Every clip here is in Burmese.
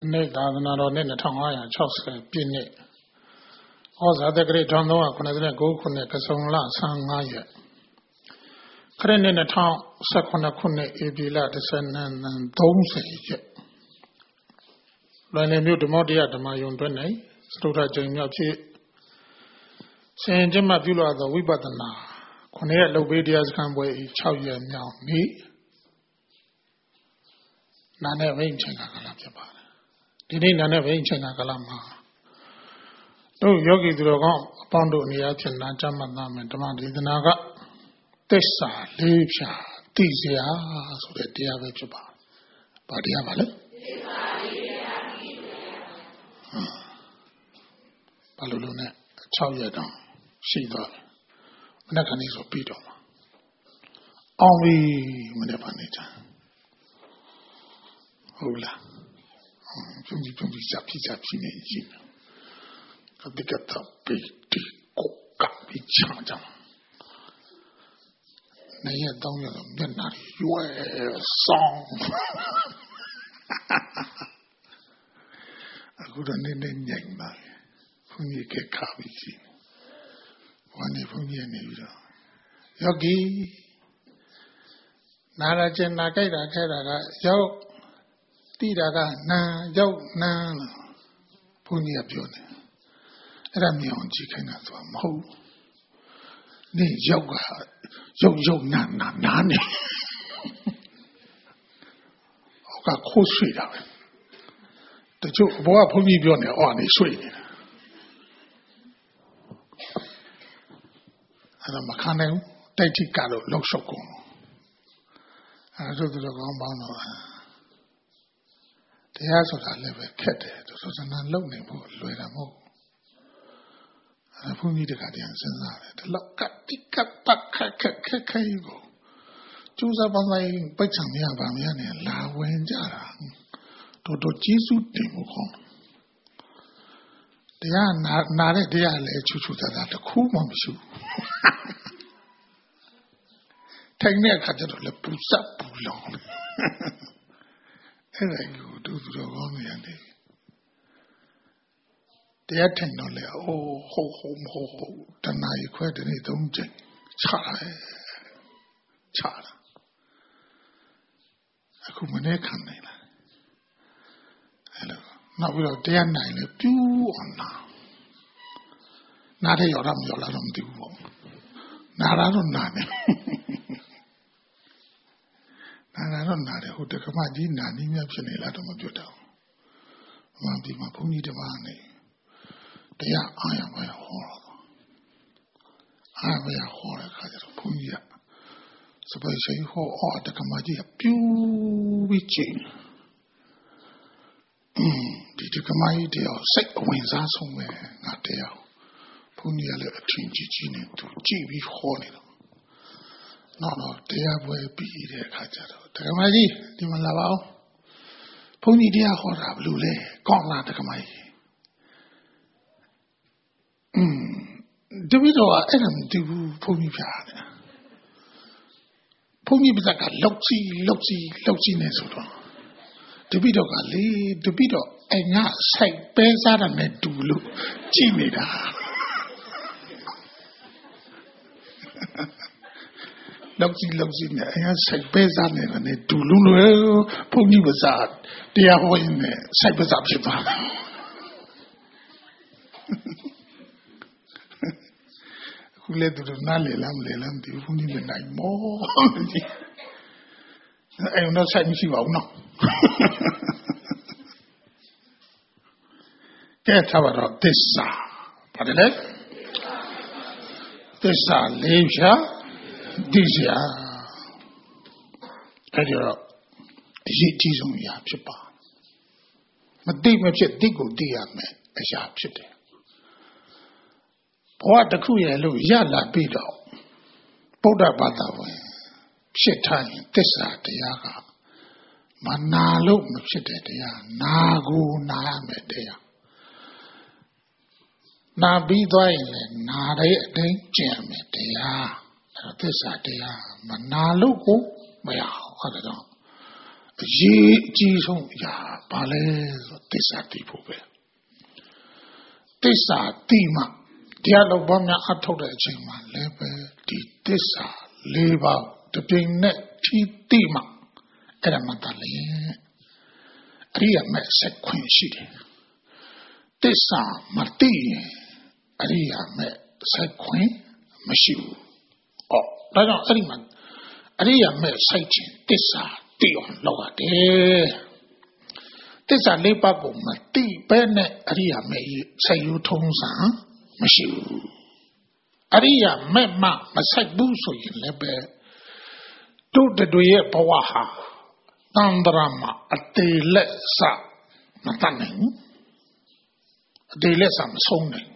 နေ့သာသနာတော်နှစ်2560ပြည့်နှစ်ဩဇာတက္ကရာ1389ခုနှစ်ကဆုံလ15ရက်ခရစ်နှစ်2018ခုနှစ်ဧပြီလ30ရက်လွန်နေမြို့ဓမ္မတရားဓမ္မယုံတွင်၌စတုထကျိန်မြောက်ဖြစ်ဆင်ကျမပြုလို့သောဝိပဿနာ9ရက်လုပ်ပေးတရားစခန်းပွဲ6ရက်မြောက်နေ့နာနဲ့ဝိဉ္ဇဉ်ကာလဖြစ်ပါတယ်ဒီနေ့နာနဲ့ဝိဉ္ဇဉ်ကာလမှာတို့ယောဂီသူတော်ကောင်းအပေါင်းတို့အနေအချင်းနာကြမှတ်သားမယ်ဓမ္မဒေသနာကသစ္စာလေးဖြာသိစရာဆိုတဲ့တရားပဲဖြစ်ပါတယ်။ဘာတရားပါလဲ? သစ္စာလေးဖြာသိစရာ။ဘာလို့လဲနဲ့6ရက်တောင်ရှိသွားတယ်။မနေ့ကနေဆိုပြီးတော့အောင်ပြီမနေ့ပါနေကြ။ဟုတ်လား။ပြုံးပြီးစာဖြစ်နေရှိတယ်။ကတိကတပိတိကိုကပိချာကြောင့်နေရတော့ရတော့မျက်နှာရွယ်ဆောင်အခုတော့နေညင်ပါဘုန်းကြီးကခါပြီးရှိဘာနေဘုန်းကြီးနေပြီးတော့ယောဂီနာရကျင်နာကြိုက်တာထဲတာကရောက်တိတာကနာရောက်နာဘုန်းကြီးကပြောတယ်အဲ့ဒါမြောင်ကြည့်ခိုင်းတာဆိုမဟုတ်နေရောက်ကရုပ်နာနေဟောကခိုးဆွေးတာပဲတချို့ဘောကဘုန်းကြီးပြောနေအော်နေဆွေးနေတာအဲ့ဒါမခံနိုင်ဘူးတိုက်ထိကတော့လှုပ်ရှုပ်ကုန်အဲ့ဒါတို့ကောင်းပေါင်းတော့တရားဆိုတာလည်းပဲခက်တယ်ဆိုစနာလုံနေဖို့လွယ်တာမဟုတ်ဘုန်းကြီးတခါတည်းစဉ်းစားတယ်ဒီလောက်ကတိကပတ်ခက်ကိုကျူးစားပန်းလိုက်ပိတ်ချံမရပါမရနဲ့လာဝင်ကြတာတော်ကျေးဇူးတင်ဖို့ခေါ်တရားနာတဲ့တရားလည်းချူသားတခုမှမရှိဘူးထိုင်တဲ့အခါကျတော့လည်းပူစပ်ပူလောင်အဲ့ဒါကိုတို့ကောင်းနေရတယ်တရားထိုင်တော့လေဟုတ်တဏှာခွဲတဲ့နေ့3ကြိမ်ချတာအခုမနေ့ခံနိုင်လားအဲ့လိုနောက်ပြီးတော့တရားနိုင်လေပြူအောင်နားထဲရောက်တော့မရောက်လာတော့မသိဘူးပေါ့နားတော့နားနေနားတယ်ဟိုတက္ကမကြီးနာနေမြဖြစ်နေလားတော့မပြောတော့ဘူးမှဒီမှာဘုန်းကြီးတပါးနေတရားအားရပါဟောတော့အားရဟောတဲ့ခါကျတော့ဘုန်းကြီးကစပယ်ရှိဟောတက္ကမကြီးပြူပြီးကျင်းဒီတက္ကမကြီးတရားစိတ်ဝင်စားဆုံးပဲငါတရားဘုန်းကြီးကလည်းအထင်ကြီးနေသူကြည့်ပြီးဟောနေတော့နောက်တရားပွဲပြီးတဲ့အခါကျတော့တက္ကမကြီးဒီမှာလာပါဦးဘုန်းကြီးတရားဟောတာဘယ်လိုလဲကောင်းလားတက္ကမကြီးတပည့်တော်အဲ့ဒါမသိဘူးဘုန်းကြီးပြတယ်ဘုန်းကြီးပြကလောက်စီနေဆိုတော့တပည့်တော်ကလေတပည့်တော်အဲ့ငါစိုက်ပဲစားတာနဲ့တူလို့ကြည့်နေတာလောက်စီနဲ့အဲ့ငါစိုက်ပဲစားနေတာနဲ့တူလို့ဘုန်းကြီးပါစားတရားဟောရင်နဲ့စိုက်ပဲစားဖြစ်သွားတယ်ခုလေသူနားလေလားမလဲလားမသိဘူးဘုန်းကြီးမနိုင်မောအဲ့တော့ဆိုင်မရှိပါဘူးနော်ကဲထားပါတော့သစ္စာပါတယ်လေသစ္စာလေးဖြာသိစရာအဲ့တော့အရေးကြီးဆုံးအရာဖြစ်ပါမသိမဖြစ်သိကိုသိရမယ်အရာဖြစ်တယ်ဘဝတစ်ခုရဲ့လို့ရလာပြီးတော့ဗုဒ္ဓဘာသာဝင်ဖြစ်ထားရင်သစ္စာတရားကမနာလို့မဖြစ်တဲ့တရားနာကိုနာရမယ်တရားနာပြီးသွားရင်လည်းနာတဲ့အတိုင်းကျင့်မယ်တရားအဲ့ဒါသစ္စာတရားမနာလို့ကိုမရအောင်အဲ့ဒါကြောင့်ရေးအကြီးဆုံးအရာဘာလဲဆိုသစ္စာသိဖို့ပဲသစ္စာသိမှတရားတော်ဘောများအထုတ်တဲ့အချိန်မှာလည်းပဲဒီသစ္စာ၄ပါးတပြိမ်နဲ့ထိသိမှအဲ့ဒါမှတလေအရိယာမဲ့ဆက်ခွင့်ရှိတယ်သစ္စာမသိရင်အရိယာမဲ့ဆက်ခွင့်မရှိဘူးဒါကြောင့်အဲ့ဒီမှာအရိယာမဲ့စိုက်ခြင်းသစ္စာသိအောင်လုပ်ရတယ်သစ္စာ၄ပါးကိုမသိဘဲနဲ့အရိယာမဲ့စိုက်ယူထုံးစံမရှိဘူးအရိယာမဲ့မှမစိုက်ဘူးဆိုရင်လည်းပဲတို့တွေရဲ့ဘဝဟာတန်ត្រာမှာအတေလက်စမတတ်နိုင်ဘူးအတေလက်စမဆုံးနိုင်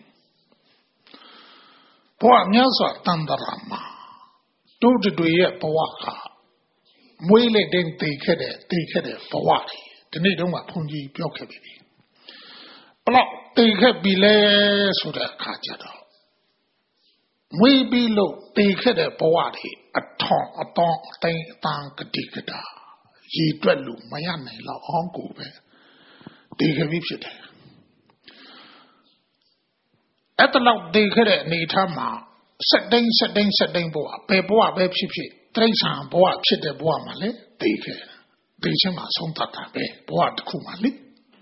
ဘဝများစွာတန်ត្រာမှာတို့တွေရဲ့ဘဝဟာမွေးလက်တင်တည်ခဲ့တဲ့ဘဝတွေဒီနေ့တုန်းကဘုန်းကြီးပြောခဲ့ပြီဘလောက်တည်ခဲ့ပြီလဲဆိုတဲ့အခါကျတော့မွေးပြီးလို့တည်ခဲ့တဲ့ဘဝတွေအထောင်အတောင်းအတိုင်းအတန်းကတိကတာရည်တွက်လို့မရနိုင်တော့အောင်ကိုပဲတည်ခဲ့ပြီဖြစ်တယ်အဲ့တလောက်တည်ခဲ့တဲ့အနေထားမှာဆက်တိုင်းဘဝဘယ်ဘဝပဲဖြစ်ဖြစ်တိရစ္ဆာန်ဘဝဖြစ်တဲ့ဘဝမှာလေတည်ခဲ့တည်ခြင်းမှာဆုံးသတ်တာပဲဘဝတစ်ခုမှာလေ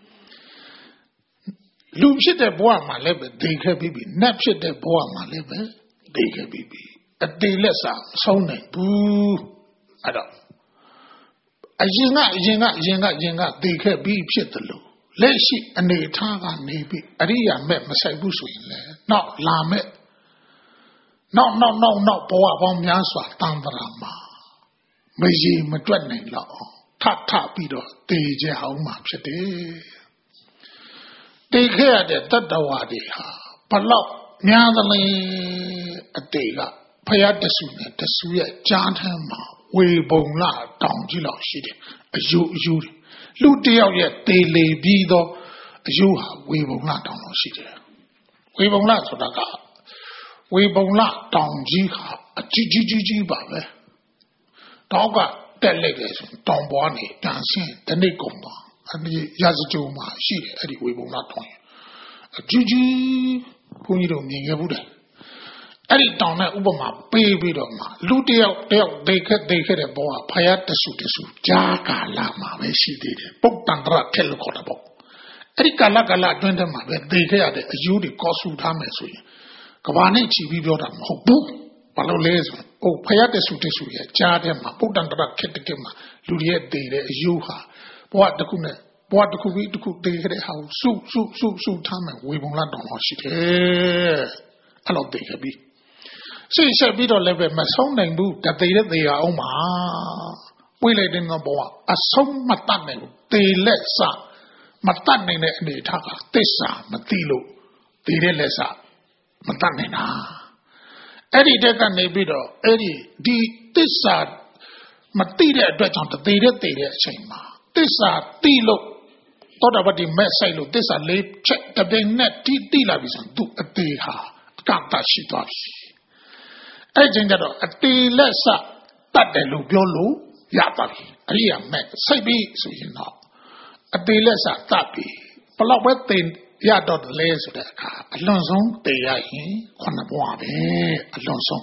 လူဖြစ်တဲ့ဘဝမှာလည်းပဲတည်ခဲ့ပြီနတ်ဖြစ်တဲ့ဘဝမှာလည်းပဲတည်ခဲ့ပြီအတေလက်စာမဆုံးနိုင်ဘူးအဲ့တော့အရင်ကတည်ခဲ့ပြီးဖြစ်တယ်လို့လက်ရှိအနေထားကနေပြီးအရိယာမဲ့မဆိုင်ဘူးဆိုရင်လေနောက်လာမဲ့နောက်ဘဝပေါင်းများစွာတန်ត្រာမှာမရေမတွက်နိုင်တော့ထပြီးတော့တည်ကြအောင်မှာဖြစ်တယ်တည်ခဲ့ရတဲ့တတ္တဝါတွေဟာဘလောက်များသလဲအတေကဖယားတဆူနဲ့တဆူရဲ့ကြားထမ်းမှာဝေပုံလာတောင်ကြီးလောက်ရှိတယ်အယူလူတယောက်ရဲ့တေလေပြီးတော့အယူဟာဝေပုံလာတောင်လောက်ရှိတယ်ဝေပုံလာဆိုတာကဝေပုံလာတောင်ကြီးဟာအကြီးပါပဲတောက်ကတက်လိုက်တယ်ဆိုတောင်ပေါ်နေတန်ဆင်းတနေ့ကုန်သွားအဲဒီရာဇကြုံမှာရှိတယ်အဲ့ဒီဝေပုံလာတောင်အကြီးဘုန်းကြီးတို့မြင်ခဲ့ဘူးတယ်အဲ့ဒီတောင်နဲ့ဥပမာပေးပြီးတော့မှလူတယောက်ဒိတ်ခဲ့တဲ့ဘောကဖယားတဆူဂျာကာလာမှာပဲရှိသေးတယ်ပုတ်တန်တရထဲလို့ခေါ်တာပေါ့အဲ့ဒီကာလအတွင်းထဲမှာပဲဒိတ်ခဲ့ရတဲ့အယူတွေကောဆူထားမယ်ဆိုရင်ကဘာနဲ့ချီပြီးပြောတာမဟုတ်ဘူးဘာလို့လဲဆိုတော့ဖယားတဆူရဲ့ကြားထဲမှာပုတ်တန်တရခက်တကမှာလူတွေရဲ့ဒိတ်တဲ့အယူဟာဘောကတစ်ခုနဲ့ဘဝတစ်ခုပြီးတစ်ခုတည်ခဲ့တဲ့ဟာကိုစုထားမယ်ဝေပုံလာတောင်တော့ရှိတယ်အဲ့လိုတည်ခဲ့ပြီဆက်ပြီးတော့လည်းပဲမဆုံးနိုင်ဘူးတည်တဲ့အောင်မှာပွေးလိုက်တဲ့ဘဝအဆုံးမတတ်နိုင်ဘူးတည်လက်စမတတ်နိုင်တဲ့အနေထားကသစ္စာမသိလို့တည်တဲ့လက်စမတတ်နိုင်တာအဲ့ဒီတက်ကနေပြီးတော့အဲ့ဒီသစ္စာမသိတဲ့အတွက်ကြောင့်တည်တဲ့အချိန်မှာသစ္စာသိလို့သောတာပတိမဲ့ဆိုင်လို့သစ္စာလေးချက်တပိနဲ့တိလာပြီဆိုသူအတေဟာအကန့်တရှိသွားပြီအဲ့ကျင်ကြတော့အတေလက်စတတ်တယ်လို့ပြောလို့ရပါပြီအရိယာမဲ့စိတ်ပြီးဆိုရင်တော့အတေလက်စတတ်ပြီဘလောက်ပဲတင်ရတော့တယ်လဲဆိုတဲ့အခါအလွန်ဆုံးတေရရင်ခုနှစ်ဘဝပဲအလွန်ဆုံး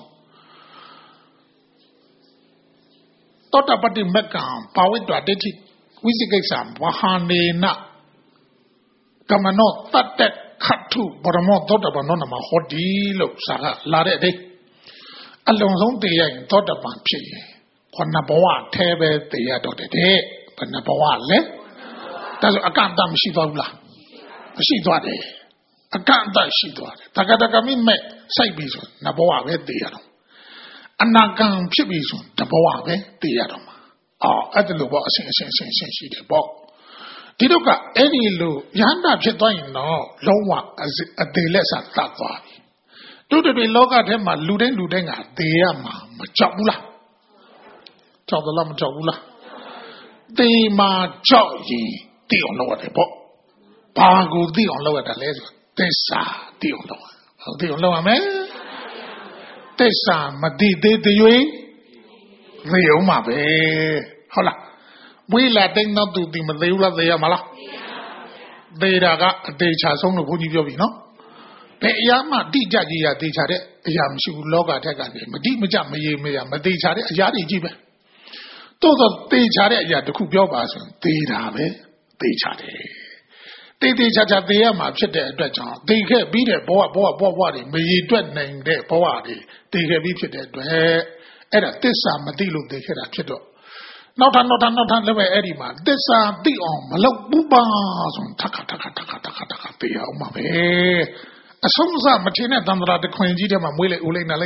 သောတာပတိမက္ကံပါဝိတ္တဒိဋ္ဌိဝိသိကိစ္စဝဟာနေနကမနောတတ္တခတ်ထုပရမောသောတပန်နောနမဟောတိလို့စာကလာတဲ့အတိအလုံးစုံတည်ရရင်သောတပန်ဖြစ်ရင်ခုနဘဝထဲပဲတည်ရတော့တဲ့ဘယ်နှဘဝလဲဒါဆိုအကန့်အသတ်မရှိသွားဘူးလားမရှိသွားတယ်အကန့်အသတ်ရှိသွားတယ်တကမိမဲ့စိုက်ပြီဆိုနဘဝပဲတည်ရတော့အနာဂံဖြစ်ပြီဆိုတဘဝပဲတည်ရတော့မှာအဲ့ဒါလို့ပေါ့အစဉ်ရှိတယ်ပေါ့ဒီတော့ကအဲ့ဒီလိုရဟန္တာဖြစ်သွားရင်တော့လုံးဝအသေးလက်စားတတ်သွားပြီတို့တွေလောကထဲမှာလူတိုင်းကသေရမှာမကြောက်ဘူးလားကြောက်သလားမကြောက်ဘူးလားသေမှာကြောက်ရင်သိအောင်လုပ်ရတယ်ပေါ့ဘာကိုသိအောင်လုပ်ရတာလဲဆိုသစ္စာသိအောင်လုပ်ရမယ်သစ္စာမသိသေးသေး၍သေအောင်မှာပဲဟုတ်လား We let them not do the Malayula they are Mala. They are a day chasson of Pujivino. They Yama Dijagia Dijare, Yam Shu Loga Tagani, Madimaja Maya, Madijare, Yadi Jibe. Those Dijare Yad the Kubioba, they chare. They judge the Yama Chede Dredger. They get beat a boa, may dread name their boadi. They get beat it. At this Madilu, they hit a kiddo. Not never Edima. This the Malo Bubas on Taka, the Omame. As soon as Martina Dandra, the Queen Gidam, Mule Ulena,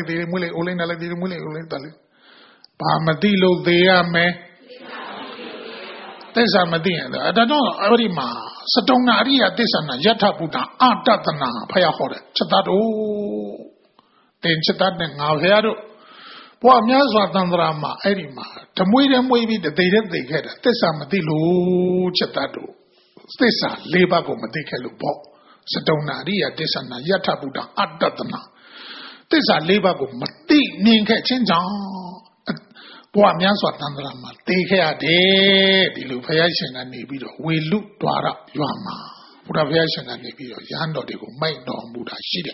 Mule, Pamadilo, they are me. There's a Medina. I don't know, Arima. Sadona Aria, this and Yata Buddha, Adatana, Payahore, Chadado. Then Chatadan, now here. What Miazwa Dandrama, Erima. The Muidam wavy the day that they get. This are Madilu Chatado. Stessa, Leba go Madikalu Bo. Sadona Aria, this and Yata Buddha, Adatana. This are Leba go Mati, Ninka Chinja. Boa Miazwa Dandrama, take care de Dilupayation and Nibido. We look Dwara Yama. Buddhavation and Nibido, Yando de go, make no Buddha Shida.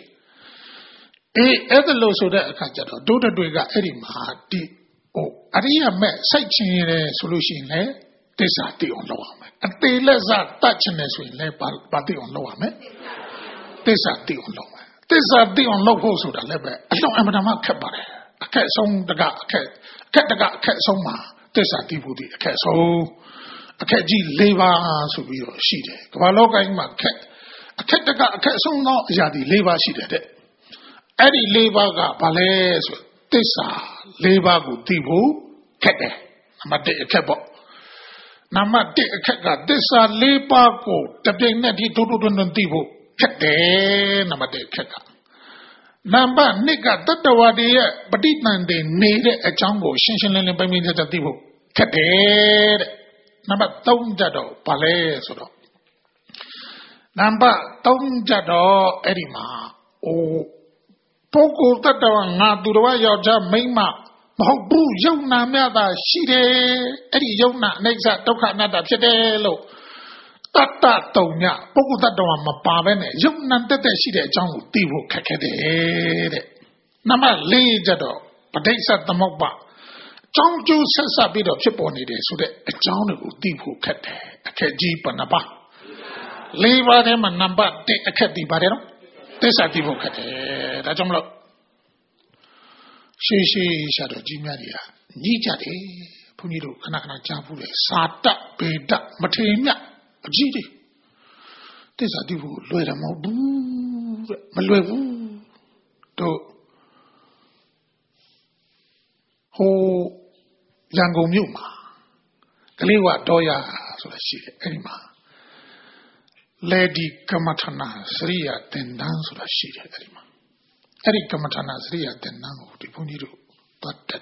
Other low so that I can't do the Duga Erima, Aria met sight solution, this are the on lower. And they let that touchiness with Bati on lower. This are the on lower. This are the on low so that level. I don't have a cabare. A cat song the cat. Cat soma, this are the woody, a cat so a cat G labor so we are sheeted. Kavaloga in my cat. A cat song no yadi labor sheeted. Eddie labor got ballets, this are labor good tibu, cat. Namade a cabo. Namade a cat got this are labor go, the big netty to tibu, cat. Namade cat. Namba nigga that the wadi but it nan they needed a jungle shinshilin by me that the cadet number tom jado pale soro number tom jado erima o poco that the nga durwa yaja maima mahu yona mada shide eri yona nexa toka nada chedelo Tata Tonya, Pokutadoma Mapavene, Yumnan that she did John Tivo Kakade. Nama Lejado, but they said the Mokba. John Jew says a bit of chip on it, so that a John Tivo Kate, a Kaji Panaba. Leave them a number, take a Kati Barrel. This are Tivo Kate, that's all. She shadow Jimaria, Nijade, Punido, Kanaka Jampu, Sata, Beda, Matina. Gidi. This are the Loira Mobu, Maluevu, to Ho Yango Muma, Kaliwa Doya, so that she, Erima. Lady Kamatana, Sria, then dance, so that she, Erima. Eri Kamatana, Sria, then Nango, the Puniru, but that.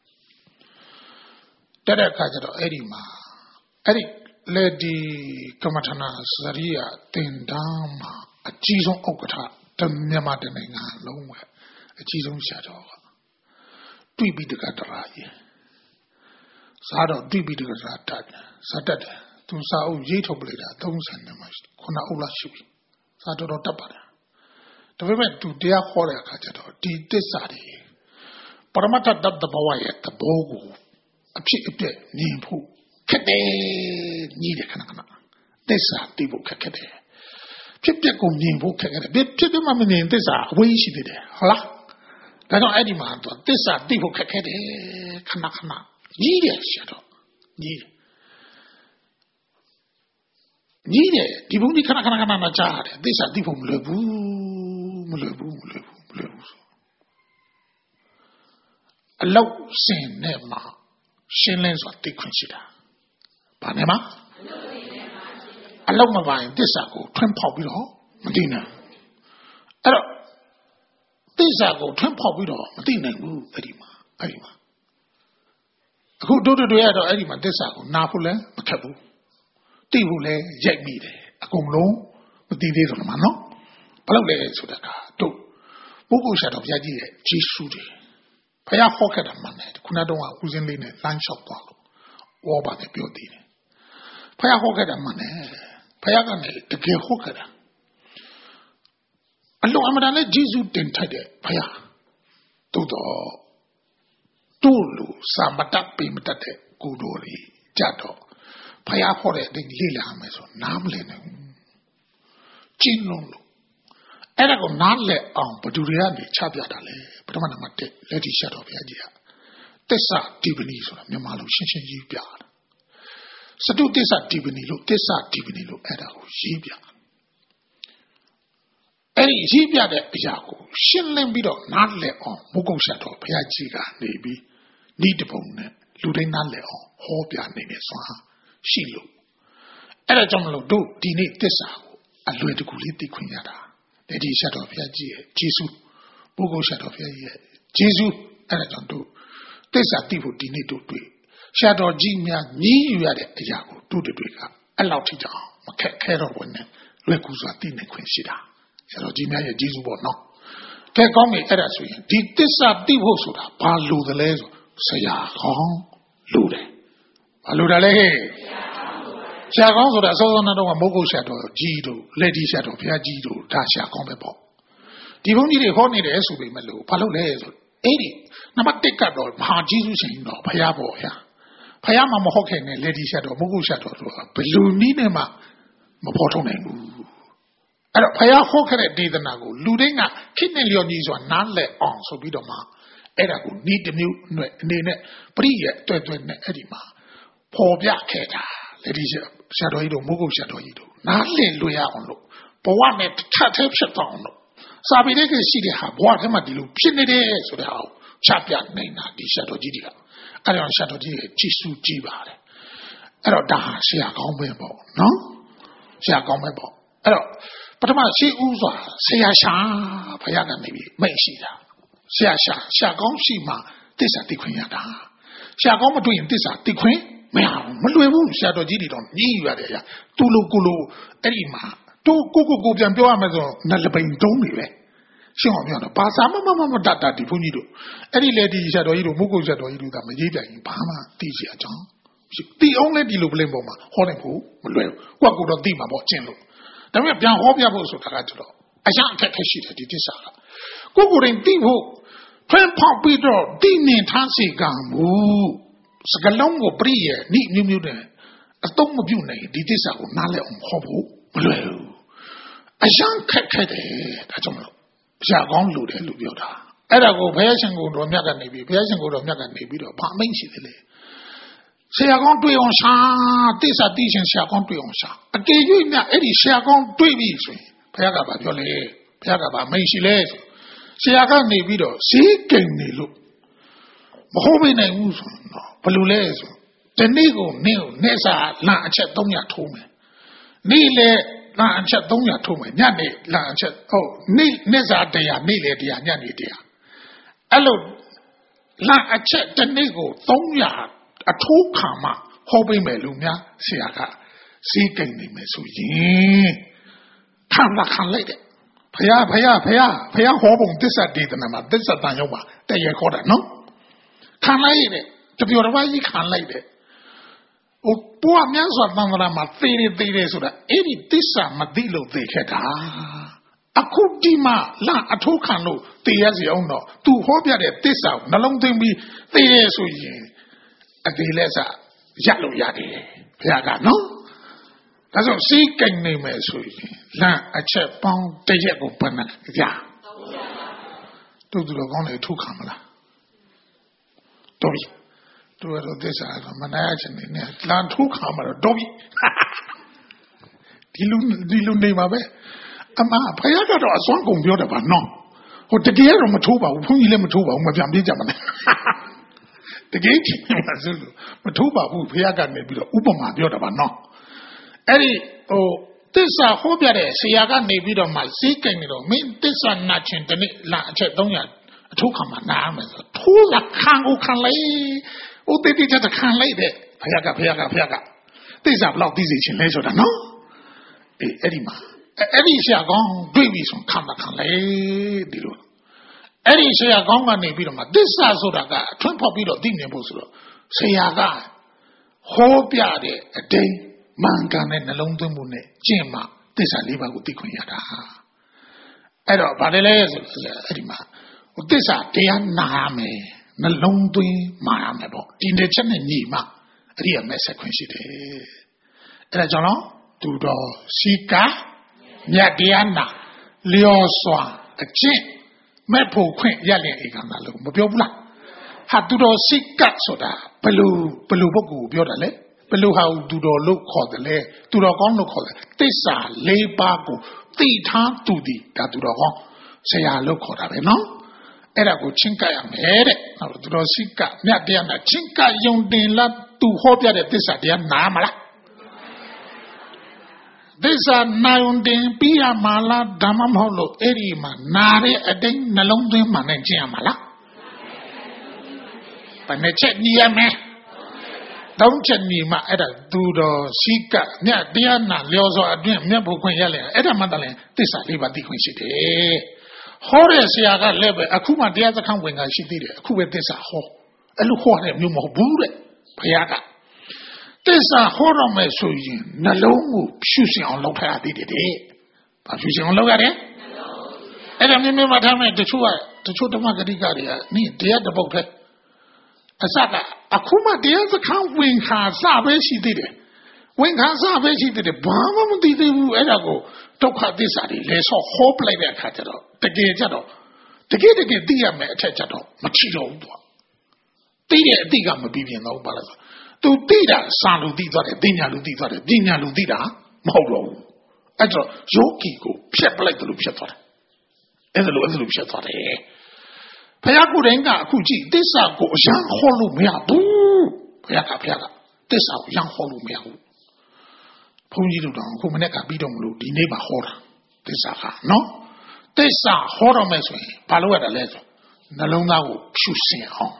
Dada Kajado, Erima. Eri. Lady Kamatana Saria Tendama, a Jison Okata, the Yamadana, long way, a Jison shadow. Do be the Gadarai. Sado, do be the Gadat, Sadat, to Sao Yeto Bleda, don't send them, Kona Ola Shubi, Sado Tabada. The women to their horror Kajato, did this Sadi. Paramata dab the Bawai at the Bogu, a chip, Nimpu. Kade need a canana. This are people Kakade. Pipco Nimbo Kakade. Pipimamini, this are way she did it. Hola. They don't any man. This are people Kakade. Kanakana. Need a shadow. Need it. Dibuni Kanakana jar. These are people Mulebu. Allow sin nema. Shinlands what they consider. Panama? Allow my vine, this I go, twin popular, Medina. This I go, twin popular, Medina, Erima. Who do the other Erima, this I go, Napole, Macabu. Tibule, Jack Mide, a comlo, with the little mano. Palole, so that do. Bogo shot of Yadi, Chisudi. Paya Hocket and Manet, Kunadoma, who's in Lane, Lunch of Palo, or by the building. ဖယားဟောခဲ့တာမှန်တယ်ဖယားကနေတကယ်ဟောခဲ့တာအလုံးအမတန်နဲ့ဂျေဇုတင်ထိုက်တယ်ဖယားသို့တော့တို့လူစာမတတ်ပေမတတ်တဲ့ကိုတော်ကြီးကြတော့ဖယားဟောတဲ့အတိုင်းလေ့လာမယ်ဆိုနားမလည်နိုင်ဘူးကျင်းလုံးလို့အဲ့ဒါကိုနားလည်အောင်ဘယ်သူတွေကနေချပြတာလဲပထမနံပါတ်1လက်တီရှက်တော်ဘုရားကြီးကသစ္စာဒီပနီဆိုတာမြန်မာလိုရှင်းရှင်းရေးပြတာစတုသစ္စာဒီပနီလို့သစ္စာဒီပနီလို့အဲ့ဒါကိုရေးပြအဲ့ဒီရေးပြတဲ့အရာကိုရှင်းလင်းပြီးတော့နားလည်အောင်မုဂုတ်ရှက်တော်ဘုရားကြီးကနေပြီးဤတပုံနဲ့လူတိုင်းနားလည်အောင်ဟောပြနေတယ်ဆိုတာရှိလို့အဲ့ဒါကြောင့်မလို့တို့ဒီနေ့သစ္စာကိုအလွယ်တကူလေးသိခွင့်ရတာလက်တီရှက်တော်ဘုရားကြီးရဲ့ဂျေဇုမုဂုတ်ရှက်တော်ဘုရားကြီးရဲ့ဂျေဇုအဲ့ဒါကြောင့်တို့သစ္စာသိဖို့ဒီနေ့တို့တွေ့ရှာတော်ကြီးများညီးယူရတဲ့အရာကိုတို့တွေကအဲ့လောက်ထိတောင်မခက်ခဲတော့ဘူးနဲ့လွယ်ကူစွာသိနိုင်ခွင့်ရှိတာရှာတော်ကြီးများရဲ့ဂျေဇုပေါ့နော်ကဲကောင်းပြီအဲ့ဒါဆိုရင်ဒီသစ္စာသိဖို့ဆိုတာဘာလို့သလဲဆိုဆရာကောင်းလို့တယ်ဘာလို့တယ်လဲဆရာကောင်းဆိုတာစောစောနာတော့ကမုတ်ကုတ်ရှာတော်ကြီးတို့လက်တီရှာတော်ဘုရားကြီးတို့ဒါရှာကောင်းပဲပေါ့ဒီဘုန်းကြီးတွေဟောနေတယ်ဆိုပေမဲ့လို့ဘာလို့လဲဆိုအဲ့ဒီနံပါတ်1ကတော့မဟာကြီးစုရှင်တော်ဘုရားပေါ့ဗျာဘုရားမှမဟုတ်ခင်နဲ့လက်တီရှာတော်မုတ်ကုတ်ရှာတော်ဆိုတာဘယ်လိုနည်းနဲ့မှမဖော်ထုတ်နိုင်ဘူးအဲ့တော့ဘုရားဟောခဲ့တဲ့ဒေသနာကိုလူတိုင်းကခိနဲ့လျော်ညီစွာနားလည်အောင်ဆိုပြီးတော့မှအဲ့ဒါကိုဤတစ်မျိုးအနေနဲ့ပရိရဲ့တွေ့တွေ့နဲ့အဲ့ဒီမှာပေါ်ပြခဲ့တာလက်တီရှာတော်ကြီးတို့မုတ်ကုတ်ရှာတော်ကြီးတို့နားလည်လွယ်ရအောင်လို့ဘဝနဲ့ထပ်ထပ်ဖြစ်တော့အောင်လို့စာပေတဲ့ရှိတဲ့ဟာဘဝထဲမှာဒီလိုဖြစ်နေတယ်ဆိုတဲ့ဟာကိုချပြနိုင်တာဒီရှာတော်ကြီးတွေကအဲ့တော့ရှာတော်ကြီးရဲ့ကြည်စုကြည်ပါတယ်အဲ့တော့ဒါဆရာကောင်းပဲပေါ့နော်ဆရာကောင်းပဲပေါ့အဲ့တော့ပထမရှိဥစွာဆရာရှာဘုရားကနေပြီးမိတ်ရှိတာဆရာရှာကောင်းရှိမှသစ္စာသိခွင့်ရတာဆရာကောင်းမတွေ့ရင်သစ္စာသိခွင့်မရဘူးမလွယ်ဘူးဆရာတော်ကြီးတွေတော့ညှိရတယ်ဗျာသူ့လိုကိုလိုအဲ့ဒီမှာတို့ကိုပြန်ပြောရမယ်ဆိုနလပိန်တုံးနေပဲရှင်းအောင်ပြောတော့ဘာသာမတတ်ဒီဘုန်းကြီးတို့အဲ့ဒီလေဒီဆရာတော်ကြီးတို့မုတ်ကုတ်ဆရာတော်ကြီးတို့ကမရေးပြရင်ဘာမှသိချင်အကြောင်းသိအောင်လဲဒီလိုပလင်ပေါ်မှာဟောနိုင်ဖို့မလွယ်ဘူးကိုတော့သိမှာပေါ့ကျင့်လို့ဒါပေမဲ့ပြန်ဟောပြဖို့ဆိုတာကကျတော့အရာအခက်ခဲရှိတယ်ဒီသစ္စာကကိုယ်တိုင်သိဖို့ဖွင့်ဖောက်ပြီးတော့သိမြင်ထားစေကမူစကလုံးကိုပြည့်ရဲ့နိမျိုးမျိုးနဲ့အတုံးမပြုတ်နိုင်ဒီသစ္စာကိုနားလည်အောင်ဟောဖို့မလွယ်ဘူးအရာခက်ခဲတယ်ဒါကြောင့်မလို့ဆရာကောင်းလို့တယ်လို့ပြောတာအဲ့ဒါကိုဘုရားရှင်ကိုယ်တော်မြတ်ကနေပြီးဘုရားရှင်ကိုယ်တော်မြတ်ကနေပြီးတော့ဗာမိတ်ရှိတယ်လေဆရာကောင်းတွေ့အောင်ရှာသစ္စာသိရှင်ဆရာကောင်းတွေ့အောင်ရှာအကယ်၍မြတ်အဲ့ဒီဆရာကောင်းတွေ့ပြီဆိုရင်ဘုရားကဗာပြောလေဘုရားကဗာမိတ်ရှိလေဆရာကနေပြီးတော့ဈေးကိန်နေလို့မဟုတ်မိနိုင်ဘူးဆိုတော့ဘယ်လိုလဲဆိုတနေ့ကိုနေ့စာလအချက်300ထိုးမယ်နေ့လေလအချက်300ထိုးမယ်ညနေလအချက်ဟုတ်နေ့စာ100နေ့လေ100ညနေ100အဲ့လိုလအချက်တနေ့ကို300အထိုးခံမှဟောပေးမယ်လို့များဆရာကဈေးကိန်နေမယ်ဆိုရင်ခံလိုက်တယ်ဖယားဟောပုံသစ္စာဒေသနာမှာသစ္စာတန်ရောက်ပါတည့်ရခေါ်တာနော်ခံလိုက်တယ်တပြောတစ်ပါးကြီးခံလိုက်တယ်ဟိုပွားများစွာသံဃာမှာသေတယ်ဆိုတာအဲ့ဒီသစ္စာမသိလို့သေခဲ့တာအခုဒီမှာလာအထိုးခံလို့သေရစီအောင်တော့သူဟောပြတဲ့သစ္စာကိုနှလုံးသွင်းပြီးသေရဆိုရင်အသေးလက်စရလို့ရတယ်ဘုရားကနော်ဒါဆိုစီးကိန်းနေမယ်ဆိုရင်လမ်းအချက်ပေါင်းတရက်ကိုဘယ်နှရတို့သူတော်ကောင်းတွေထုတ်ခံမလားတော်ပြီတို့ရတော့သစ္စာတော့မနာရချင်နေနဲ့လမ်းထုတ်ခံမှာတော့တော်ပြီဒီလူနေမှာပဲအမဖယားကတော့အစွမ်းကုန်ပြောတယ်ပါနော်ဟိုတကယ်တော့မထိုးပါဘူးဘုန်းကြီးလည်းမထိုးပါဘူးမပြန်ပြေးကြပါနဲ့တကယ်ချင်းမဆိုလို့မထိုးပါဘူးဖယားကနေပြီးတော့ဥပမာပြောတယ်ပါနော်အဲ့ဒီဟိုသစ္စာဟောပြတဲ့ဆရာကနေပြီးတော့မှစီးကိန်းနေတော့မင်းသစ္စာနာချင်းတနေ့လာအချက်300အထုခံမှာနားမယ်ဆိုထိုးလာခံလိုက်ဥတ္တိကျခံလိုက်တဲ့ဘုရားကသစ္စာဘလောက်သိစေခြင်းလဲဆိုတာနော်အေးအဲ့ဒီမှာအဲ့ဒီဆရာကောင်းတွေ့ပြီဆိုခံလိုက်ဒီလိုအဲ့ဒီဆရာကောင်းကနေပြီးတော့မှသစ္စာဆိုတာကအထွန်းဖောက်ပြီးတော့သိမြင်ဖို့ဆိုတော့ဆရာကဟောပြတဲ့အတိတ် mangan and along the moon, Jimma, this I live with the Kunyata. I don't Badele, this are dear Name, Nalongui, Maramebo, in the Chanima, real messaquency. Rajono, Tudo, Sika, Yadiana, Leoswa, a chin, Mapo Queen Yali Iganalu, Mobula. Hatudo Sika soda, Pelubogu, Biodale, Pelu how do the look call the lay, to the gon look call it. Tessa, lay bago, Tita to the, that to the gon, say I look call it, no? Era go chinka yam head, now to the Sika, Nadiana, Chinka, young Dela, to hope that this are their Namala. These are Nayundin, Pia Mala, Damamolo, Erima, Nare, Adin, Nalondin, Manajamala. But they check near me. Don't check me, my edda, do the Sika, near Diana, Leozo, Adrian, Nebu Quayale, Edda Madeleine, this are Liberty City. Horace Yaga Lebe, Akuma, the other come when I she did it, Kuba this a ho. A look what a new Mobure, Payaga. This are horror message, Nalongu, shooting on Loka did it. But shooting on Loka, and I remember time at the two the Margarita, need the other boat. Asaka, Akuma, the other count wing has she did it. Wing has she did it. Bama did it, Edago, Toka this, let's hope like that catado, the gate, the gate again, dear Machado, Machido. Diga Mabibian no balance. To Dida, San Ludida, Dina Ludida, Moro. Adro, Yokiko, Pet like the Lupshator. And the Lupshator. Payakurenga, Kuji, this are go young Holumia, boo. Payaka, this are young Holumia. Punjidu, Kumaneka, Bidom, the neighbor horror. This are no. This are horror mesway, Palueta letter. Nalonga, choosing home.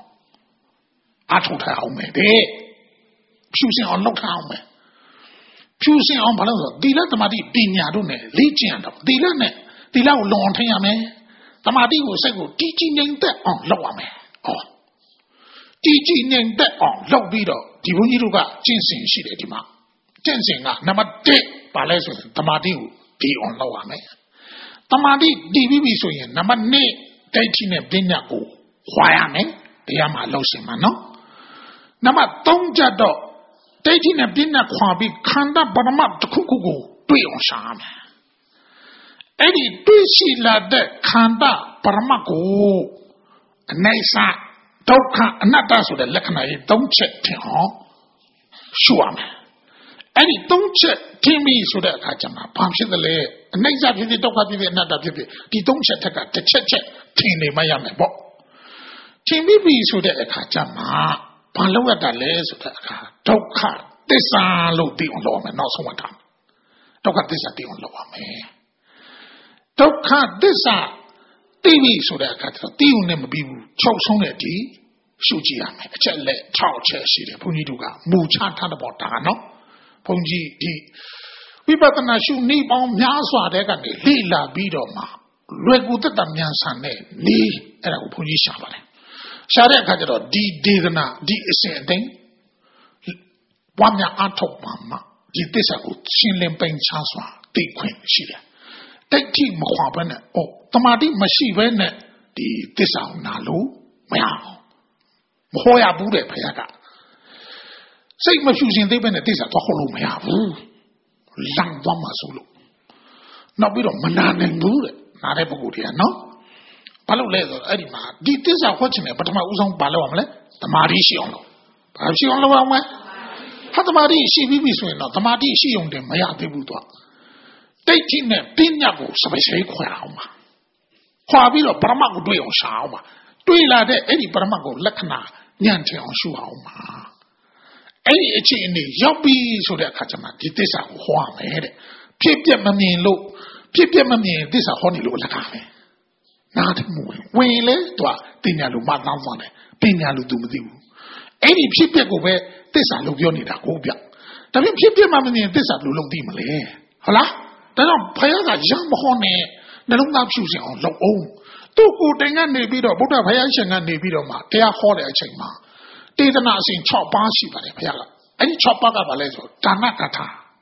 I told her how many. Choosing on lockdown. Choosing on Palazzo, Dila Tamadi, Dina Dune, Legion of Dila long time. Tamadi will say, teaching that on lower man. Oh, teaching that on low video, Divuniruga, Jinsing Shidima. Jinsing, Namade, Palazzo, Tamadi, be on lower man. Tamadi, DVB swing, Namane, dating a dinner go. Why am I? They are my losimano. Nama Donjado. Dating a dinner quabi, Kanda Banama, the Kuku, Dui on Sham. Eddie Dushi la de Kanda, Paramago, Nasa, Doka, another so the Lekana, don't check Tiho, Shuam. Eddie don't check Timmy so that Kajama, Pamshi the lay, Nasa Vivi, Doka Vivi, another Vivi, the don't check the check, Timmy Miami Bo. Timmy so that Kajama. Paloa da les, Doka, this are low deal law, and not so one time. Doka, this are deal law, man. Doka, this are TV so that I got deal name be chose on it, Shuji, Chele, Chow Cheshi, Puniduga, Mucha Tanabotano, Punji, we better not shoot knee on Yaswa, they got the Lila Bidoma, Reguta Yansane, Lee, and Punji Shabane. Share Kajaro, Digna, Ascending. One ya atop mamma, Disa, Shinlim Pain Chanswa, Di Queen Shida. Take team Mohaban, oh, Tamadi Mashi Vene, the Disa Nalu, Meow. Moya Bude Payaga. Say Mafusing, they went at Disa to Holo Meow. Lang Wama Sulu. Now we don't Manan and Bude, not ever good here, no? Palo leather, Edima. Did this are watching it, but my Uzon Palomle, the Marishi. Have she on the way? How the Mari, she will be swing, not the Madi, she on the Mayati Buddha. They tin a pinago, so I say, Quama. Quavilo Paramago do on Shama. Do you like any Paramago, Lakana, Yante on Shuama? Any in the Yobi, so that Kachama, did this are Huam head. Pip Yamani low, Pip Yamani, this are honey low Lacame. Not moving. Wayle, Tinalu Madame, Pinalu Dumu. Any people go where this are Lubionida Gobia. The people mammy this are Lulodimale. Hola? They don't pay a young honey. They don't not choosing on low own. Two good thing and they beat a Buddha Payashan and they beat a ma. They are holy a chima. They do not sing chop bashi by the Payala. Any chop baga valezo, Tanakata,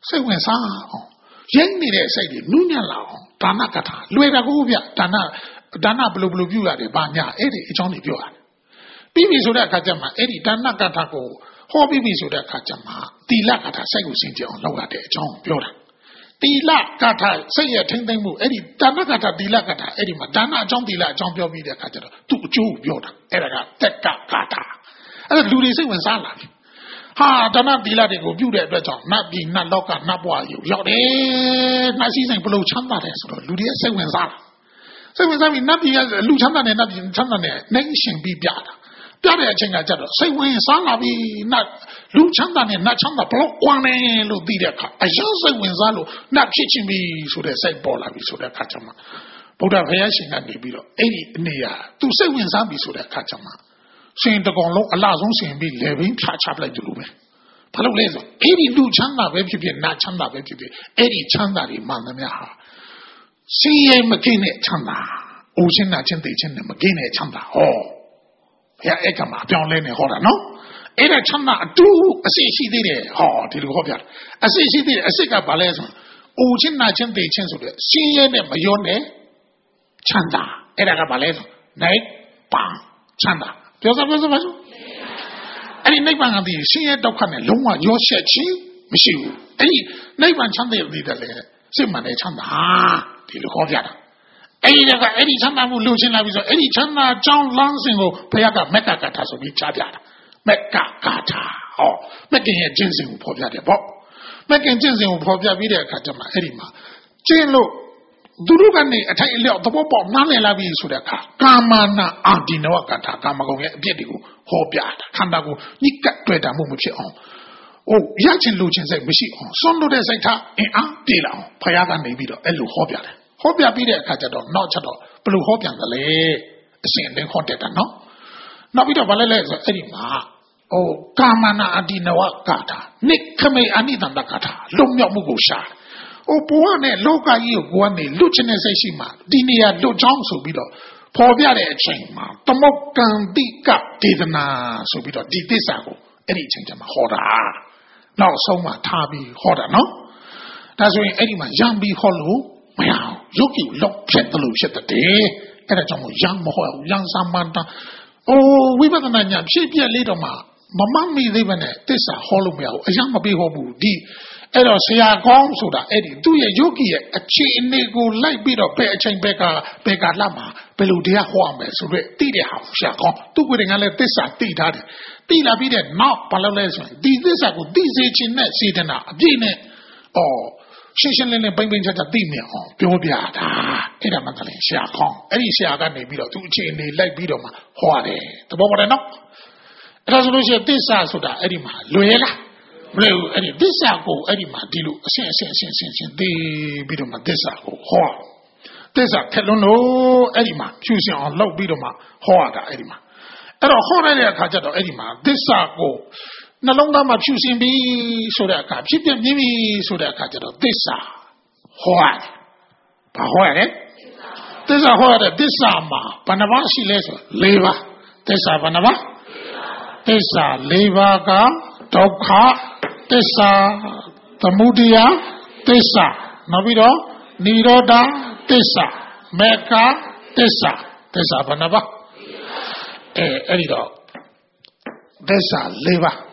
စိတ်ဝင်စားအောင်ရင်းနေတဲ့စိတ်တွေနုညံ့လာအောင်ဒါနကထာလွယ်တကူဗျဒါနဘလို့ပြုရတယ်ဘာညာအဲ့ဒီအကြောင်းတွေပြောရတယ်ပြီးပြီဆိုတဲ့အခါကျမှအဲ့ဒီဒါနကထာကိုဟောပြီးပြီဆိုတဲ့အခါကျမှတီလကထာစိတ်ကိုစင်ကြအောင်လုပ်ရတဲ့အကြောင်းပြောတာတီလကထာစိတ်ရထိမ့်သိမ့်မှုအဲ့ဒီဒါနကထာတီလကထာအဲ့ဒီမှာဒါနအကြောင်းတီလအကြောင်းပြောပြီးတဲ့အခါကျတော့သူ့အကျိုးကိုပြောတာအဲ့ဒါကတက်ကကထာအဲ့ဒါလူတွေစိတ်ဝင်စားလာပြီဟာဒါနတီလတွေကိုပြုတဲ့အတွက်ကြောင့်နတ်ပြည်နတ်လောကနတ်ဘဝကြီးရောက်တယ်နတ်စည်းစိမ်ဘလို့ချမ်းသာတယ်ဆိုတော့လူတွေစိတ်ဝင်စားလာစိတ်ဝင်စားပြီးနတ်ပြည်ကလူချမ်းသာတယ်နတ်ပြည်ချမ်းသာတယ်နိုင်ရှင်ပြီးပြတာပြတဲ့အချိန်ကကြတော့စိတ်ဝင်စားလာပြီးနတ်လူချမ်းသာနဲ့နတ်ချမ်းသာဘလို့ကွာနေလို့သိတဲ့အခါအရင်စိတ်ဝင်စားလို့နတ်ဖြစ်ချင်းပြီဆိုတဲ့စိတ်ပေါ်လာပြီဆိုတဲ့အခါကျမှဗုဒ္ဓဘုရားရှင်ကနေပြီးတော့အဲ့ဒီအနေရာသူစိတ်ဝင်စားပြီဆိုတဲ့အခါကျမှရှင်တကောင်လုံးအလားဆုံးရှင်ပြီးလေဘင်းဖြာချပလိုက်တယ်လို့ပဲဘာလို့လဲဆိုအဲ့ဒီလူချမ်းသာပဲဖြစ်ဖြစ်နတ်ချမ်းသာပဲဖြစ်ဖြစ်အဲ့ဒီချမ်းသာတွေမှန်သမျှဟာရှင်ရဲ့မကင်းတဲ့ချမ်းသာအိုချင်းနာချင်းသိချင်းနဲ့မကင်းတဲ့ချမ်းသာဟောဘုရားအဲ့ကမှာအပြောင်းလဲနေဟောတာနော်အဲ့ဒါချမ်းသာအတူအစစ်ရှိသေးတယ်ဟောဒီလိုဟောပြတယ်အစစ်ရှိသေးတယ်အစစ်ကဘာလဲဆိုအိုချင်းနာချင်းသိချင်းဆိုတဲ့ရှင်ရဲ့နဲ့မရောနဲ့ချမ်းသာအဲ့ဒါကဘာလဲဆိုနိုင်ပန်းချမ်းသာပြောစပါစို့အဲ့ဒီနိဗ္ဗာန်ကဒီရှင်ရဲ့ဒုက္ခနဲ့လုံးဝရောရှက်ခြင်းမရှိဘူးအဲ့ဒီနိဗ္ဗာန်ချမ်းသာပြီးတယ်လေစိတ်မှန်တဲ့ချမ်းသာဒီလိုဟောပြတာအဲ့ဒီကအဲ့ဒီချမ်းသာမှုလိုချင်လာပြီဆိုအဲ့ဒီချမ်းသာကြောင်းလမ်းစဉ်ကိုဘုရားကမက်ကကထာဆိုပြီးကြားပြတာမက်ကကထာဟောမက်ကင်ရဲ့ကျင့်စဉ်ကိုဖော်ပြတယ်ပေါ့မက်ကင်ကျင့်စဉ်ကိုဖော်ပြပြီးတဲ့အခါကျမှအဲ့ဒီမှာကျင့်လို့သူတို့ကနေအထိုက်အလျောက်သဘောပေါက်နားလည်လာပြီဆိုတဲ့အခါကာမနာအာဒီနဝကထာကာမဂုဏ်ရဲ့အပြစ်တွေကိုဟောပြတာခန္ဓာကိုညှိကပ်တွေ့တာမှုမဖြစ်အောင်ရချင်လူချင်စိတ်မရှိအောင်စွန့်လို့တဲ့စိတ်ထားအင်းအားပြေလာအောင်ဘုရားကနေပြီးတော့အဲ့လိုဟောပြတယ်ဟောပြပြီးတဲ့အခါကျတော့နောက်ချက်တော့ဘယ်လိုဟောပြန်သလဲအရှင်လင်းဟောတက်တာနော်နောက်ပြီးတော့ဘာလဲလဲဆိုအဲ့ဒီမှာကာမနာအဒီနဝကထာနိခမေအနိတန္တကထာလုံမြောက်မှုကိုရှာဘဝနဲ့လောကကြီးကိုကနေလွတ်ချင်တဲ့စိတ်ရှိမှဒီနေရာလွတ်ချောင်းဆိုပြီးတော့ဖော်ပြတဲ့အချိန်မှာသမုတ်ကံတိကဒေသနာဆိုပြီးတော့ဒီသစ္စာကိုအဲ့ဒီအချိန်ကျမှဟောတာနောက်ဆုံးမှထားပြီးဟောတာနော်ဒါဆိုရင်အဲ့ဒီမှာရံပြီးဟောလို့မရအောင်ရုပ်ကြီးလောက်ဖြစ်တယ်လို့ဖြစ်တယ်အဲ့ဒါကြောင့်ရံမဟောရံသမန္တဝိပဿနာဉာဏ်ဖြစ်ပြလေးတော့မှမမမီသေးပဲနဲ့သစ္စာဟောလို့မရဘူးအရင်မပြေဟောဘူးဒီအဲ့တော့ဆရာကောင်းဆိုတာအဲ့ဒီသူ့ရဲ့ယောဂီရဲ့အခြေအနေကိုလိုက်ပြီးတော့ဘယ်အချိန်ဘက်ကလက်မှာဘယ်လိုတရားဟောအောင်ပဲဆိုတော့သိတဲ့ဟာဆရာကောင်းသူ့ကိုယ်တိုင်ကလည်းသစ္စာသိထားတယ်သိလာပြီးတဲ့နောက်ဘာလုပ်လဲဆိုရင်ဒီသစ္စာကိုသိစေခြင်းနဲ့စေတနာအပြည့်နဲ့ရှင်းရှင်းလင်းလင်းပိမ့်ချာသိမြင်အောင်ပြောပြတာအဲ့ဒါမှတည်းဆရာကောင်းအဲ့ဒီဆရာကနေပြီးတော့သူအခြေအနေလိုက်ပြီးတော့မှဟောတယ်သဘောပေါက်တယ်နော်အဲ့ဒါဆိုလို့ရှိရင်သစ္စာဆိုတာအဲ့ဒီမှာလွယ်လားမလွယ်ဘူးအဲ့ဒီသစ္စာကိုအဲ့ဒီမှာဒီလိုအရှင်းသိပြီးတော့မှသစ္စာကိုဟောသစ္စာထက်လွန်းလို့အဲ့ဒီမှာဖြူစင်အောင်လုပ်ပြီးတော့မှဟောရတာအဲ့ဒီမှာအဲ့တော့ဟောရတဲ့အခါကျတော့အဲ့ဒီမှာသစ္စာကိုနှလုံးသားမှာဖြူစင်ပြီးဆိုတဲ့အခါဖြစ်ပြမြင်ပြီးဆိုတဲ့အခါကျတော့သစ္စာဟောရတယ်ဘာဟောရလဲသစ္စာဟောရတဲ့သစ္စာမှာဘယ်နှပါးရှိလဲဆို၄ပါးသစ္စာဘယ်နှပါးသစ္စာ၄ပါးကဒုက္ခသစ္စာသမုဒယသစ္စာနောက်ပြီးတော့និရောဓသစ္စာမေဃသစ္စာဘယ်နှပါးအဲ့ဒီတော့သစ္စာ၄ပါး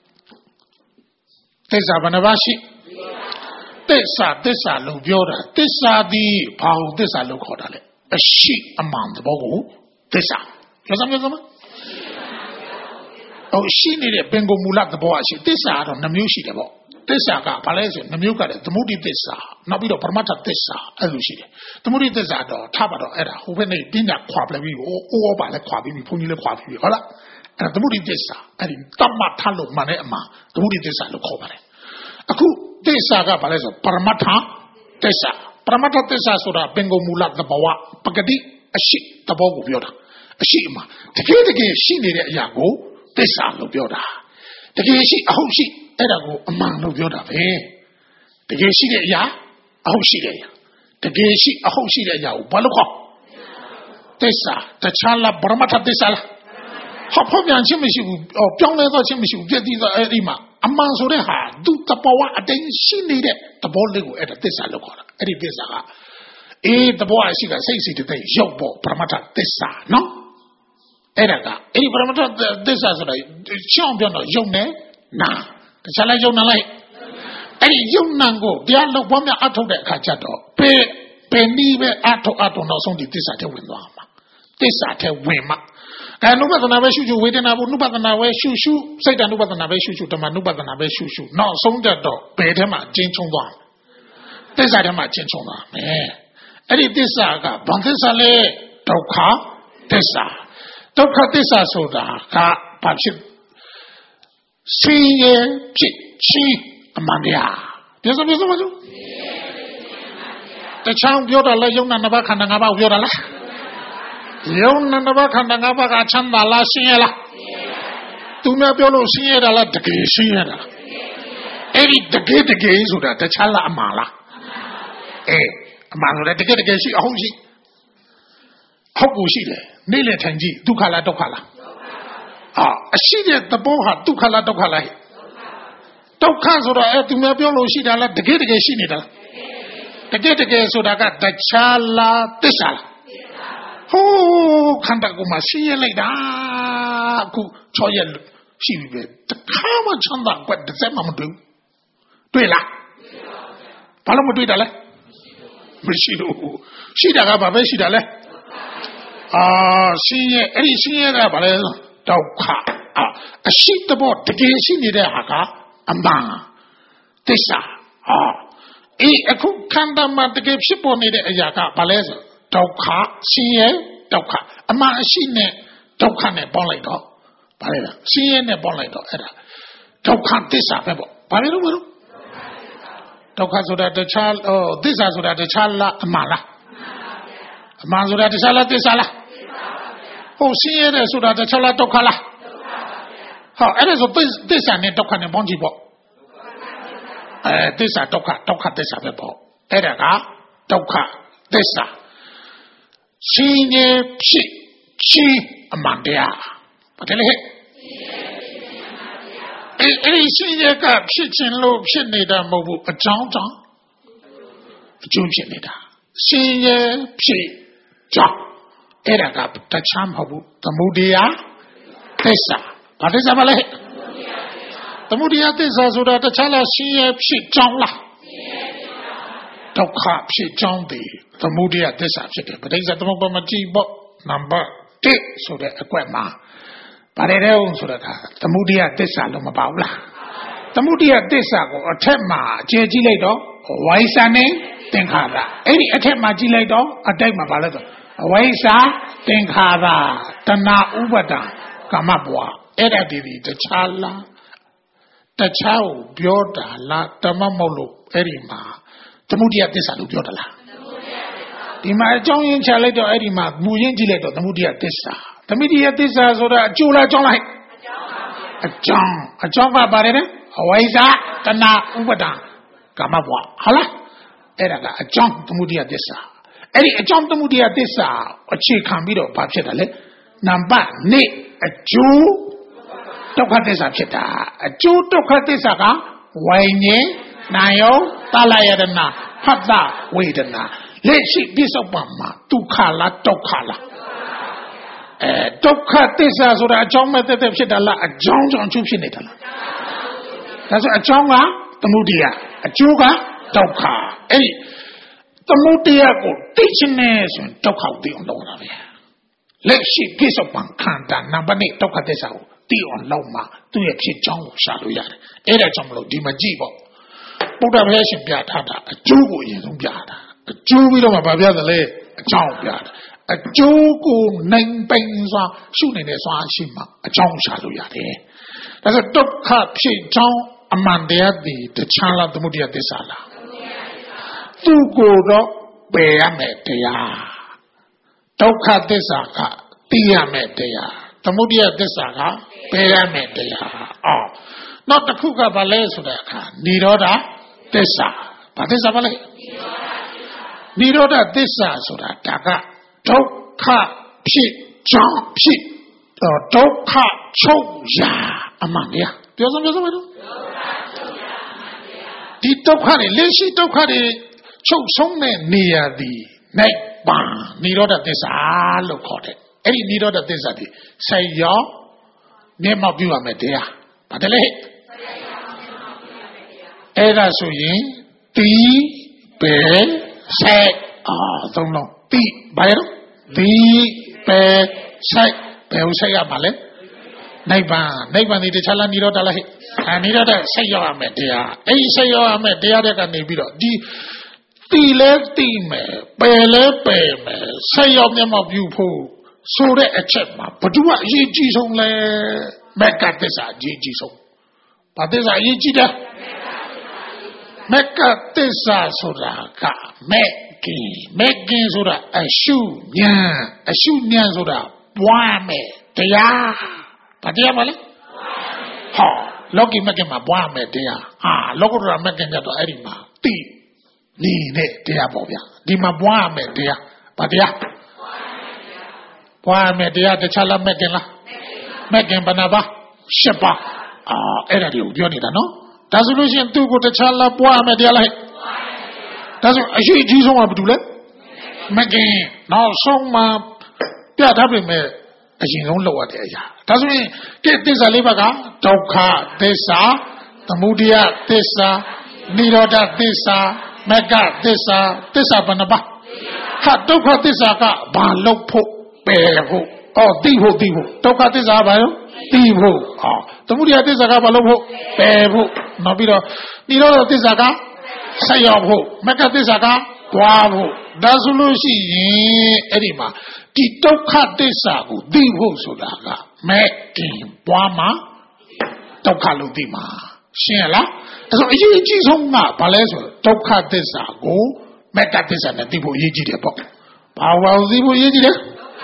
သစ္စာဘယ်နှပါးရှိသစ္စာလို့ပြောတာသစ္စာသည်ဘာကိုသစ္စာလို့ခေါ်တာလဲအရှိအမှန်သဘောကိုသစ္စာပြောစမ်းရှိနေတဲ့ပင်ကိုမူလသဘောအရှိသစ္စာကတော့နှမျိုးရှိတယ်ပေါ့သစ္စာကဘာလဲဆိုနှမျိုးကလည်းသမုဒိသစ္စာနောက်ပြီးတော့ပရမတ္ထသစ္စာအဲ့လိုရှိတယ်သမုဒိသစ္စာတော့ထားပါတော့အဲ့ဒါဟိုဘက်နေပညာခွာပြပြီးဩပါလဲခွာပြီးဘုန်းကြီးလည်းခွာပြီးဟုတ်လားအဲ့ဒါသမုဒိသစ္စာအဲ့ဒီတမတ်ထလို့မှန်တဲ့အမှသမုဒိသစ္စာလို့ခေါ်ပါတယ်အခုသစ္စာကဘာလဲဆိုပရမတ္ထသစ္စာပရမတ္ထသစ္စာဆိုတာပင်ကိုမူလသဘောပဂတိအရှိသဘောကိုပြောတာအရှိအမှတကယ်ရှိနေတဲ့အရာကိုသစ္စာလို့ပြောတာတကယ်ရှိအဟုတ်ရှိအဲ့ဒါကိုအမှန်လို့ပြောတာပဲတကယ်ရှိတဲ့အရာအဟုတ်ရှိတဲ့အရာတကယ်ရှိအဟုတ်ရှိတဲ့အရာကိုဘာလို့ခေါ်သစ္စာတခြားလားပရမတ္ထသစ္စာလားဟောဖော်ပြန်ခြင်းမရှိဘူးပြောင်းလဲသွားခြင်းမရှိဘူးပြည့်တည်သွားအဲ့ဒီမှာအမှန်ဆိုတဲ့ဟာသူတဘဝအတိုင်းရှိနေတဲ့သဘောလေးကိုအဲ့ဒါသစ္စာလို့ခေါ်တာအဲ့ဒီသစ္စာကသဘောအရှိကစိတ်စီတဲ့ရုပ်ပေါ့ပရမတ္ထသစ္စာနော်အဲ့ဒါကအဲ့ဒီပရမတ္ထသစ္စာဆိုတာရှောင်းပြောတော့ယုံနဲ့နာတခြားလိုက်ယုံနာလိုက်အဲ့ဒီယုံနာကိုတရားလောက်ပွားများအထုတ်တဲ့အခါကျတော့ပင်နည်းပဲအထုတ်နောက်ဆုံးဒီသစ္စာထဲဝင်သွားမှာသစ္စာထဲဝင်မှာနုပဒနာပဲရှုရှုဝေဒနာဘူးနုပဒနာပဲရှုရှုစိတ်တနုပဒနာပဲရှုရှုဓမ္မနုပဒနာပဲရှုရှုနောက်ဆုံးတော့ဘယ်ထဲမှာကျင်းချုံသွားသစ္စာထဲမှာကျင်းချုံသွားမယ်အဲ့ဒီသစ္စာကဘာသစ္စာလဲဒုက္ခသစ္စာဒုက္ခသစ္စာဆိုတာကဘာဖြစ်ဆင်းရဲဖြစ်ချင်းအမှန်တရားပြောစမစို့တချောင်းပြောတာလဲယုံနာနှစ်ပါးခန္ဓာ၅ပါးပြောတာလားယုံနာနှစ်ပါးခန္ဓာ၅ပါးကချမ်းသာလားဆင်းရဲလားသူများပြောလို့ဆင်းရဲတာလားတကယ်ဆင်းရဲတာအဲ့ဒီတကယ်ဆိုတာတခြားလားအမှန်လားအမှန်ဆိုတဲ့တကယ်ရှိအဟုတ်ရှိဟုတ်ကိုရှိတယ်နေ့လည်ထိုင်ကြည့်ဒုက္ခလားဒုက္ခလားအရှိတဲ့သဘောဟာဒုက္ခလားဒုက္ခလားဒုက္ခဆိုတော့သူများပြောလို့ရှိတာလားတကယ်ရှိနေတာလားတကယ်ဆိုတာကတခြားလားသစ္စာလားဟိုးခန္ဓာကိုယ်မှာရှင်းရလိုက်တာအခု6ရက်ရှိပြီပဲတခါမှချမ်းသာကွက်တစ်စက်မှမတွေ့လားဘာလို့မတွေ့တာလဲမရှိလို့ရှိတာကဘာပဲရှိတာလဲရှင်းရအဲ့ဒီရှင်းရတာဘာလဲဒုက္ခအရှိတဘောတကယ်ရှိနေတဲ့ဟာကအမှန်သစ္စာအခုခန္ဓာမှာတကယ်ဖြစ်ပေါ်နေတဲ့အရာကဘာလဲဆိုဒုက္ခဆင်းရဲဒုက္ခအမှန်အရှိနဲ့ဒုက္ခနဲ့ပေါင်းလိုက်တော့ဘာလဲလားဆင်းရဲနဲ့ပေါင်းလိုက်တော့အဲ့ဒါဒုက္ခသစ္စာပဲပေါ့ဘာလဲလို့မလို့ဒုက္ခဆိုတာတခြားသစ္စာဆိုတာတခြားလားအမှန်လားအမှန်ဆိုတာတခြားလားသစ္စာလားဟုတ်ဆင်းရဲတယ်ဆိုတာတခြားလားဒုက္ခလားအဲ့ဒါဆိုသစ္စာနဲ့ဒုက္ခနဲ့ပေါင်းကြည့်ပေါ့သစ္စာဒုက္ခသစ္စာပဲပေါ့အဲ့ဒါကဒုက္ခသစ္စာရှင်းရဖြစ်ချင်းအမှန်တရားဘာတယ်လဲအဲ့ဒီရှင်းရကဖြစ်ချင်းလို့ဖြစ်နေတာမဟုတ်ဘူးအကြောင်းကြောင့်အကျိုးဖြစ်နေတာရှင်းရဖြစ်ကြောင့်အဲ့ဒါကတခြားမဟုတ်ဘူးသမုဒယသစ္စာဘာသစ္စာပါလဲသမုဒယသစ္စာဆိုတာတခြားလားရှင်းရဖြစ်ကြောင်းလားဒုက္ခဖြစ်ကြောင်းတည်သမုဒယသစ္စာဖြစ်တယ်ပဋိစ္စသမုပ္ပါမတိပေါ့နံပါတ်1ဆိုတဲ့အကွက်မှာဗါတယ်တဲ့ဦးဆိုတာကသမုဒယသစ္စာလို့မပါဘူးလားသမုဒယသစ္စာကိုအထက်မှာကျေကြည့်လိုက်တော့ဝိသနေသင်္ခါရအဲ့ဒီအထက်မှာကြည့်လိုက်တော့အတိုက်မှာပါလဲဆိုအဝိဇ္ဇာသင်္ခါရတဏှာဥပါဒံကာမဘဝအဲ့ဒါဒီတခြားလားတခြားကိုပြောတာလားတမမဟုတ်လို့အဲ့ဒီမှာသမုဒယသစ္စာလို့ပြောတာလားဒီမှာအကြောင်းရင်းချလိုက်တော့အဲ့ဒီမှာမူရင်းကြည့်လိုက်တော့သမုဒယသစ္စာသမုဒယသစ္စာဆိုတာအကျိုးလားအကြောင်းလားအကြောင်းကပါတယ်အဝိဇ္ဇာတဏှာဥပါဒံကာမဘဝဟုတ်လားအဲ့ဒါကအကြောင်းသမုဒယသစ္စာအဲ့ဒီအကြောင်းသမုဒယသစ္စာအခြေခံပြီးတော့ဘာဖြစ်တာလဲနံပါတ်2အကျိုးဒုက္ခသစ္စာဖြစ်တာအကျိုးဒုက္ခသစ္စာကဝိညာဉ်နာယောသလယတနာဖတ်တာဝေဒနာလက်ရှိပြစ္ဆုတ်ပံမှာဒုက္ခလားဒုက္ခလားဒုက္ခသစ္စာဆိုတာအကြောင်းမဲ့သက်သက်ဖြစ်တာလားအကြောင်းကြောင့်အကျိုးဖြစ်နေတာလားဒါဆိုအကြောင်းကသမုဒယအကျိုးကဒုက္ခအဲ့ဒီသမုဒယကိုသိချင်နေဆိုရင်ဒုက္ခကိုသိအောင်လုပ်ရတာပဲလက်ရှိပြစ္ဆုတ်ပံခန္ဓာနံပါတ်1ဒုက္ခသစ္စာကိုသိအောင်လုပ်မှသူ့ရဲ့ဖြစ်ကြောင်းကိုရှာလို့ရတယ်အဲ့ဒါကြောင့်မလို့ဒီမှာကြည့်ပေါ့ဘုရားဘုရားရှင်ပြထားတာအကျိုးကိုအရင်ဆုံးပြတာအကျိုးပြီးတော့မှဗာပြသလဲအကြောင်းပြတာအကျိုးကိုနိုင်ပိုင်စွာရှုနေတဲ့စွာရှိမှအကြောင်းရှာလို့ရတယ်ဒါဆိုဒုက္ခဖြစ်ကြောင်းအမှန်တရားတည်တခြားလားသမုဒယသစ္စာလားသူကိုတော့ပယ်ရမယ်တရားဒုက္ခသစ္စာကသိရမယ်တရားသမုဒယသစ္စာကပယ်ရမယ်တရားနောက်တစ်ခုကဘာလဲဆိုတဲ့အခါនិရောဓသစ္စာဘာသစ္စာပါလဲនិရောဓသစ္စာဆိုတာဒါကဒုက္ခဖြစ်ကြောင်းဖြစ်ဒုက္ခချုပ်ရာအမှန်တရားပြောစမ်းလို့ဒီဒုက္ခတွေလက်ရှိဒုက္ခတွေချုပ်ဆုံးတဲ့နေရာဒီနိဗ္ဗာန်နိရောဓသစ္စာလို့ခေါ်တယ်အဲ့ဒီနိရောဓသစ္စာဒီဆက်ရောက်မျက်မှောက်ပြုရမယ်တရားဘာတလဲအဲ့ဒါဆိုရင်တိပေဆက်သုံးလုံးတိဘာလဲတိပေဆက်ဘယ်ဥဆက်ရပါလဲနိဗ္ဗာန်ဒီတခြားလားနိရောဓလားဟဲ့နိရောဓဆက်ရောက်ရမယ်တရားအဲ့ဒီဆက်ရောက်ရမယ်တရားတဲ့ကနေပြီးတော့ဒီတိလဲတိမယ်ပယ်လဲပယ်မယ်ဆက်ရောက်မျက်မှောက်ပြုဖို့ဆိုတဲ့အချက်မှာဘ누구ကအရေးကြီးဆုံးလဲမက္ကသစ္စာအရေးကြီးဆုံးဘာသစ္စာအရေးကြီးတယ်မက္ကသစ္စာဆိုတာကမဲ့ကင်ဆိုတာအရှုဉာဏ်ဆိုတာပွားမယ်တရားဘာတရားမလဲဟောလောကီမက်ကင်မှာပွားမယ်တရားလောကုတ္တရာမက်ကင်ကြတော့အဲ့ဒီမှာတိနေတဲ့တရားပေါ့ဗျာဒီမှာပွားမယ်တရားဘာတရားပွားမယ်တရားတခြားလားမက်ကင်လားမက်ကင်ဘယ်နှပါ၈ပါးအဲ့ဒါတွေကိုပြောနေတာနော်ဒါဆိုလို့ရှိရင်သူ့ကိုတခြားလားပွားမယ်တရားလားဒါဆိုအရှိအကြီးဆုံးကဘာတူလဲမက်ကင်နောက်ဆုံးမှာပြထားပြီမဲ့အရင်ဆုံးလောက်ရတဲ့အရာဒါဆိုရင်ဒီသစ္စာလေးပါးကဒုက္ခသစ္စာသမုဒယသစ္စာနိရောဓသစ္စာမက္ခသစ္စာဘယ်နှပါဟာဒုက္ခသစ္စာကဘာလို့ဖို့ပယ်ဖို့သိဖို့ဒုက္ခသစ္စာဘာလို့သိဖို့သမုဒယသစ္စာကဘာလို့ဖို့ပယ်ဖို့နောက်ပြီးတော့နိရောဓသစ္စာကဆက်ရောက်ဖို့မက္ခသစ္စာကတွားဖို့ဒါဆိုလို့ရှိရင်အဲ့ဒီမှာဒီဒုက္ခသစ္စာကိုသိဖို့ဆိုတာကမဲ့တင်ပွားမှာဒုက္ခလို့သိမှာရှင်းရလားဒါဆိုအရေးကြီးဆုံးကဘာလဲဆိုဒုက္ခသစ္စာကိုမက္ခသစ္စာနဲ့သိဖို့အရေးကြီးတယ်ပေါ့ဘာသိဖို့အရေးကြီးလဲ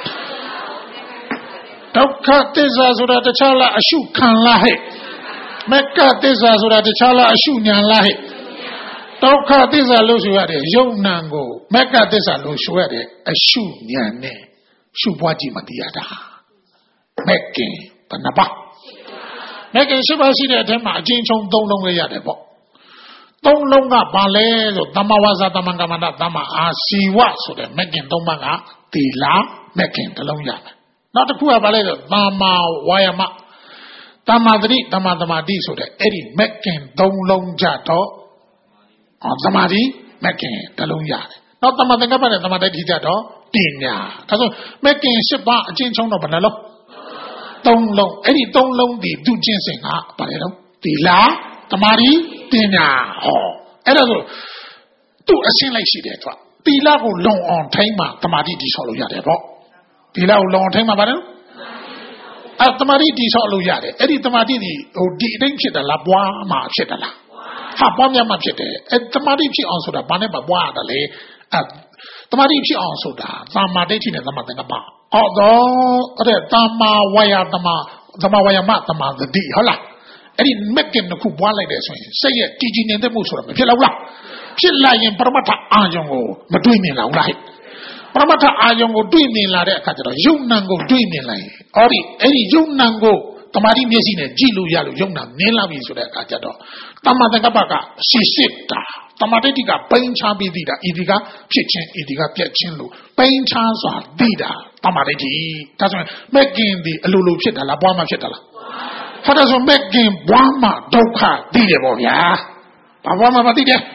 ဒုက္ခသစ္စာဆိုတာတခြားလားအရှုခံလားဟဲ့မက္ခသစ္စာဆိုတာတခြားလားအရှုဉာဏ်လားဟဲ့ဒုက္ခသစ္စာလို့ဆိုရတယ်ယုံနာကိုမက္ခသစ္စာလို့ဆိုရတယ်အရှုဉာဏ်နဲ့ရှုပွားကြည့်မှသိရတာမက်ကင်ဘယ်နှပါမက်ကင်၈ပါးရှိတဲ့အထက်မှာအချင်းချင်း၃လုံးလေးရတယ်ပေါ့၃လုံးကဘာလဲဆိုသမ္မာဝါစာသမ္မာကမ္မန္တသမ္မာအာစီဝဆိုတဲ့မက်ကင်၃ပါးကသီလမက်ကင်တစ်လုံးရတယ်နောက်တစ်ခုကဘာလဲဆိုသမ္မာဝါယာမသမ္မာသတိသမ္မာသမာဓိဆိုတဲ့အဲ့ဒီမက်ကင်၃လုံးကြတော့သမာဓိမက်ကင်တစ်လုံးရတယ်နောက်သမ္မာသင်္ကပ္ပနဲ့သမ္မာဒိဋ္ဌိကြတော့ပညာဒါဆိုမက်ကင်၈ပါးအချင်းချင်းတော့ဘယ်နှလုံး၃လုံးအဲ့ဒီ၃လုံးဒီသူချင်းစင်ကဘာလဲတော့သီလသမာဓိပညာအဲ့ဒါဆိုသူ့အရှင်းလိုက်ရှိတယ်သူကသီလကိုလုံအောင်ထိမ့်မှသမာဓိတည်ဆောက်လို့ရတယ်ပေါ့သီလကိုလုံအောင်ထိမ့်မှဘာလဲသမာဓိတည်ဆောက်လို့ရတယ်အဲ့ဒီသမာဓိဒီဒီအတိုင်းဖြစ်တယ်လားပွားမှဖြစ်တယ်လားပွားများမှဖြစ်တယ်သမာဓိဖြစ်အောင်ဆိုတာဘာနဲ့ပွားရတယ်လေသမာဓိဖြစ်အောင်ဆိုတာသမ္မာဒိဋ္ဌိနဲ့သမ္မာသင်္ကပ္ပအဲ့သမ္မာဝါယာမသမ္မာသတိဟုတ်လားအဲ့ဒီမက်ကင်တစ်ခုပွားလိုက်တယ်ဆိုရင်စိတ်ရဲ့တည်ကြည်နေတဲ့မှုဆိုတာမဖြစ်လောက်လားဖြစ်လာရင်ပရမတ္ထအာယုံကိုမတွေ့မြင်လောက်လားပရမတ္ထအာယုံကိုတွေ့မြင်လာတဲ့အခါကျတော့ယုံနံကိုတွေ့မြင်လိုက်ရင်အဲ့ဒီယုံနံကိုတမာတိမျက်စိနဲ့ကြည့်လို့ရလို့ယုံနာနင်းလာပြီဆိုတဲ့အခါကျတော့တမ္မာသင်္ကပ္ပကရှိတာတမ္မာဒိဋ္ဌိကပိန်းချပြီးသိတာဤဒီကဖြစ်ခြင်းဤဒီကပြက်ခြင်းလို့ပိန်းချစွာသိတာတမ္မာဒိဋ္ဌိဒါဆိုရင်မက်ကင်ဒီအလိုလိုဖြစ်တာလားပွားမှဖြစ်တာလားဟုတ်တယ်ဆိုမက်ကင်ပွားမှဒုက္ခသိတယ်ပေါ့ဗျာဘာပွားမှမသိတယ်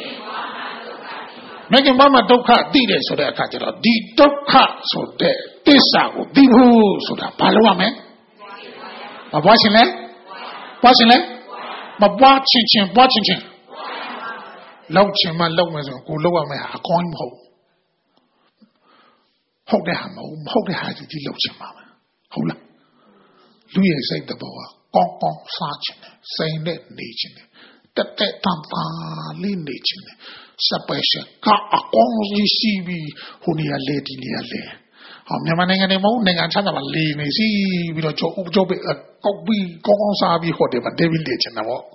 မက်ကင်ပွားမှဒုက္ခသိတယ်ဆိုတဲ့အခါကျတော့ဒီဒုက္ခဆိုတဲ့သစ္စာကိုသိဖို့ဆိုတာဘာလို့ရမလဲမပွားခြင်းလဲမပွားခြင်းပွားခြင်းလောက်ချင်မှလောက်မယ်ဆိုကိုလောက်ရမယ်အကောင်းကြီးမဟုတ်တဲ့ဟာမဟုတ်တဲ့ဟာကြီးလောက်ချင်ပါမယ်ဟုတ်လားလူရဲ့စိတ်တဘောကကောင်းစားချင်တယ်စိန်နဲ့နေချင်တယ်တက်တန်ပါလေးနေချင်တယ်စပယ်ရှယ်ကအကောင်းကြီးရှိပြီးဟိုနေရာလေဒီနေရာလေမြန်မာနိုင်ငံနေမဟုတ်နိုင်ငံခြားမှာလေနေစီပြီးတော့ကြောပဲကောက်ပြီးကောင်းစားပြီးဟိုတယ်မှာဒေးဗစ်လေချင်တာပေါ့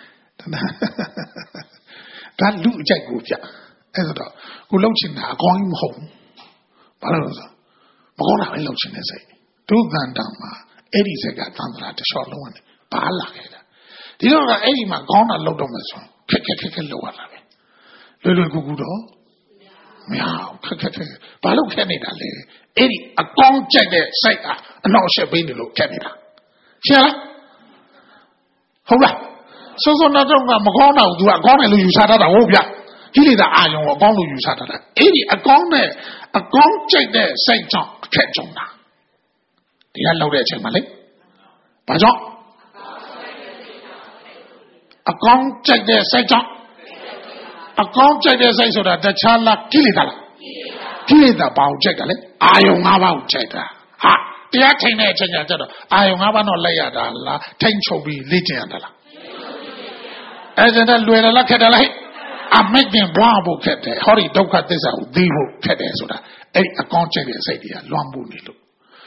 ဒါလူအကြိုက်ကိုပြအဲ့တော့ကိုလှုပ်ချင်တာအကောင်းကြီးမဟုတ်ဘူးဘာလို့လဲဆိုမကောင်းတာပဲလှုပ်ချင်တဲ့စိတ်ဒုက္ခန္တမှာအဲ့ဒီစိတ်ကသံသရာတလျှောက်လုံးကနေပါလာခဲ့တာဒီတော့ကအဲ့ဒီမှာကောင်းတာလှုပ်တော့မယ်ဆိုခက်လောက်ရတာပဲလွယ်ကူတော့မရခက်ဘာလို့ခက်နေတာလဲအဲ့ဒီအကောင်းကြိုက်တဲ့စိတ်ကအနောက်ရှက်ပေးနေလို့ခက်နေတာရှင်းလားဟုတ်လားစောစောတော့ကမကောင်းတော့ तू အကောင်းတယ်လို့ယူဆတတ်တာဟုတ်ဗျကိလေသာအာယုံကိုအကောင်းလို့ယူဆတတ်တာအဲ့ဒီအကောင်းနဲ့အကောင်းကြိုက်တဲ့စိတ်ကြောင့်အခက်ကြုံတာတရားလောက်တဲ့အချိန်မှာလေဘာကြောင့်အကောင်းကြိုက်တဲ့စိတ်ကြောင့်အကောင်းကြိုက်တဲ့စိတ်ဆိုတာတခြားလားကိလေသာလားကိလေသာဘာကိုကြိုက်တာလဲအာယုံ၅ပါးကိုကြိုက်တာဟာတရားထိုင်တဲ့အချိန်ကျတော့အာယုံ၅ပါးတော့လိုက်ရတာလားထိန်ချုပ်ပြီးလေ့ကျင့်ရတာလားအဲ့ဒါလွယ်တယ်လားခက်တယ်လားအမိတ်တင်ဘွားဖို့ခက်တယ်ဟောဒီဒုက္ခသစ္စာကိုသိဖို့ခက်တယ်ဆိုတာအဲ့ဒီအကောင်းကြိုက်တဲ့စိတ်တွေကလွမ်းဖို့နေလို့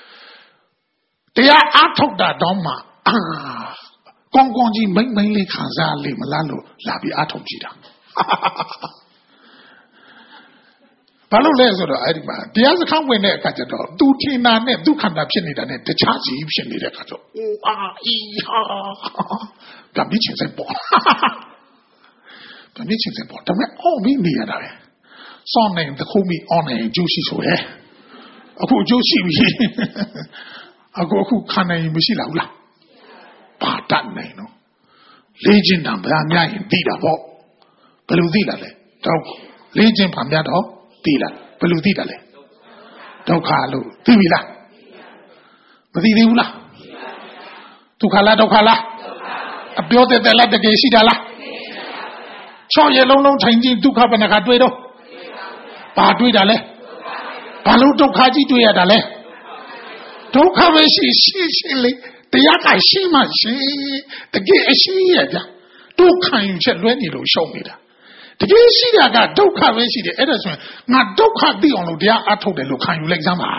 တရားအားထုတ်တာတော့မှကောင်းကြီးမိမ့်လေးခံစားလိမ့်မလားလို့လာပြီးအားထုတ်ကြည့်တာဘာလို့လဲဆိုတော့အဲ့ဒီမှာတရားစခန်းဝင်တဲ့အခါကျတော့သူထင်တာနဲ့သူခန္ဓာဖြစ်နေတာနဲ့တခြားစီဖြစ်နေတဲ့အခါကျတော့ကံပြီးချင်းစပေါ်ဒါပေမဲ့အော်ပြီးနေရတာပဲစောင့်နေတခုမိအော်နေကျိုးရှိဆိုရဲအခုကျိုးရှိပြီအခုခံနိုင်မရှိလားဘူးလားပါတတ်နိုင်နော်လေးချင်းတံဗျာများရင်သိတာပေါ့ဘယ်လိုသိလာလဲတော့လေးချင်းဗာများတော့သိလားဘယ်လိုသိတာလဲဒုက္ခလို့သိပြီလားမသိသေးဘူးလားဒုက္ခလားအပြောတဲ့လားတကယ်ရှိတာလား6ရက်လုံးထိုင်ကြည့်ဒုက္ခဘယ်နှခါတွေ့တော့ဘာတွေ့တာလဲဘာလို့ဒုက္ခကြီးတွေ့ရတာလဲဒုက္ခပဲရှိလေတရားကရှိမှရှိတကယ်အရှိရကြဒုက္ခယူချက်လွဲနေလို့ရှုံးနေတာတကယ်ရှိတာကဒုက္ခပဲရှိတယ်အဲ့ဒါဆိုရင်ငါဒုက္ခသိအောင်လို့တရားအထုတ်တယ်လို့ခံယူလိုက်စမ်းပါ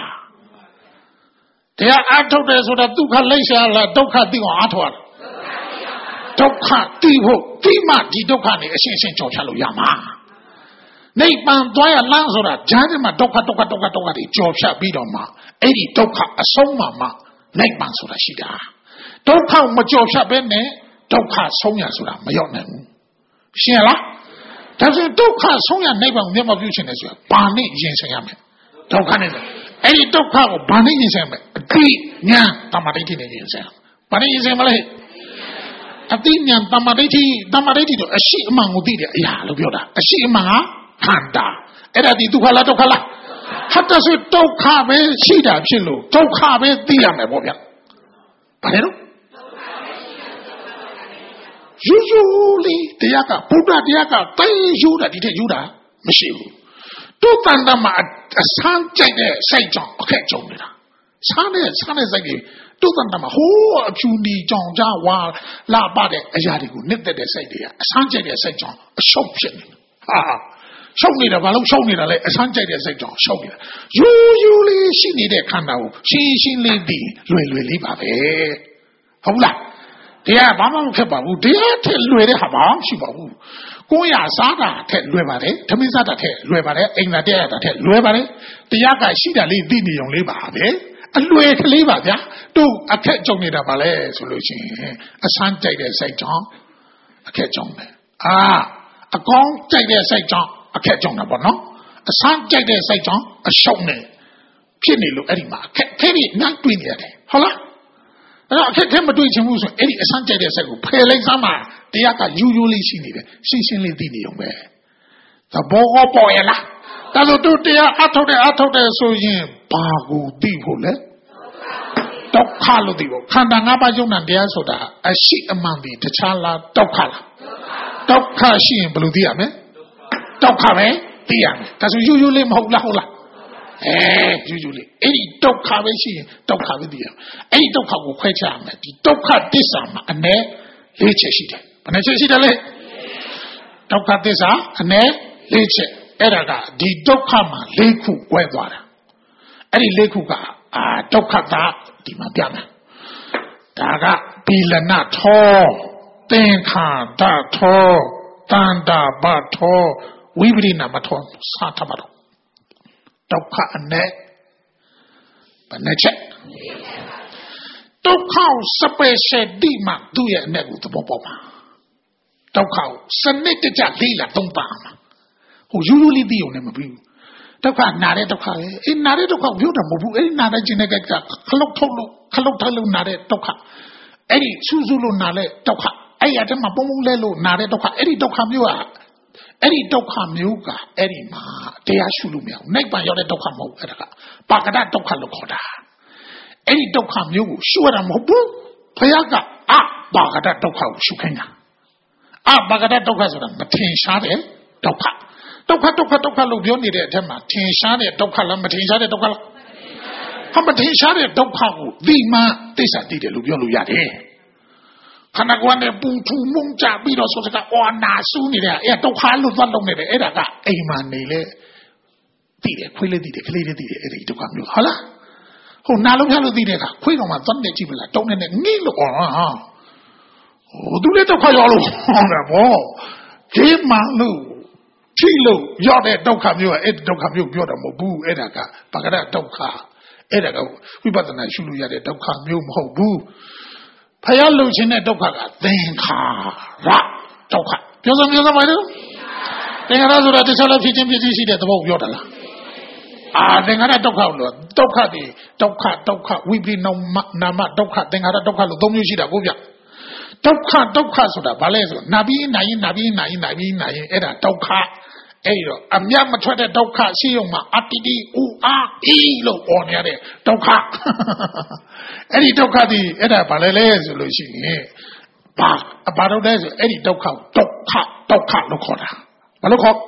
တရားအထုတ်တယ်ဆိုတာဒုက္ခလိုက်ရှာလားဒုက္ခသိအောင်အထုတ်ရဒုက္ခသိဖို့ဒီမှဒီဒုက္ခနဲ့အရှင်းရှင်းကြော်ဖြတ်လို့ရမှာနိဗ္ဗာန်သွားရလမ်းဆိုတာဂျားထဲမှာဒုက္ခတွေကြော်ဖြတ်ပြီးတော့မှအဲ့ဒီဒုက္ခအဆုံးမှနိဗ္ဗာန်ဆိုတာရှိတာဒုက္ခမကြော်ဖြတ်ဘဲနဲ့ဒုက္ခဆုံးရဆိုတာမရောက်နိုင်ဘူးရှင်းလားဒါဆိုဒုက္ခဆုံးရနိဗ္ဗာန်ကိုမျက်မှောက်ပြုချင်တယ်ဆိုတာဘာနဲ့ရင်ဆိုင်ရမလဲဒုက္ခနဲ့အဲ့ဒီဒုက္ခကိုဘာနဲ့ရင်ဆိုင်မလဲအတိညာတမတိနဲ့ရင်ဆိုင်ဘာနဲ့ရင်ဆိုင်မလဲအတိညာတမတိတော့အရှိအမှန်ကိုသိတဲ့အရာလို့ပြောတာအရှိအမှန်ကခန္ဓာအဲ့ဒါဒီဒုက္ခလားဟာတဆိုဒုက္ခပဲရှိတာဖြစ်လို့ဒုက္ခပဲသိရမယ်ပေါ့ဗျာဘာလဲတော့ယူလီတရားကဘုရားတရားကတိုင်းယူတာဒီထက်ယူတာမရှိဘူးဒုက္ခတမအဆန်းကြိုက်တဲ့စိတ်ကြောင့်အခက်ကြုံနေတာဆန်းတဲ့စိတ်ကြီးဒုက္ခတမဟိုးအဖြူနီကြောင်ကြဝါလာပတဲ့အရာတွေကိုနှစ်သက်တဲ့စိတ်တွေကအဆန်းကြိုက်တဲ့စိတ်ကြောင့်အရှုပ်ဖြစ်နေရှုပ်နေတာဘာလို့ရှုပ်နေတာလဲအဆန်းကြိုက်တဲ့စိတ်ကြောင့်ရှုပ်နေတာယူလေးရှိနေတဲ့ခန္ဓာကိုရှင်းလေးပြီးလွယ်လေးပါပဲဟုတ်လားတရားဘာမှမဖြစ်ပါဘူးတရားထက်လွယ်တဲ့ဟာဘာမှမရှိပါဘူးကိုရစားတာထက်လွယ်ပါတယ်ဓမင်းစားတာထက်လွယ်ပါတယ်အိမ်သာတရားတာထက်လွယ်ပါတယ်တရားကရှိတာလေးသိနေုံလေးပါပဲအလွယ်ကလေးပါဗျာတို့အခက်ကြုံနေတာပါလဲဆိုလို့ရှိရင်အဆန်းကြိုက်တဲ့စိတ်ကြောင့်အခက်ကြုံတယ်အကောင်းကြိုက်တဲ့စိတ်ကြောင့်အခက်ကြုံတာပေါ့နော်အဆန်းကြိုက်တဲ့စိတ်ကြောင့်အရှုံးနေဖြစ်နေလို့အဲ့ဒီမှာအခက်ကြီးနိုင်တွေ့နေရတယ်ဟုတ်လားအဲ့တော့အခက်မတွေ့ချင်ဘူးဆိုအဲ့ဒီအဆန်းကြိုက်တဲ့စိတ်ကိုဖယ်လိုက်စမ်းပါတရားကယူလေးရှိနေတယ်ရှင်းလေးသိနေုံပဲသဘောပေါ်ရလားဒါဆိုတို့တရားအထုတ်တယ်ဆိုရင်ဘာကိုသိဖို့လဲဒုက္ခလို့သိဖို့ခန္ဓာ၅ပါးယုံနာတရားဆိုတာအရှိအမှန်ဒီတခြားလားဒုက္ခလားဒုက္ခရှိရင်ဘယ်လိုသိရမလဲဒုက္ခပဲသိရမယ်ဒါဆိုယူလေးမဟုတ်လားယူလေးအဲ့ဒီဒုက္ခပဲရှိရင်ဒုက္ခပဲသိရမယ်အဲ့ဒီဒုက္ခကိုခွဲခြားရမယ်ဒီဒုက္ခသစ္စာမှာအ ਨੇ ၄ချက်ရှိတယ်ဘယ်နှချက်ရှိတယ်လဲဒုက္ခသစ္စာအ ਨੇ ၄ချက်အဲ့ဒါကဒီဒုက္ခမှာ၄ခုကွဲသွားတာအဲ့ဒီ၄ခုကဒုက္ခတာဒီမှာပြမယ်ဒါကပီလနထောသင်္ခါဒထောတန္တာပထောဝိပရိနာမထောစာထပါတော့ဒုက္ခအ ਨੇ ဘယ်နှချက်ဒုက္ခစပယ်ရှယ်ဒီမှာသူ့ရဲ့အ ਨੇ ကိုသဘောပေါက်ပါတောက်ခါကိုစနစ်တကျလေးလာသုံးပါမှာဟိုယူယူလေးတည်ုံနဲ့မပြီးဘူးတောက်ခါနာတဲ့တောက်ခါပဲအေးနာတဲ့တောက်ခါပြောတာမဟုတ်ဘူးအဲ့ဒီနာတဲ့ကျင်တဲ့ကခလုတ်ထုတ်လို့ခလုတ်ထားလို့နာတဲ့တောက်ခါအဲ့ဒီစူးစူးလို့နာတဲ့တောက်ခါအဲ့ရတဲ့မှာပုံပုံလဲလို့နာတဲ့တောက်ခါအဲ့ဒီတောက်ခါမျိုးကအဲ့ဒီဒုက္ခမျိုးကအဲ့ဒီမှာတရားရှုလို့မရဘူးနိဗ္ဗာန်ရောက်တဲ့ဒုက္ခမဟုတ်အဲ့ဒါကပါကဒဒုက္ခလို့ခေါ်တာအဲ့ဒီဒုက္ခမျိုးကိုရှုရတာမဟုတ်ဘူးဘုရားကအပါကဒဒုက္ခကိုရှုခိုင်းတာအပါကဒဒုက္ခဆိုတာမထင်ရှားတဲ့ဒုက္ခလို့ပြောနေတဲ့အထက်မှာထင်ရှားတဲ့ဒုက္ခလားမထင်ရှားတဲ့ဒုက္ခလားမထင်ရှားတဲ့ဒုက္ခကိုဒီမှာသိစ္စာတည်တယ်လို့ပြောလို့ရတယ်ခန္ဓာကိုယ်နဲ့ပူထူမုံကြပြီးတော့ဆိုစကားအော်နာဆူးနေတယ်အဲ့ဒုက္ခလို့သွားလုံးနေတယ်အဲ့ဒါကအိမ်မှာနေလေတည်တယ်ခွေးလေးတည်တယ်ကလေးလေးတည်တယ်အဲ့ဒီဒုက္ခမျိုးဟုတ်လားဟိုနာလုံးဖြတ်လို့တည်တယ်ကခွေးကောင်မှသွားနေကြည့်မလားတုံးနေငိလို့အော်ဟာဟိုသူလည်းဒုက္ခရောက်လို့ဟောတယ်ဗောဒီမှလို့ဖြိလို့ရောက်တဲ့ဒုက္ခမျိုးကအဲ့ဒုက္ခမျိုးပြောတာမဟုတ်ဘူးအဲ့ဒါကပကရဒုက္ခအဲ့ဒါကဝိပဿနာရှုလို့ရတဲ့ဒုက္ခမျိုးမဟုတ်ဘူးဖယားလုံခြင်းတဲ့ဒုက္ခကသင်္ခါရဒုက္ခပြောစမ်းပါလေသင်္ခါရဆိုတာတခြားလည်းဖြစ်ချင်းဖြစ်ရှိတဲ့သဘောကိုပြောတာလားသင်္ခါရဒုက္ခလို့ဒုက္ခတွေဒုက္ခဝိပရိနောနာမဒုက္ခသင်္ခါရဒုက္ခလို့သုံးမျိုးရှိတာကိုဗျဒုက္ခဆိုတာဘာလဲဆိုတော့နာပြီးနိုင်အဲ့ဒါဒုက္ခအဲ့တော့အမြတ်မထွက်တဲ့ဒုက္ခရှိုံမှာအတ္တိတိဥအာအီလို့ပေါ်နေရတဲ့ဒုက္ခအဲ့ဒီဒုက္ခဒီအဲ့ဒါဘာလဲဆိုလို့ရှိရင်ဘာတော့လဲဆိုအဲ့ဒီဒုက္ခလို့ခေါ်တာဘာလို့ခေါ်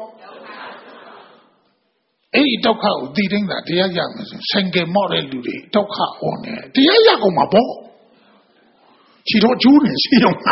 အဲ့ဒီဒုက္ခကိုသိတဲ့ကတရားရမယ်ဆိုဆိုင်ကယ်မော့တဲ့လူတွေဒုက္ခဟောနေတရားရကုန်မှာပေါ့ချီတော့ကျိုးနေရှိတော့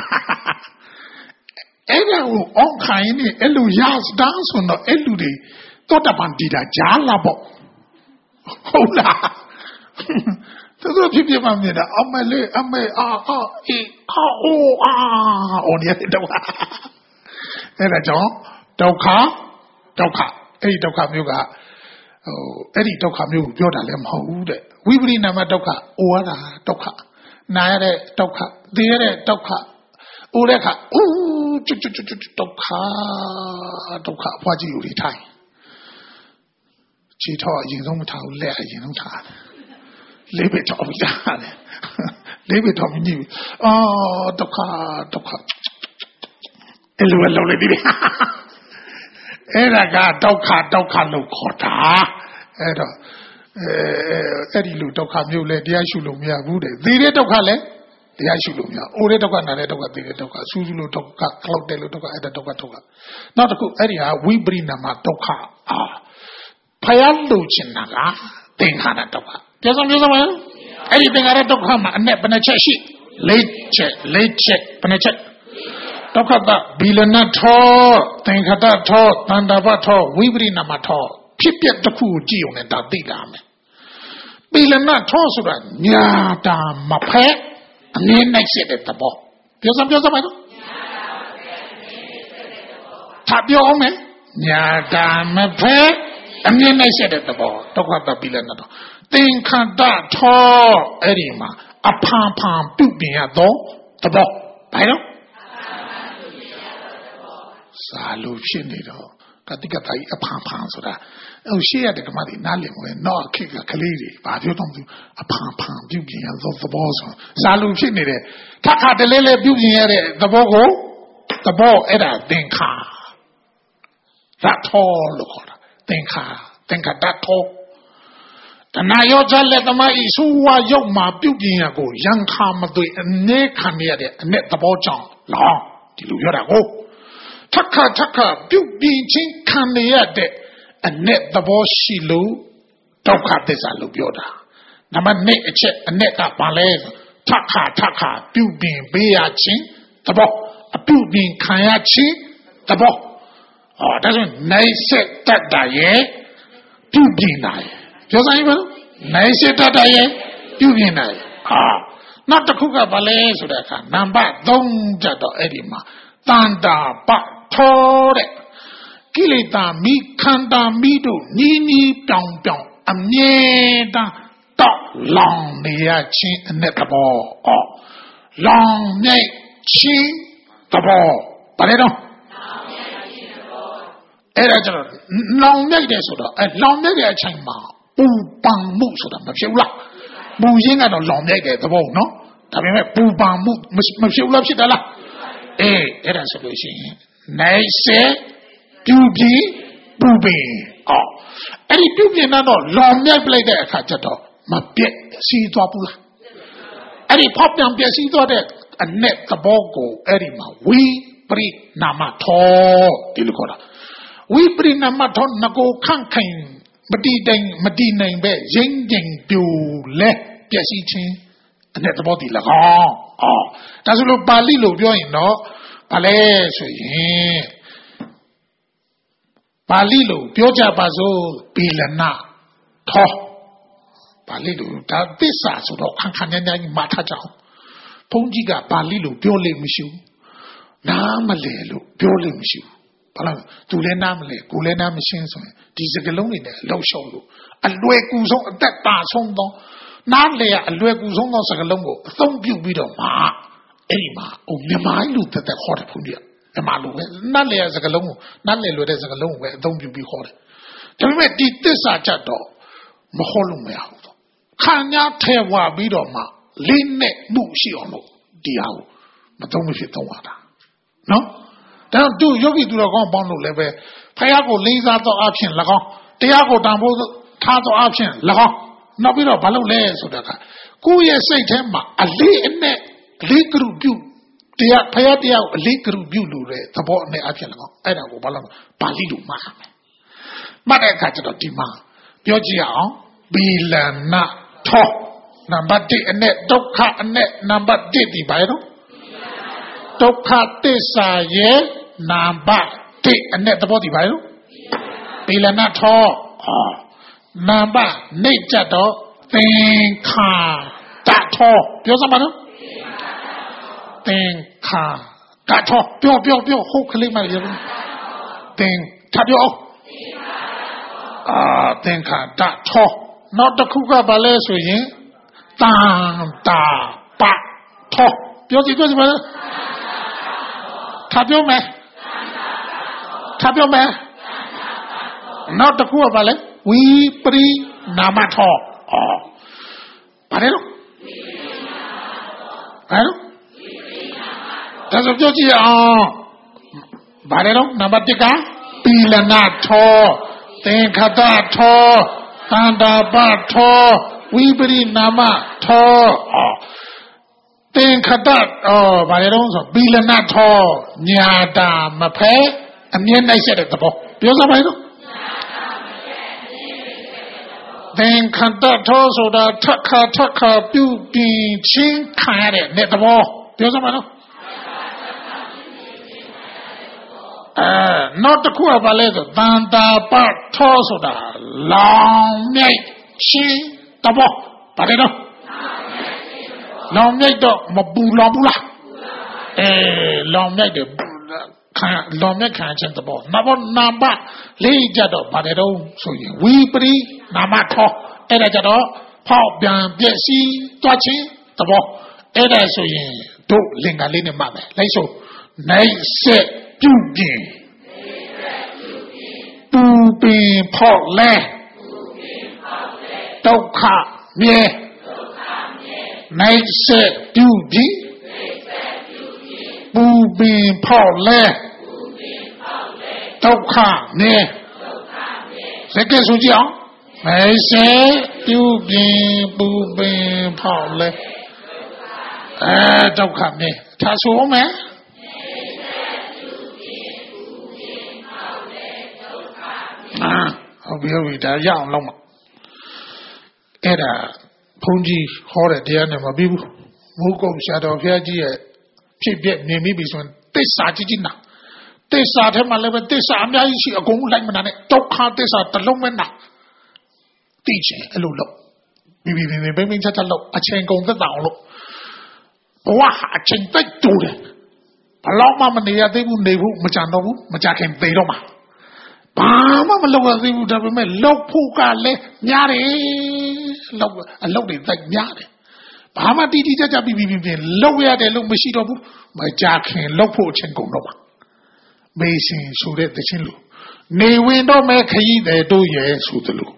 အဲ့ဒါကိုအောင်ခိုင်းနေအဲ့လိုရစတန်းဆိုတော့အဲ့လူတွေတော့တပန်တီတာကြားလာပေါ့ဟုတ်လားသူတို့ဖြစ်မှမြင်တာအမေလေးအမေအေးအိုနေတယ်တော့အဲ့ဒါကြောင့်ဒုက္ခအဲ့ဒီဒုက္ခမျိုးကအဲ့ဒီဒုက္ခမျိုးကိုပြောတာလည်းမဟုတ်ဘူးတဲ့ဝိပရိနာမဒုက္ခအိုရတာဒုက္ခနာရတဲ့ဒုက္ခသိရတဲ့ဒုက္ခအိုတဲ့ခါကျွဒုက္ခအဖွားကြီးကိုထိုင်ခြေထောက်အရင်ဆုံးမထားဘူးလက်အရင်ဆုံးထားတယ်လေးပဲတော့ပြီးထားတယ်လေးပဲတော့မကြည့်ဘူးဒုက္ခအဲ့လိုလုပ်လိုက်ပြီအဲ့ဒါကဒုက္ခလို့ခေါ်တာအဲ့တော့အဲ့ဒီလိုဒုက္ခမျိုးလဲတရားရှုလို့မရဘူးတဲ့သိတဲ့ဒုက္ခလဲတရားရှုလို့မရအိုတဲ့ဒုက္ခနာတဲ့ဒုက္ခသိတဲ့ဒုက္ခဆူးလို့ဒုက္ခခလောက်တဲ့လို့ဒုက္ခအဲ့ဒါဒုက္ခနောက်တစ်ခုအဲ့ဒီဟာဝိပရိနာမဒုက္ခဖယားလို့ချင်တာကသင်္ခါရဒုက္ခပြောစမ်းပါအဲ့ဒီသင်္ခါရဒုက္ခမှာအ내ဘယ်နှချက်ရှိ၄ချက်ဘယ်နှချက်ဒုက္ခတဘီလနထောသင်္ခတထောတန္တပထောဝိပရိနာမထောဖြစ်ပြတစ်ခုကိုကြည့်ုံနဲ့ဒါသိတာမယ်ဘီလနထောဆိုတာညာတာမဖက်အနည်းနိုင်စေတဲ့သဘောပြောစမ်းပါနော်သာပြောအောင်မယ်ညာတာမဖက်အနည်းနိုင်စေတဲ့သဘောဒုက္ခတဘီလနထောသင်္ခတထောအဲ့ဒီမှာအဖန်ပြုပြင်ရတော့သဘောဘာလို့စာလို့ဖြစ်နေတော့ကတိကတိုင်အဖန်ဆိုတာဟိုရှေ့ရတဲ့ကမ္ဘာတွေနားလည်ဝင်တော့ခိကကလေးတွေဘာပြောတော့အဖန်ပြုပြင်ရသောသဘောဆိုစာလို့ဖြစ်နေတဲ့ထပ်ခါတလဲလဲပြုပြင်ရတဲ့သဘောကိုသဘောအဲ့ဒါသင်္ခါရထောလို့ခေါ်တာသင်္ခါတထောတဏှာရောကြလက်သမားဤဆူဝါရုပ်မှာပြုပြင်ရကိုရံခါမသွေအနေခံရတဲ့အ내သဘောကြောင့်လောဒီလိုပြောတာကိုထက်ခါပြုတ်ပြင်းချင်းခံရတဲ့အ내သဘောရှိလို့ဒုက္ခသစ္စာလို့ပြောတာနံပါတ်2အချက်အ내ကဘာလဲထက်ခါပြုတ်ပြင်းပေးရခြင်းသဘောအပြုတ်ပြင်းခံရခြင်းသဘောဒါဆိုနိုင်ဆက်တတ်တာရဲ့ပြုတ်ပြင်းတာရဲ့ပြောစမ်းပါနိုင်ဆက်တတ်တာရဲ့ပြုတ်ပြင်းတာရဲ့နောက်တစ်ခုကဘာလဲဆိုတဲ့အခါနံပါတ်3ကျတော့အဲ့ဒီမှာတန္တာပထောတဲ့ကိလေသာမိခန္ဓာမိတို့နီးပြောင်အမြဲတမ်းတောက်လောင်နေရခြင်းအ내သဘောလောင်နေခြင်းသဘောဘဘာလဲတော့အဲ့ဒါကျတော့လောင်မြိုက်တယ်ဆိုတော့လောင်မြိုက်တဲ့အချိန်မှာပူပန်မှုဆိုတာမဖြစ်ဘူးလားပူရင်းကတော့လောင်မြိုက်တဲ့သဘောနော်ဒါပေမဲ့ပူပန်မှုမဖြစ်ဘူးလားဖြစ်တယ်လားအဲ့ဒါဆိုလို့ရှိရင်နိုင်စေပြူပြီးပူပင်အဲ့ဒီပြုပြင်တော့လောင်မြိုက်ပလိုက်တဲ့အခါကျတော့မပြည့်စီးသွားဘူးလားအဲ့ဒီဖောက်ပြန်ပြည့်စီးသွားတဲ့အ내သဘောကိုအဲ့ဒီမှာဝိပရိနာမထောဒီလိုခေါ်တာဝိပရိနာမထောငကိုခန့်ခိုင်မတိနိုင်ပဲရင်းကျင်ပြူလဲပြည့်စည်ခြင်းအ내သဘောတည်၎င်းဒါဆိုလို့ပါဠိလိုပြောရင်တော့ဘာလဲဆိုရင်ပါဠိလိုပြောကြပါစို့ဘီလနာထောပါဠိလိုဒါသစ္စာဆိုတော့ခန့်ခန့်ညံ့ညံ့မှာထားကြအောင်ဘုန်းကြီးကပါဠိလိုပြောလို့မရှိဘူးနားမလဲလို့ပြောလို့မရှိဘူးဘာလို့သူလည်းနားမလဲကိုလည်းနားမရှင်းဆိုရင်ဒီစကလုံးတွေနဲ့လှုပ်ရှုပ်လို့အလွယ်ကူဆုံးအသက်တာဆုံးသောနားလေအလွယ်ကူဆုံးသောစကလုံးကိုအသုံးပြုပြီးတော့မှအဲ့ဒီမှာမြန်မာလူသက်သက်ခေါ်တယ်ဘုန်းကြီးကမြန်မာလူပဲနားလေစကလုံးကိုနားလေလွယ်တဲ့စကလုံးကိုပဲအသုံးပြုပြီးခေါ်တယ်ဒါပေမဲ့ဒီသစ္စာချက်တော့မခေါ်လို့မရဘူးခံညာထဲဝါပြီးတော့မှလေးနဲ့မှုရှိအောင်လို့ဒီဟာကိုမသုံးမဖြစ်သုံးရတာနော်ဒါတော့သူယောဂီသူတော်ကောင်းပေါင်းလို့လည်းပဲဖယားကိုလေးစားသောအဖြစ်၎င်းတရားကိုတန်ဖိုးထားသောအဖြစ်၎င်းနောက်ပြီးတော့ဘာလုပ်လဲဆိုတော့ကိုယ့်ရဲ့စိတ်ထဲမှာအလေးအနက်လေးကရုပြုတရားဖယားတရားကိုအလေးကရုပြုလို့တဲ့သဘောအနဲ့အဖြစ်၎င်းအဲ့ဒါကိုဘာလို့ပါဠိလိုမှားမယ်မှတ်တဲ့အခါကျတော့ဒီမှာပြောကြည့်အောင်ဘီလနာထောနံပါတ်1အနဲ့ဒုက္ခအနဲ့နံပါတ်1ဒီဘာလဲဒုက္ခသစ္စာရဲ့နံပါတ်1အနဲ့သဘောဒီဘာလဲဘီလနာထောနံပါတ်နေကြတော့သင်္ခါတထောပြောစမ်းပါနော်သင်္ခါတထောပြောဟုတ်ကလေးမရဘူးသင်ထပြောသင်္ခါတထောနောက်တစ်ခုကဘာလဲဆိုရင်တန်တာပထောပြောစီပါလားထပြောမယ်နောက်တစ်ခုကဘာလဲဝိပရိနာမထောဘာလဲလို့ဒါဆိုပြောကြည့်အောင်ဘာလဲလို့နံပါတ်1ကပီလနာထောသင်္ခတထောတန္တာပထောဝိပရိနာမထောသင်္ခတဘာလဲတော့ဆိုပီလနာထောညာတာမဖဲအမြင်နိုင်ဆက်တဲ့သဘောပြောစမ်းပါဦးသင်္ခတထောဆိုတာထက်ခါပြုပြင်ချင်းခံရတဲ့တဲ့သဘောပြောစမ်းပါဦးနောက်တစ်ခုကဘာလဲဆိုတန်တာပထောဆိုတာလောင်မြိုက်ချင်းသဘောဘာလဲတော့လောင်မြိုက်တော့မပူလောင်ဘူးလားလောင်မြိုက်တယ်လောင်မြိုက်ခံခြင်းသဘောနံပါတ်လေးကြတော့ဘာလဲတော့ဆိုရင်ဝိပရိနာမထောအဲ့ဒါကြတော့ဖောက်ပြန်ပြည့်စည်သွားခြင်းသဘောအဲ့ဒါဆိုရင်တို့လင်္ကာလေးနဲ့မှတ်မယ်လိုက်ဆိုနိုင်ဆက်ပြုပြင်ပူပင်ဖောက်လဲဒုက္ခမြဲနိုင်ဆက်ပြုပြင်ပူပင်ဖောက်လဲဒုက္ခမြဲစက္ကဆိုကြည့်အောင်နိုင်ဆက်ပြုပြင်ပူပင်ဖောက်လဲဒုက္ခမြဲထားဆိုအောင်မယ်ဟုတ်ပြီဒါရအောင်လောက်မှာအဲ့ဒါဘုန်းကြီးဟောတဲ့တရားနဲ့မပြီးဘူးမိုးကုတ်ဆရာတော်ဘုရားကြီးရဲ့ဖြစ်ပြနေမိပြီဆိုရင်သစ္စာကြီးနာသစ္စာထဲမှာလည်းပဲသစ္စာအများကြီးရှိအကုန်လိုက်မနာနဲ့ဒုက္ခသစ္စာတစ်လုံးမဲ့နာသိချင်အဲ့လိုလို့ပြီးဘိမ့်ချက်လို့အချိန်ကုန်သက်အောင်လို့ဘဝအချိန်တိတ်တူတယ်ဘလောက်မှမနေရသေးဘူးနေဖို့မကြံတော့ဘူးမကြခင်သေတော့မှာဘာမှမလုပ်ရသေးဘူးဒါပေမဲ့လောက်ဖို့ကလည်းများတယ်လောက်အလုပ်တွေသိများတယ်ဘာမှတိတိကျကျပြီးလောက်ရတယ်လို့မရှိတော့ဘူးမကြခင်လောက်ဖို့အချိန်ကုန်တော့ပါမေရှင်ဆိုတဲ့တခြင်းလို့နေဝင်တော့မဲ့ခရီးတယ်တို့ရဲ့ဆိုသလို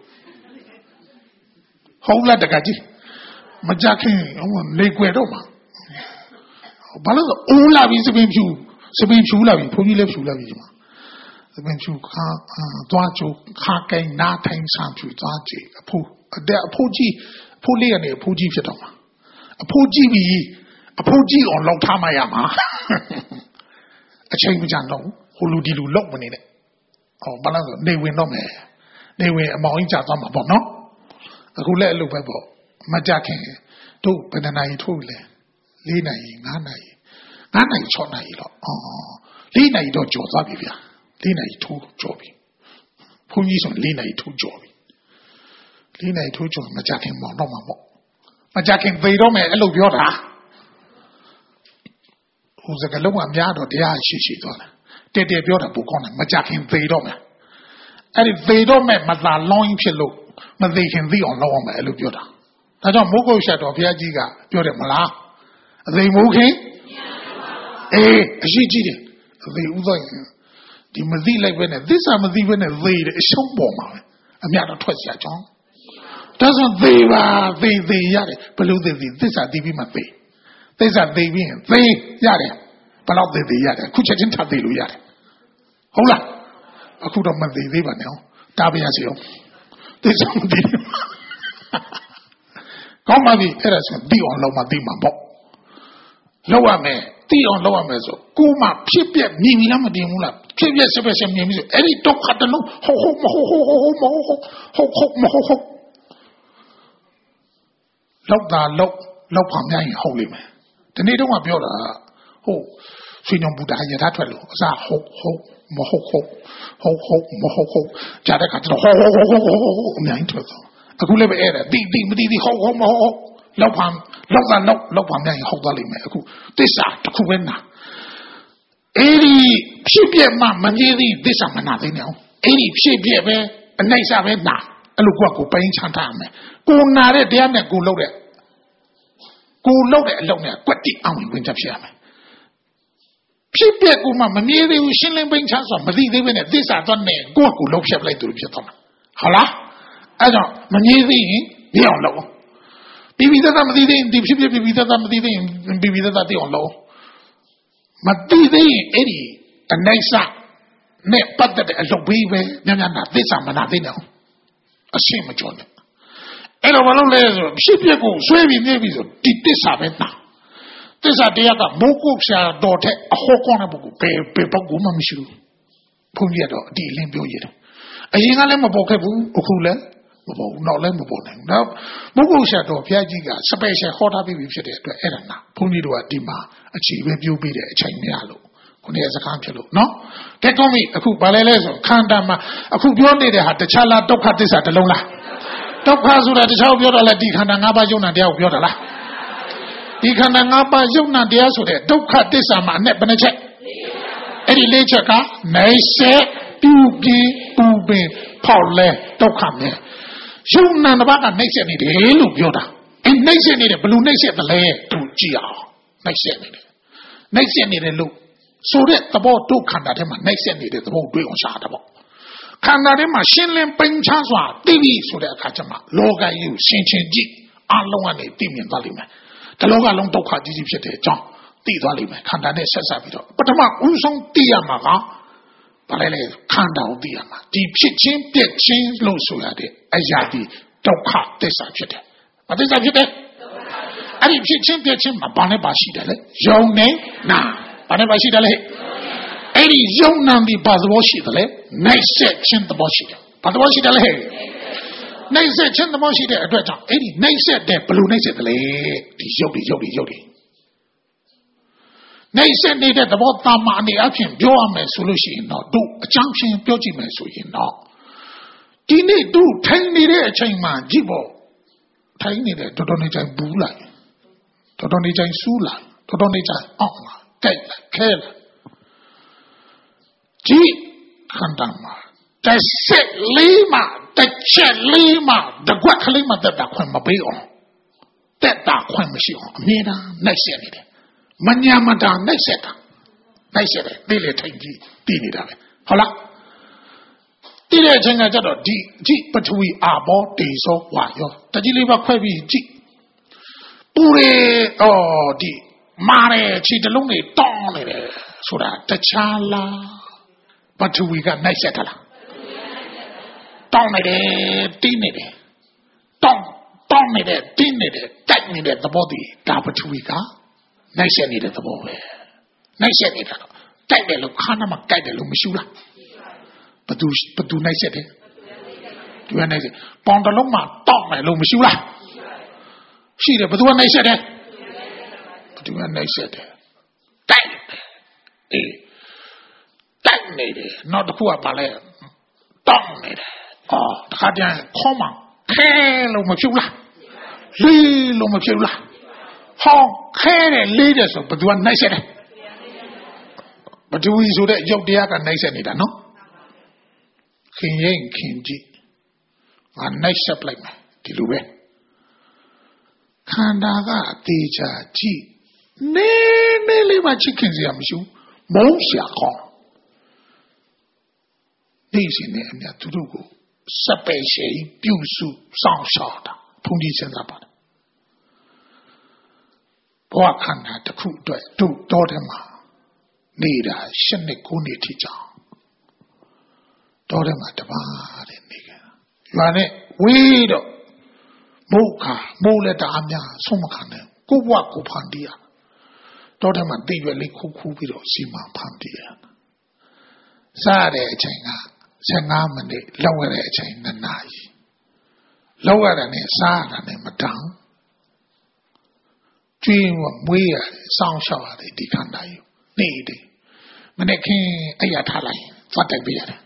ဟုတ်လားတကကြီးမကြခင်နေကွယ်တော့မှာဘာလို့လဲအိုးလာပြီးစပင်ဖြူလာပြီးဘုန်းကြီးလည်းဖြူလာပြီးဒီမှာစပင်ဖြူခါသွားချိုခါကိုင်းနားထိုင်ဆံဖြူသွားကြည့်အဖိုးလေးကနေအဖိုးကြီးဖြစ်တော့မှာအဖိုးကြီးပြီးအဖိုးကြီးအောင်လောက်ထားမှရမှာအချိန်မကြတော့ဟိုလူဒီလူလောက်မနေနဲ့ဟောဘာလို့လဲနေဝင်တော့မယ်နေဝင်အမောင်ကြီးကြာသွားမှာပေါ့နော်အခုလည်းအဲ့လိုပဲပေါ့မကြခင်တို့ဘယ်နှနာရီထိုးလဲ4နာရီ5နာရီ6နာရီတော့4နာရီတော့ကြော်သွားပြီဗျာ4နာရီထိုးကြော်ပြီဘုန်းကြီးဆို4နာရီထိုးကြော်ပြီ4နာရီထိုးကြော်မကြခင်မောင်တော့မှာပေါ့မကြခင်သေတော့မယ်အဲ့လိုပြောတာဟိုစကလုံးကများတော့တရားရှိသွားတယ်တဲပြောတာပိုကောင်းတယ်မကြခင်သေတော့မယ်အဲ့ဒီသေတော့မယ်မသာလောင်းဖြစ်လို့မသိခင်သိအောင်လုပ်အောင်မယ်အဲ့လိုပြောတာဒါကြောင့်မိုးကုတ်ရှက်တော်ဘုရားကြီးကပြောတယ်မလားအသိမိုးခင်အေးအရှိကြီးတယ်အသိဥသောဒီမသိလိုက်ပဲနဲ့သစ္စာမသိပဲနဲ့သေတယ်အရှုံးပေါ်မှာပဲအမြတ်တော့ထွက်เสียကြောင်းဒါဆိုသေပါသေရတယ်ဘယ်လိုသေသစ္စာသိပြီးမှသေသစ္စာသိပြီးရင်သေရတယ်ဘယ်တော့သေရတယ်ခုချက်ချင်းထပ်သေလို့ရတယ်ဟုတ်လားအခုတော့မသေသေးပါနဲ့တားပြရစီအောင်သစ္စာမသိကောင်းပါပြီအဲ့ဒါဆိုသိအောင်လုပ်မှသိမှာပေါ့လုပ်ရမယ်သိအောင်လုပ်ရမယ်ဆိုကိုမှဖြစ်ပြက်မြင်ပြီလားမတင်ဘူးလားဖြစ်ပြက်စပက်စမြင်ပြီဆိုအဲ့ဒီဒုက္ခတလုံးဟုတ်မဟုတ်လောက်တာလောက်ပါများရင်ဟုတ်လိမ့်မယ်ဒီနေ့တော့ပြောတာဟုတ်ဆွေညောင်ဘူတာရထားထွက်လို့အစားဟုတ်မဟုတ်ကြားတဲ့ခါကျတော့ဟုတ်အများကြီးထွက်သွားအခုလည်းပဲအဲ့ဒါတိမတိဟုတ်မဟုတ်လောက်ပါများရင်ဟုတ်သွားလိမ့်မယ်အခုသစ္စာတစ်ခုပဲနာအဲ့ဒီဖြစ်ပြမှမငြင်းသေးသစ္စာမနာသေးနဲ့အောင်အဲ့ဒီဖြစ်ပြပဲအနိုင်စားပဲနာအဲ့လိုကိုပိုင်းချမ်းထားရမယ်ကိုနာတဲ့တရားနဲ့ကိုလုပ်တဲ့အလုပ်နဲ့ကွက်တိအောင်ဝင်ချက်ဖြစ်ရမယ်ဖြစ်ပြကိုမှမမြင်သေးဘူးရှင်းလင်းပိုင်းချမ်းဆိုမသိသေးပဲနဲ့သစ္စာတော့နဲ့ကိုလှုပ်ဖြတ်လိုက်သူဖြစ်သွားမှာဟုတ်လားအဲ့တော့မမြင်သေးရင်မအောင်လုပ်ပြီးသက်မသိသေးရင်ဒီဖြစ်ပြီးသက်မသိသေးရင်ပြီးသက်သိအောင်လုပ်မသိသေးရင်အဲ့ဒီအနိုင်စနဲ့ပတ်သက်တဲ့အလုပ်ပေးပဲညနာသစ္စာမနာသေးနဲ့အရှင်းမကျော်နဲ့အဲ့တော့ဘာလို့လဲဆိုဖြစ်ပြကိုဆွဲပြီးနေပြီဆိုဒီသစ္စာပဲနာသစ္စာတရားကမိုးကုတ်ရှာတော်တဲ့အဟောကောင်းတဲ့ပုဂ္ဂိုလ်ဘယ်ပုဂ္ဂိုလ်မှမရှိဘူးဘုန်းကြီးကတော့အတိအလင်းပြောရတယ်အရင်ကလည်းမပေါ်ခဲ့ဘူးအခုလည်းမပေါ်ဘူးနောက်လည်းမပေါ်နိုင်ဘူးနောက်မိုးကုတ်ရှာတော်ဘုရားကြီးကစပယ်ရှယ်ဟောထားပြီးဖြစ်တဲ့အတွက်အဲ့ဒါနာဘုန်းကြီးတို့ကဒီမှာအခြေပဲပြိုးပြီးတဲ့အချိန်မရလို့ခုနေ့စကားဖြစ်လို့နော်ကဲကောင်းပြီအခုဘာလဲဆိုခန္ဓာမှာအခုပြောနေတဲ့ဟာတခြားလားဒုက္ခသစ္စာတစ်လုံးလားဒုက္ခဆိုတာတခြားပြောတာလဲဒီခန္ဓာ၅ပါးယုံနာတရားကိုပြောတာလားဒီခန္ဓာ၅ပါးယုံနာတရားဆိုတဲ့ဒုက္ခသစ္စာမှာအနဲ့ဘယ်နှချက်အဲ့ဒီ၄ချက်ကနိုင်စေပြုပြီးပူပင်ဖောက်လဲဒုက္ခနဲ့ယုံနာတစ်ပါးကနိုင်စေနေတယ်လို့ပြောတာအဲ့နိုင်စေနေတယ်ဘယ်လိုနိုင်စေတယ်လဲသူကြည့်အောင်နိုင်စေနေတယ်လို့ဆိုတဲ့သဘောဒုက္ခန္တာထဲမှာနိုင်စေနေတဲ့သဘောတွေ့အောင်ရှာတာပေါ့ခန္ဓာထဲမှာရှင်းလင်းပိန်ချမ်းစွာသိပြီဆိုတဲ့အခါကျမှလောကကြီးကိုရှင်းချင်းကြည့်အလုံးကနေသိမြင်သွားလိမ့်မယ်ဒီလောကလုံးဒုက္ခကြီးဖြစ်တဲ့အကြောင်းသိသွားလိမ့်မယ်ခန္ဓာနဲ့ဆက်ဆက်ပြီးတော့ပထမဦးဆုံးသိရမှာကဘာလဲခန္ဓာကိုသိရမှာဒီဖြစ်ချင်းပြက်ချင်းလို့ဆိုရတဲ့အရာဒီဒုက္ခသစ္စာဖြစ်တယ်။ဘာသစ္စာဖြစ်တယ်။အဲ့ဒီဖြစ်ချင်းပြက်ချင်းမှာဘာနဲ့ပါရှိတယ်လဲ။ယုံနဲ့နာဘာနဲ့ပါရှိတယ်လဲ။အဲ့ဒီယုံနာဒီဘာသဘောရှိတယ်လဲ။နိုင်ဆက်ချင်းသဘောရှိတယ်။ဘာသဘောရှိတယ်လဲ။နိုင်ဆက်ချင်းသဘောရှိတဲ့အတွက်ကြောင့်အဲ့ဒီနိုင်ဆက်တဲ့ဘယ်လိုနိုင်ဆက်တယ်လဲ။ဒီရုပ်တွေနိုင်ဆက်နေတဲ့သဘောတာမအနေအချင်းပြောရမယ်ဆိုလို့ရှိရင်တော့တို့အချမ်းချင်းပြောကြည့်မယ်ဆိုရင်တော့ဒီနေ့တို့ထိုင်နေတဲ့အချိန်မှာကြည့်ပေါ့ထိုင်နေတဲ့တော်နေကြဘူးလိုက်တော်နေကြစူးလိုက်တော်နေကြအောင်လာကြိုက်လာခဲလာကြည့်ခန္ဓာမှာတစ်ဆက်လေးမှတစ်ချက်လေးမှတကွက်ကလေးမှတက်တာခွင့်မပေးအောင်တက်တာခွင့်မရှိအောင်အမြဲတမ်းနှိုက်ဆက်နေတယ်မညာမတာနှိုက်ဆက်တာနိုင်ဆက်တယ်သိလေထိုင်ကြည့်သိနေတာပဲဟုတ်လားသိတဲ့အချိန်ကကျတော့ဒီကြည့်ပထဝီအာဘောတေဇောဝါယောတကြီးလေးပါခွဲပြီးကြည့်ပူရေဒီမာရဲခြေတလုံးတွေတောင်းနေတယ်ဆိုတာတခြားလားပထဝီကနိုင်ဆက်တာလားတောင်းနေတယ်တင်းနေတယ်တောင်းနေတယ်တင်းနေတယ်တိုက်နေတဲ့သဘောတည်းဒါပထဝီကနိုင်ဆက်နေတဲ့သဘောပဲနိုင်ဆက်နေတာတော့တိုက်တယ်လို့ခါနာမှာကြိုက်တယ်လို့မရှိဘူးလားဘသူနိုင်ဆက်တယ်သူကနိုင်ဆက်ပေါင်တလုံးမှာတောက်မယ်လို့မရှိဘူးလားရှိတယ်ဘသူကနိုင်ဆက်တယ်ဘသူကနိုင်ဆက်တယ်တိုက်တယ်တိုက်နေတယ်နောက်တစ်ခုကဘာလဲတောက်နေတယ်တခါတည်းခေါင်းမှာခဲလို့မဖြစ်ဘူးလားလေးလို့မဖြစ်ဘူးလားဟောခဲတယ်လေးတယ်ဆိုဘသူကနိုင်ဆက်တယ်ဘသူဆိုတဲ့ရုပ်တရားကနိုင်ဆက်နေတာနော်ခင်ရင်ခင်ကြည့်ငါနိုင်ဆက်လိုက်မယ်ဒီလိုပဲခန္ဓာကအသေးချာကြည့်နေလေးမှချစ်ခင်စရာမရှိဘူးမုန်းရှာခေါ်ဒီစီနဲ့အမြတ်သူတို့ကိုစပယ်ရှိပြုစုစောင့်ရှောက်တာဘုန်းကြီးစဉ်းစားပါတယ်ဘဝခန္ဓာတစ်ခုအတွက်တို့တော်တယ်မှာနေတာ7နှစ်9နှစ်ထိကြောင်တော်တယ်မှာတပါးတဲ့နေကြရွာနဲ့ဝေးတော့မိုးလက်တအားများဆုံးမခံနဲ့ကိုဘဝကိုဖန်တီးရတော်တယ်မှာတိရွယ်လေးခုပြီးတော့စီမံဖန်တီးရစားတဲ့အချိန်က15မိနစ်လောက်ရတဲ့အချိန်2နာရီလောက်ရတာနဲ့စားရတာနဲ့မတန်ကျွေးမွေးရတယ်စောင့်ရှောက်ရတယ်ဒီခန္ဓာကြီးနေတယ်မနေ့ကအဲ့ရထားလိုက်သွားတိုက်ပေးရတယ်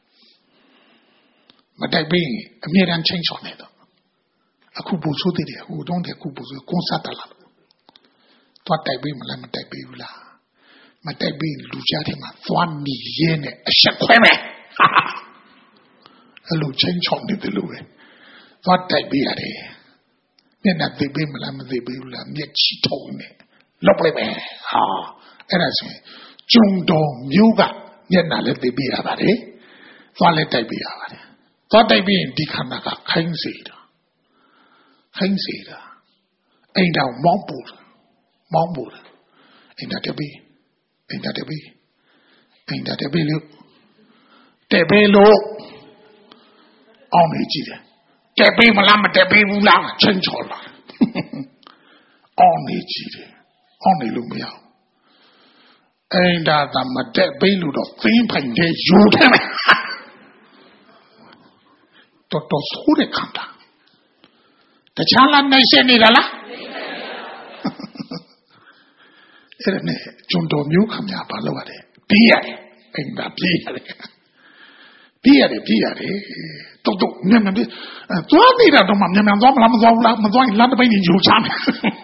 မတိုက်ပေးအမြဲတမ်းချင်းချော်နေတော့အခုပူဆိုးသေးတယ်ဟိုတုန်းကအခုပူဆိုးကွန်ဆတ်တလာသွားတိုက်ပေးမလားမတိုက်ပေးဘူးလားမတိုက်ပေးလူကြားထဲမှာသွားနေရဲနဲ့အဆက်ခွဲမယ်အဲ့လိုချင်းချော်နေတယ်လို့ပဲသွားတိုက်ပေးရတယ်မျက်နှာသိပေးမလားမသိပေးဘူးလားမျက်ချီထုံနေလောက်လိုက်မယ်ဟာအဲ့ဒါဆိုရင်ကျုံတော်မျိုးကမျက်နှာလည်းသိပေးရပါတယ်သွားလည်းတိုက်ပေးရပါတယ်သွားတိုက်ပြီးဒီခန္ဓာကခိုင်းစေတာအိမ်တော်မောင်းပူအိမ်တော်တက်ပြီးလို့အောင်နေကြည့်တယ်တက်ပြီးမလားမတက်ပြီးဘူးလားချင်းချော်လာအောင်နေကြည့်တယ်အောင်နေလို့မရဘူးအိမ်ဒါသာမတက်ပြီးလို့တော့သင်းဖိုင်တဲ့ယူတယ်တော်ဆိုးတဲ့ခန္ဓာတခြားလားနိုင်ဆက်နေတာလားအဲ့ဒါနဲ့ကျွန်းတော်မျိုးခမဘာလို့ရတယ်ပြေးရတယ်အိမ်သာပြေးရတယ်တုတ်မြန်ပြေးသွားနေတာတော့မှမြန်သွားမလားမသွားဘူးလားမသွားရင်လမ်းတစ်ပိုင်းကြီးယူချမယ်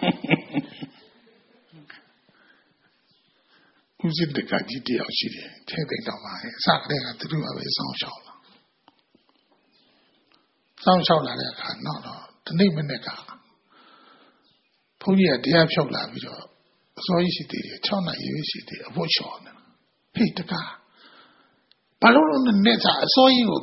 ဦးစစ်တကကြီးတယောက်ရှိတယ်ထဲသိတော့ပါရဲ့အစကတည်းကသူတို့ကပဲစောင့်ရှောက်လာတဲ့အခါတော့ဒီနေ့မနေ့ကဘုန်းကြီးကတရားဖြုတ်လာပြီးတော့အစောကြီးရှိသေးတယ်6နာရီရှိသေးတယ်အဖို့လျှော်နေဖိတကားဘာလို့လဲနဲ့စားအစောကြီးကို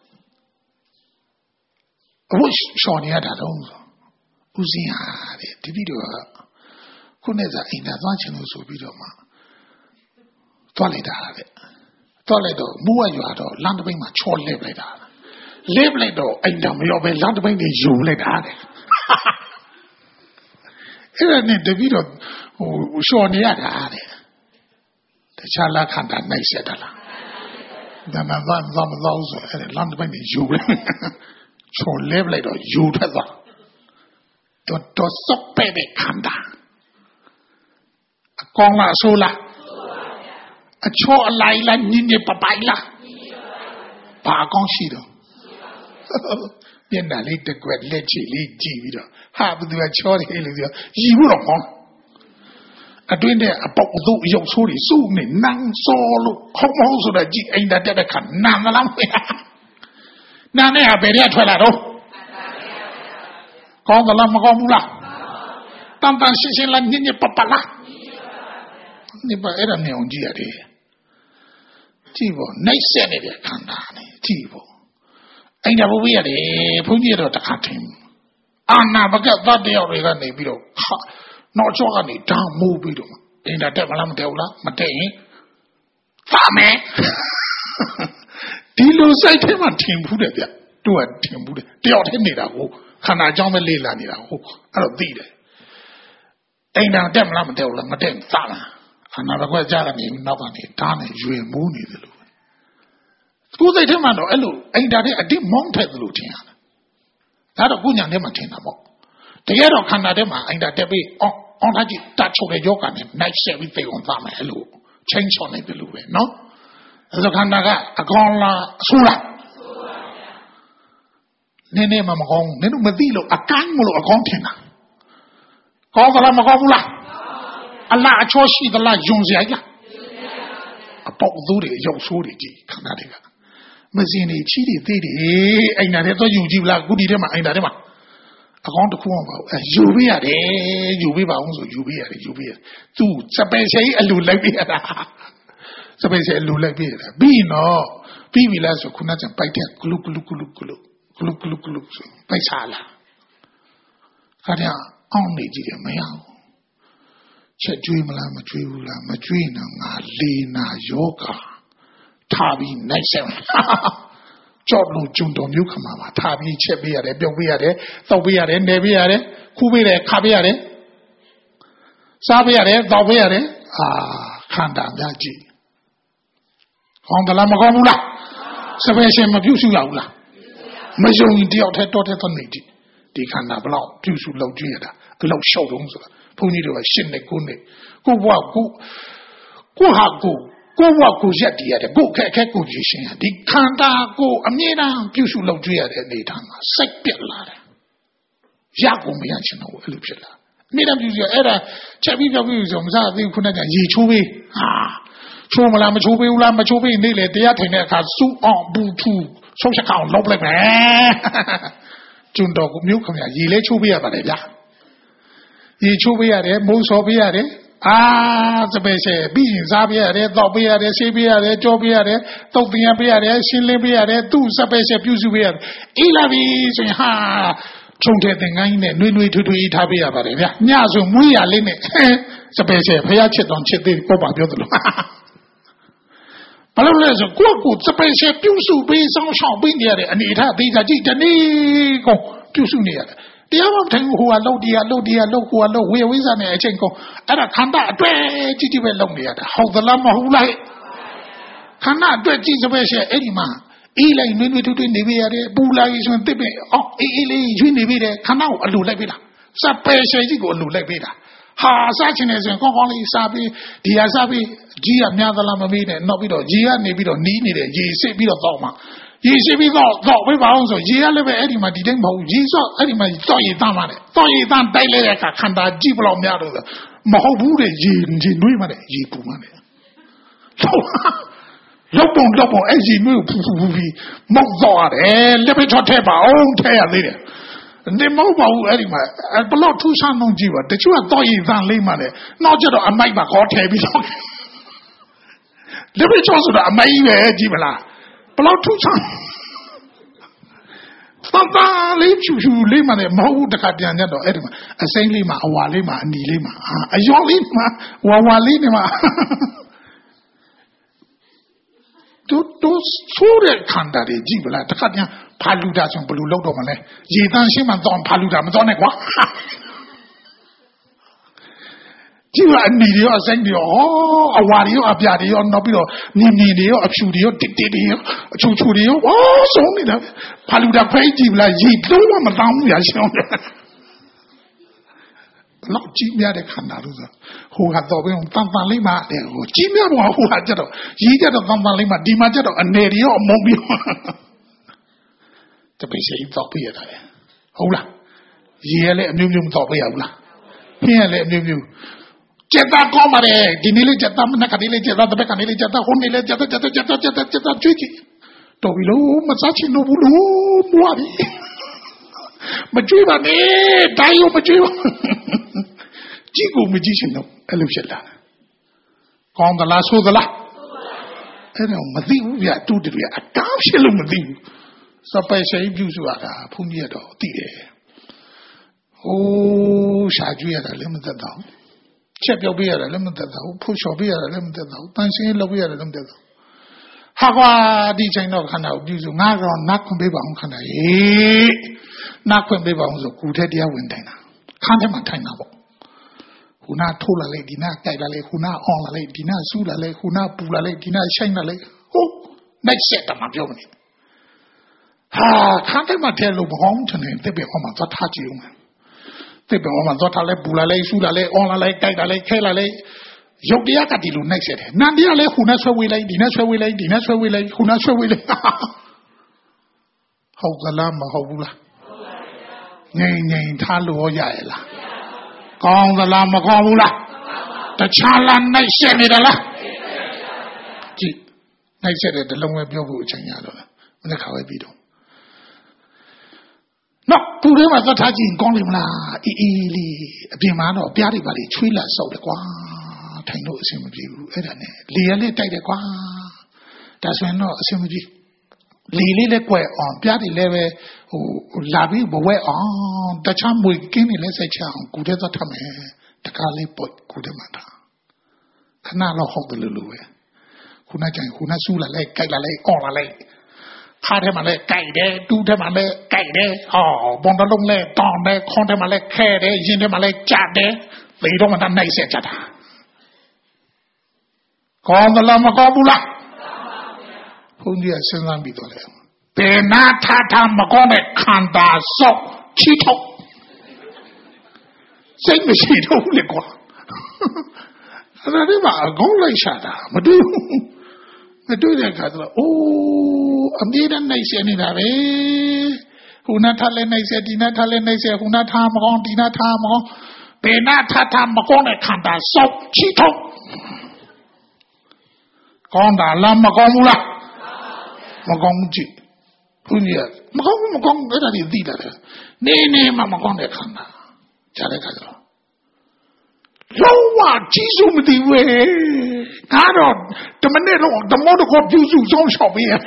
အဖို့လျှော်နေရတာတော့ဦးစင်းဟာတဲ့ဒီပြီးတော့ခုနဲ့စားအိမ်သာသွားချင်လို့ဆိုပြီးတော့မှသွားလိုက်တာတဲ့သွားလိုက်တော့မူးဝရွာတော့လမ်းတစ်ပိတ်မှာချော်လှည့်လိုက်တာလေးပလိုက်တော့အိမ်တော်မရောပဲလမ်းတစ်ပိုင်းနေယူလိုက်တာတဲ့အဲ့ဒါနဲ့တပည့်တော့ဟိုလျှော်နေရတာတဲ့တခြားလက်ခန္ဓာနိုင်ဆက်တာလားဒါမှမဟုတ်ဆိုအဲ့ဒါလမ်းတစ်ပိုင်းနေယူလိုက်ချော်လေးပလိုက်တော့ယူထွက်သွားတော့စော့ပဲ့တဲ့ခန္ဓာအကောင်လားဆိုလားအချောအလိုက်လားညင်ညပပိုင်လားဘာအကောင်ရှိတော့မျက်နှာလေးတစ်ကွက်လက်ချီလေးကြည့်ပြီးတော့ဟာဘယ်သူကချောတယ်လို့ပြောရီဘူးတော့ကောင်းအတွင်းတဲ့အပေါက်သူ့ရုပ်ဆိုးတွေစုနေနန်းစောလို့ခေါင်းမဟုတ်ဆိုတာကြည့်အိမ်တက်တဲ့ခါနန်းမလားမရနာနဲ့ဟာဘယ်ရထွက်လာတော့ကောင်းသလားမကောင်းဘူးလားတန်တန်ရှင်းရှင်းလားညင်ညပပလား你把အဲ့ဒါမြင်အောင်ကြည့်ရတယ်ကြည့်ပေါ့နှိုက်ဆက်နေတဲ့ခန္ဓာနဲ့ကြည့်ပေါ့အဲ့ဒါဘုရားရတယ်ဘုန်းကြီးတော့တခါထင်အာနာဘကသတ်တယောက်တွေကနေပြီးတော့နောက်ကျောကနေဓာတ်မိုးပြီးတော့အဲ့ဒါတက်မလားမတက်ဘူးလားမတက်ရင်သာမယ်ဒီလိုစိတ်ထဲမှာထင်ဘူးတယ်ဗျသူကထင်ဘူးတယ်တယောက်တည်းနေတာကိုခန္ဓာအကြောင်းပဲလေ့လာနေတာကိုအဲ့တော့သိတယ်အိမ်တော်တက်မလားမတက်ဘူးလားမတက်သာလားခန္ဓာတစ်ခွက်ကြားကနေနောက်ကနေဓာတ်နဲ့ရွေမူးနေတယ်လို့သူစိတ်ထဲမှာတော့အဲ့လိုအိမ်တော်တဲ့အတိမောင်းထက်တယ်လို့ထင်ရတယ်ဒါတော့ကုညာထဲမှာထင်တာပေါ့တကယ်တော့ခန္ဓာထဲမှာအိမ်တော်တက်ပြီးအောင်ထားကြည့်တတ်ချုပ်တဲ့ယောဂနဲ့နိုင်ဆက်ပြီးသိအောင်သာမယ်အဲ့လိုချင်းချော်နေတယ်လို့ပဲနော်အဲ့ဒါခန္ဓာကအကောင်းလားအဆိုးလားနည်းနည်းမှမကောင်းဘူးနင်တို့မသိလို့အကန်းမလို့အကောင်းထင်တာကောင်းသလားမကောင်းဘူးလားအလားအချောရှိသလားယုံစရာလားအပေါက်သူတွေရုပ်ဆိုးတွေကြည့်ခန္ဓာတွေကမစင်နေချီးတွေသေးတယ်အိမ်နာထဲတော့ယူကြည့်လားကုတီထဲမှာအိမ်နာထဲမှာအကောင်းတစ်ခုမှမပါဘူးယူပေးရတယ်ယူပေးပါအောင်ဆိုယူပေးရတယ်သူစပယ်ရှိအလူလိုက်ပေးရတာစပယ်ရှိအလူလိုက်ပေးရတာပြီးနော်ပြီးပြီလားဆိုခုနကပိုက်တဲ့ဂလုဂလုဂလုဂလုဂလုဂလုဂလုဆိုပိုက်စားလားခါကြအောင်နေကြည့်တယ်မရဘူးချက်ကျွေးမလားမကျွေးဘူးလားမကျွေးနော်ငါလေနာယောဂထားပြီးနိုင်ဆက်ကြောက်လို့ကျုံတော်မျိုးခမှာပါထားပြီးချက်ပေးရတယ်ပြုတ်ပေးရတယ်တောက်ပေးရတယ်နေပေးရတယ်ခူးပေးတယ်ခါပေးရတယ်စားပေးရတယ်တောက်ပေးရတယ်ခန္ဓာများကြည့်ကောင်းသလားမကောင်းဘူးလားစပယ်ရှင်မပြုစုရဘူးလားမယုံရင်တယောက်တည်းတော့တဲ့နေကြည့်ဒီခန္ဓာဘလောက်ပြုစုလောက်ကြည့်ရတာဘလောက်ရှောက်တုံးဆိုတာဘုန်းကြီးတို့ကရှင်းနေကိုနေကိုဘွားကိုဟာကိုဘွားကိုရက်တည်ရတယ်ကိုခက်ခက်ကိုကြည့်ရှင်ဒီခန္ဓာကိုအမြဲတမ်းပြုစုလောက်ကြည့်ရတဲ့အနေထားမှာစိတ်ပြက်လာတယ်ရကုန်မရချင်တော့အဲ့လိုဖြစ်လာအမြဲတမ်းပြုစုရအဲ့ဒါချက်ပြီးပြောက်ပြီးဆိုမစားသေးခုနကရေချိုးပေးချိုးမလားမချိုးပေးဘူးလားမချိုးပေးနေလေတရားထိုင်တဲ့အခါစူအောင်ဘူးထူဆုံးချက်ကောင်လောက်လိုက်မယ်ကျွန်းတော်ကိုမျိုးခင်ဗျာရေလဲချိုးပေးရပါတယ်ဗျာရေချိုးပေးရတယ်မိုးစော်ပေးရတယ်စပယ်ရှယ်ပြီးရင်စားပေးရတယ်တောက်ပေးရတယ်ဆေးပေးရတယ်ကြောပေးရတယ်တုတ်တင်ရပေးရတယ်ရှင်းလင်းပေးရတယ်သူ့စပယ်ရှယ်ပြုစုပေးရတယ်အေးလာပြီဆိုရင်ခြုံတဲ့သင်္ကန်းကြီးနဲ့နှွေးနှွေးထွေးထွေးထားပေးရပါတယ်ဗျာညဆိုမွေးရလေးနဲ့စပယ်ရှယ်ဖျားချစ်တော်ချစ်သေးပေါ့ပါပြောသလိုဘာလို့လဲဆိုကိုစပယ်ရှယ်ပြုစုပေးဆောင်ရှောက်ပေးနေရတဲ့အနေအထားသေးစားကြည့်တနေ့ကုန်ပြုစုနေရတယ်တရားမထိုင်ဟိုကလှုပ်တရားလှုပ်ဟိုကလှုပ်ဝေဝိဇ္ဇာနဲ့အချိန်ကုန်အဲ့ဒါခန္ဓာအတွက်ကြည့်ပဲလုပ်နေရတာဟုတ်သလားမဟုတ်လားခန္ဓာအတွက်ကြည့်စပယ်ရှယ်အဲ့ဒီမှာအေးလိုက်နွေးနွေးထွေးထွေးနေပေးရတယ်ပူလာရေးဆိုရင်တစ်ပဲအေးလေးရွေးနေပေးတယ်ခန္ဓာကိုအလိုလိုက်ပေးတာစပယ်ရှယ်ကြီးကိုအလိုလိုက်ပေးတာစားချင်တယ်ဆိုရင်ကောင်းကောင်းလေးစားပြီးဒီဟာစားပြီးကြီးကများသလားမမေးနဲ့နောက်ပြီးတော့ရေကနေပြီးတော့နီးနေတယ်ရေစစ်ပြီးတော့တောက်မှာရေစစ်ပြီးတော့ပေးပါအောင်ဆိုရေကလည်းပဲအဲ့ဒီမှာဒီတိုင်းမဟုတ်ရေစော့အဲ့ဒီမှာတောက်ရည်တမ်းပါနဲ့တောက်ရည်တမ်းတိုက်လိုက်တဲ့အခါခန္ဓာကြည့်ဘလောက်များတော့မဟုတ်ဘူးတဲ့ရေနွေးမှတဲ့ရေပူမှတဲ့လောက်ပုံအဲ့ရေနွေးကိုဖူပြီးမောက်တော့ရတယ်လက်ပဲချော့ထဲပါအောင်ထဲရသေးတယ်နေမဟုတ်ပါဘူးအဲ့ဒီမှာဘလောက်ထူးဆန်းနှုံးကြည့်ပါတချို့ကတော့ရည်သံလေးမှလည်းနောက်ကျတော့အမိုက်ပါခေါ်ထဲပြီးတော့လက်ပဲချော့ဆိုတာအမိုက်ပဲကြည့်မလားဘလောက်ထူးဆန်းသာလေးဖြူလေးမှလည်းမဟုတ်ဘူးတခါပြန်ကြတော့အဲ့ဒီမှာအစိမ့်လေးမှအဝါလေးမှအနီလေးမှအယောလေးမှဝါလေးနေမှတို့ဆိုးတဲ့ခန္ဓာတွေကြည့်မလားတခါပြန်ဖာလူတာဆိုဘယ်လိုလုပ်တော့မလဲရေတန်းရှင်းမှတော့ဖာလူတာမတော့နဲ့ကွာကြည့်ပါအနီတွေရောအစိမ့်တွေရောအဝါတွေရောအပြာတွေရောနောက်ပြီးတော့မြင်တွေရောအဖြူတွေရောတစ်တွေရောအချူတွေရောဆုံးနေတာဖာလူတာဖိတ်ကြည့်မလားရေလုံးဝမတောင်းဘူးရရှင်းတယ်လောက်ကြည့်မြတဲ့ခန္ဓာလို့ဆိုဟိုကတော့ဘယ်တန်တန်လေးမှတဲ့ဟိုကြည့်မြတော့ဟိုကကြတော့ရေးကြတော့တန်တန်လေးမှဒီမှာကြတော့အနေတွေရောအမုံပြီးတပိတ်စိတ်တော့ပြရတာလေဟုတ်လားရေရလည်းအမျိုးမျိုးမတော့ပြရဘူးလားဟင်းရလည်းအမျိုးမျိုးကျက်သားကောင်းပါတယ်ဒီနေ့လေးကျက်သားမနက်ကလေးကျက်သားတစ်ပတ်ကနေလေးကျက်သားဟိုနေ့လေးကျက်သားကြွေးကြည့်တော်ပြီလို့မစားချင်လို့ဘူးလို့မွားပြီမကြွေးပါနဲ့တိုင်းရောမကြွေးပါကြည့်ကိုမကြည့်ချင်တော့အဲ့လိုဖြစ်လာကောင်းသလားဆိုးသလားအဲ့တော့မသိဘူးဗျတူတူရအကောင်းဖြစ်လို့မသိဘူးစပယ်ရှယ်ပြုစုရတာဘုန်းကြီးကတော့သိတယ်ဟိုးရှာကြည့်ရတာလည်းမသက်တော့ချက်ပြောပြရတာလည်းမသက်တော့ဖုတ်ချော်ပြရတာလည်းမသက်တော့တန်ရှင်းလုပ်ပြရတာလည်းမသက်တော့ဟာကွာဒီချိန်တော့ခန္ဓာကိုပြုစုငါကတော့နတ်ခွင့်ပေးပါအောင်ခန္ဓာရေနတ်ခွင့်ပေးပါအောင်ဆိုကူထဲတရားဝင်တိုင်တာခန်းထဲမှာထိုင်တာပေါ့ခုနထိုးလာလိုက်ဒီနာကြိုက်လာလိုက်ခုနအောင်းလာလိုက်ဒီနာဆူးလာလိုက်ခုနပူလာလိုက်ဒီနာရှိုင်းလာလိုက်ဟုတ်နိုင်ဆက်တာမှပြောမနေဟာခန်းထဲမှာထဲလို့မကောင်းထင်တယ်တစ်ပြက်ဟောမှာသွားထားကြည့်ဦးမယ်တစ်ပြက်ဟောမှာသွားထားလိုက်ပူလာလိုက်ဆူးလာလိုက်အောင်းလာလိုက်ကြိုက်လာလိုက်ခဲလာလိုက်ရုပ်တရားကဒီလိုနိုင်ဆက်တယ်နန္တရားလည်းခုနဆွဲဝေးလိုက်ဒီနာဆွဲဝေးလိုက်ဒီနာဆွဲဝေးလိုက်ခုနဆွဲဝေးလိုက်ဟုတ်ကလားမဟုတ်ဘူးလားငြိမ်ငြိမ်ထားလို့ရရဲ့လားကောင်းသလားမကောင်းဘူးလားတခြားလားနိုင်ဆက်နေတယ်လားကြည့်နိုင်ဆက်တဲ့တလုံးပဲပြောဖို့အချိန်ရတော့လားမနေ့ခါပဲပြီးတော့နော်ပူထဲမှာသက်ထားကြည့်ကောင်းလိမ့်မလားအေးအေးလေးအပြင်မှာတော့ပြားတွေပါလေချွေးလာဆောက်တယ်ကွာထိုင်လို့အဆင်မပြေဘူးအဲ့ဒါနဲ့လေရလေးတိုက်တယ်ကွာဒါဆိုရင်တော့အဆင်မပြေလေလေးလည်းကွယ်အောင်ပြားတွေလည်းပဲဟိုလာပြီးဘဝဲအောင်တခြားမွေကင်းနေလဲစိတ်ချအောင်ကူတဲ့သွားထမယ်တကားလေးပုတ်ကူတဲ့မှာထားခဏတော့ဟုတ်တယ်လို့ပဲခုနကျရင်ခုနဆူလာလိုက်ကြိုက်လာလိုက်အော်လာလိုက်ခါထဲမှာလဲကြိုက်တယ်တူးထဲမှာလဲကြိုက်တယ်ဟောဘုံတလုံးလဲတောင်းတယ်ခွန်ထဲမှာလဲခဲတယ်ရင်ထဲမှာလဲကြတ်တယ်လေတော့မှနိုင်ဆက်ကြတာကောင်းသလားမကောင်းဘူးလားဘုန်းကြီးကစဉ်းစားပြီးတော့လေဘယ်နာထားမကောင်းတဲ့ခန္ဓာစောက်ချီထုတ်စိတ်မရှိတော့ဘူးလေကွာအဲ့ဒါဒီမှာအကောင်းလိုက်ရှာတာမတွေ့တဲ့အခါကျတော့အိုးအမြဲတမ်းနိုင်စေနေတာပဲခုနထားလဲနိုင်စေဒီနာထားလဲနိုင်စေခုနထားမကောင်းဒီနာထားမကောင်းဘယ်နာထားမကောင်းတဲ့ခန္ဓာစောက်ချီထုတ်ကောင်းတာလားမကောင်းဘူးလားမကောင်းဘူးကြည့်ဘုန်းကြီးကမကောင်းဘူးအဲ့ဒါတွေသိတာလေနေမှမကောင်းတဲ့ခန္ဓာကြားတဲ့ခါကျတော့လုံးဝကြီးစုမသိဝဲငါတော့တမနဲ့တော့တမောတကောပြုစုဆုံးချောက်ပေးရ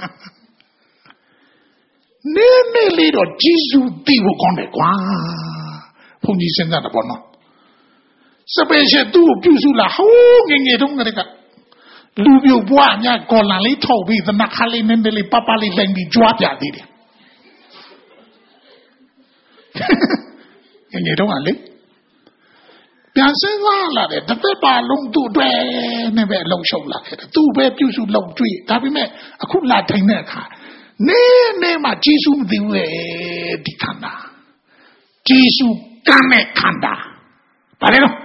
နေလေးတော့ကြီးစုသိဖို့ကောင်းတယ်ကွာဘုန်းကြီးစဉ်းစားတာပေါ့နော်စပယ်ရှယ်သူ့ကိုပြုစုလာဟိုးငယ်တုန်းကတည်းကလူပြိုဘွားညကော်လန်လေးထောက်ပြီးသနခါလေးနင်းလေးပပလေးလိုက်ပြီးကြွားပြသေးတယ်ငယ်တုန်းကလေပြန်စဉ်းစားလာတယ်တစ်သက်ပါလုံးသူ့အတွက်နဲ့ပဲလှုပ်ရှုပ်လာခဲ့တယ်သူ့ပဲပြုစုလှုပ်တွေ့ဒါပေမဲ့အခုလာထိုင်တဲ့အခါနေမှဂျေစုမသိဘူးလေဒီခန္ဓာဂျေစုကမ်းတဲ့ခန္ဓာဘာလဲတော့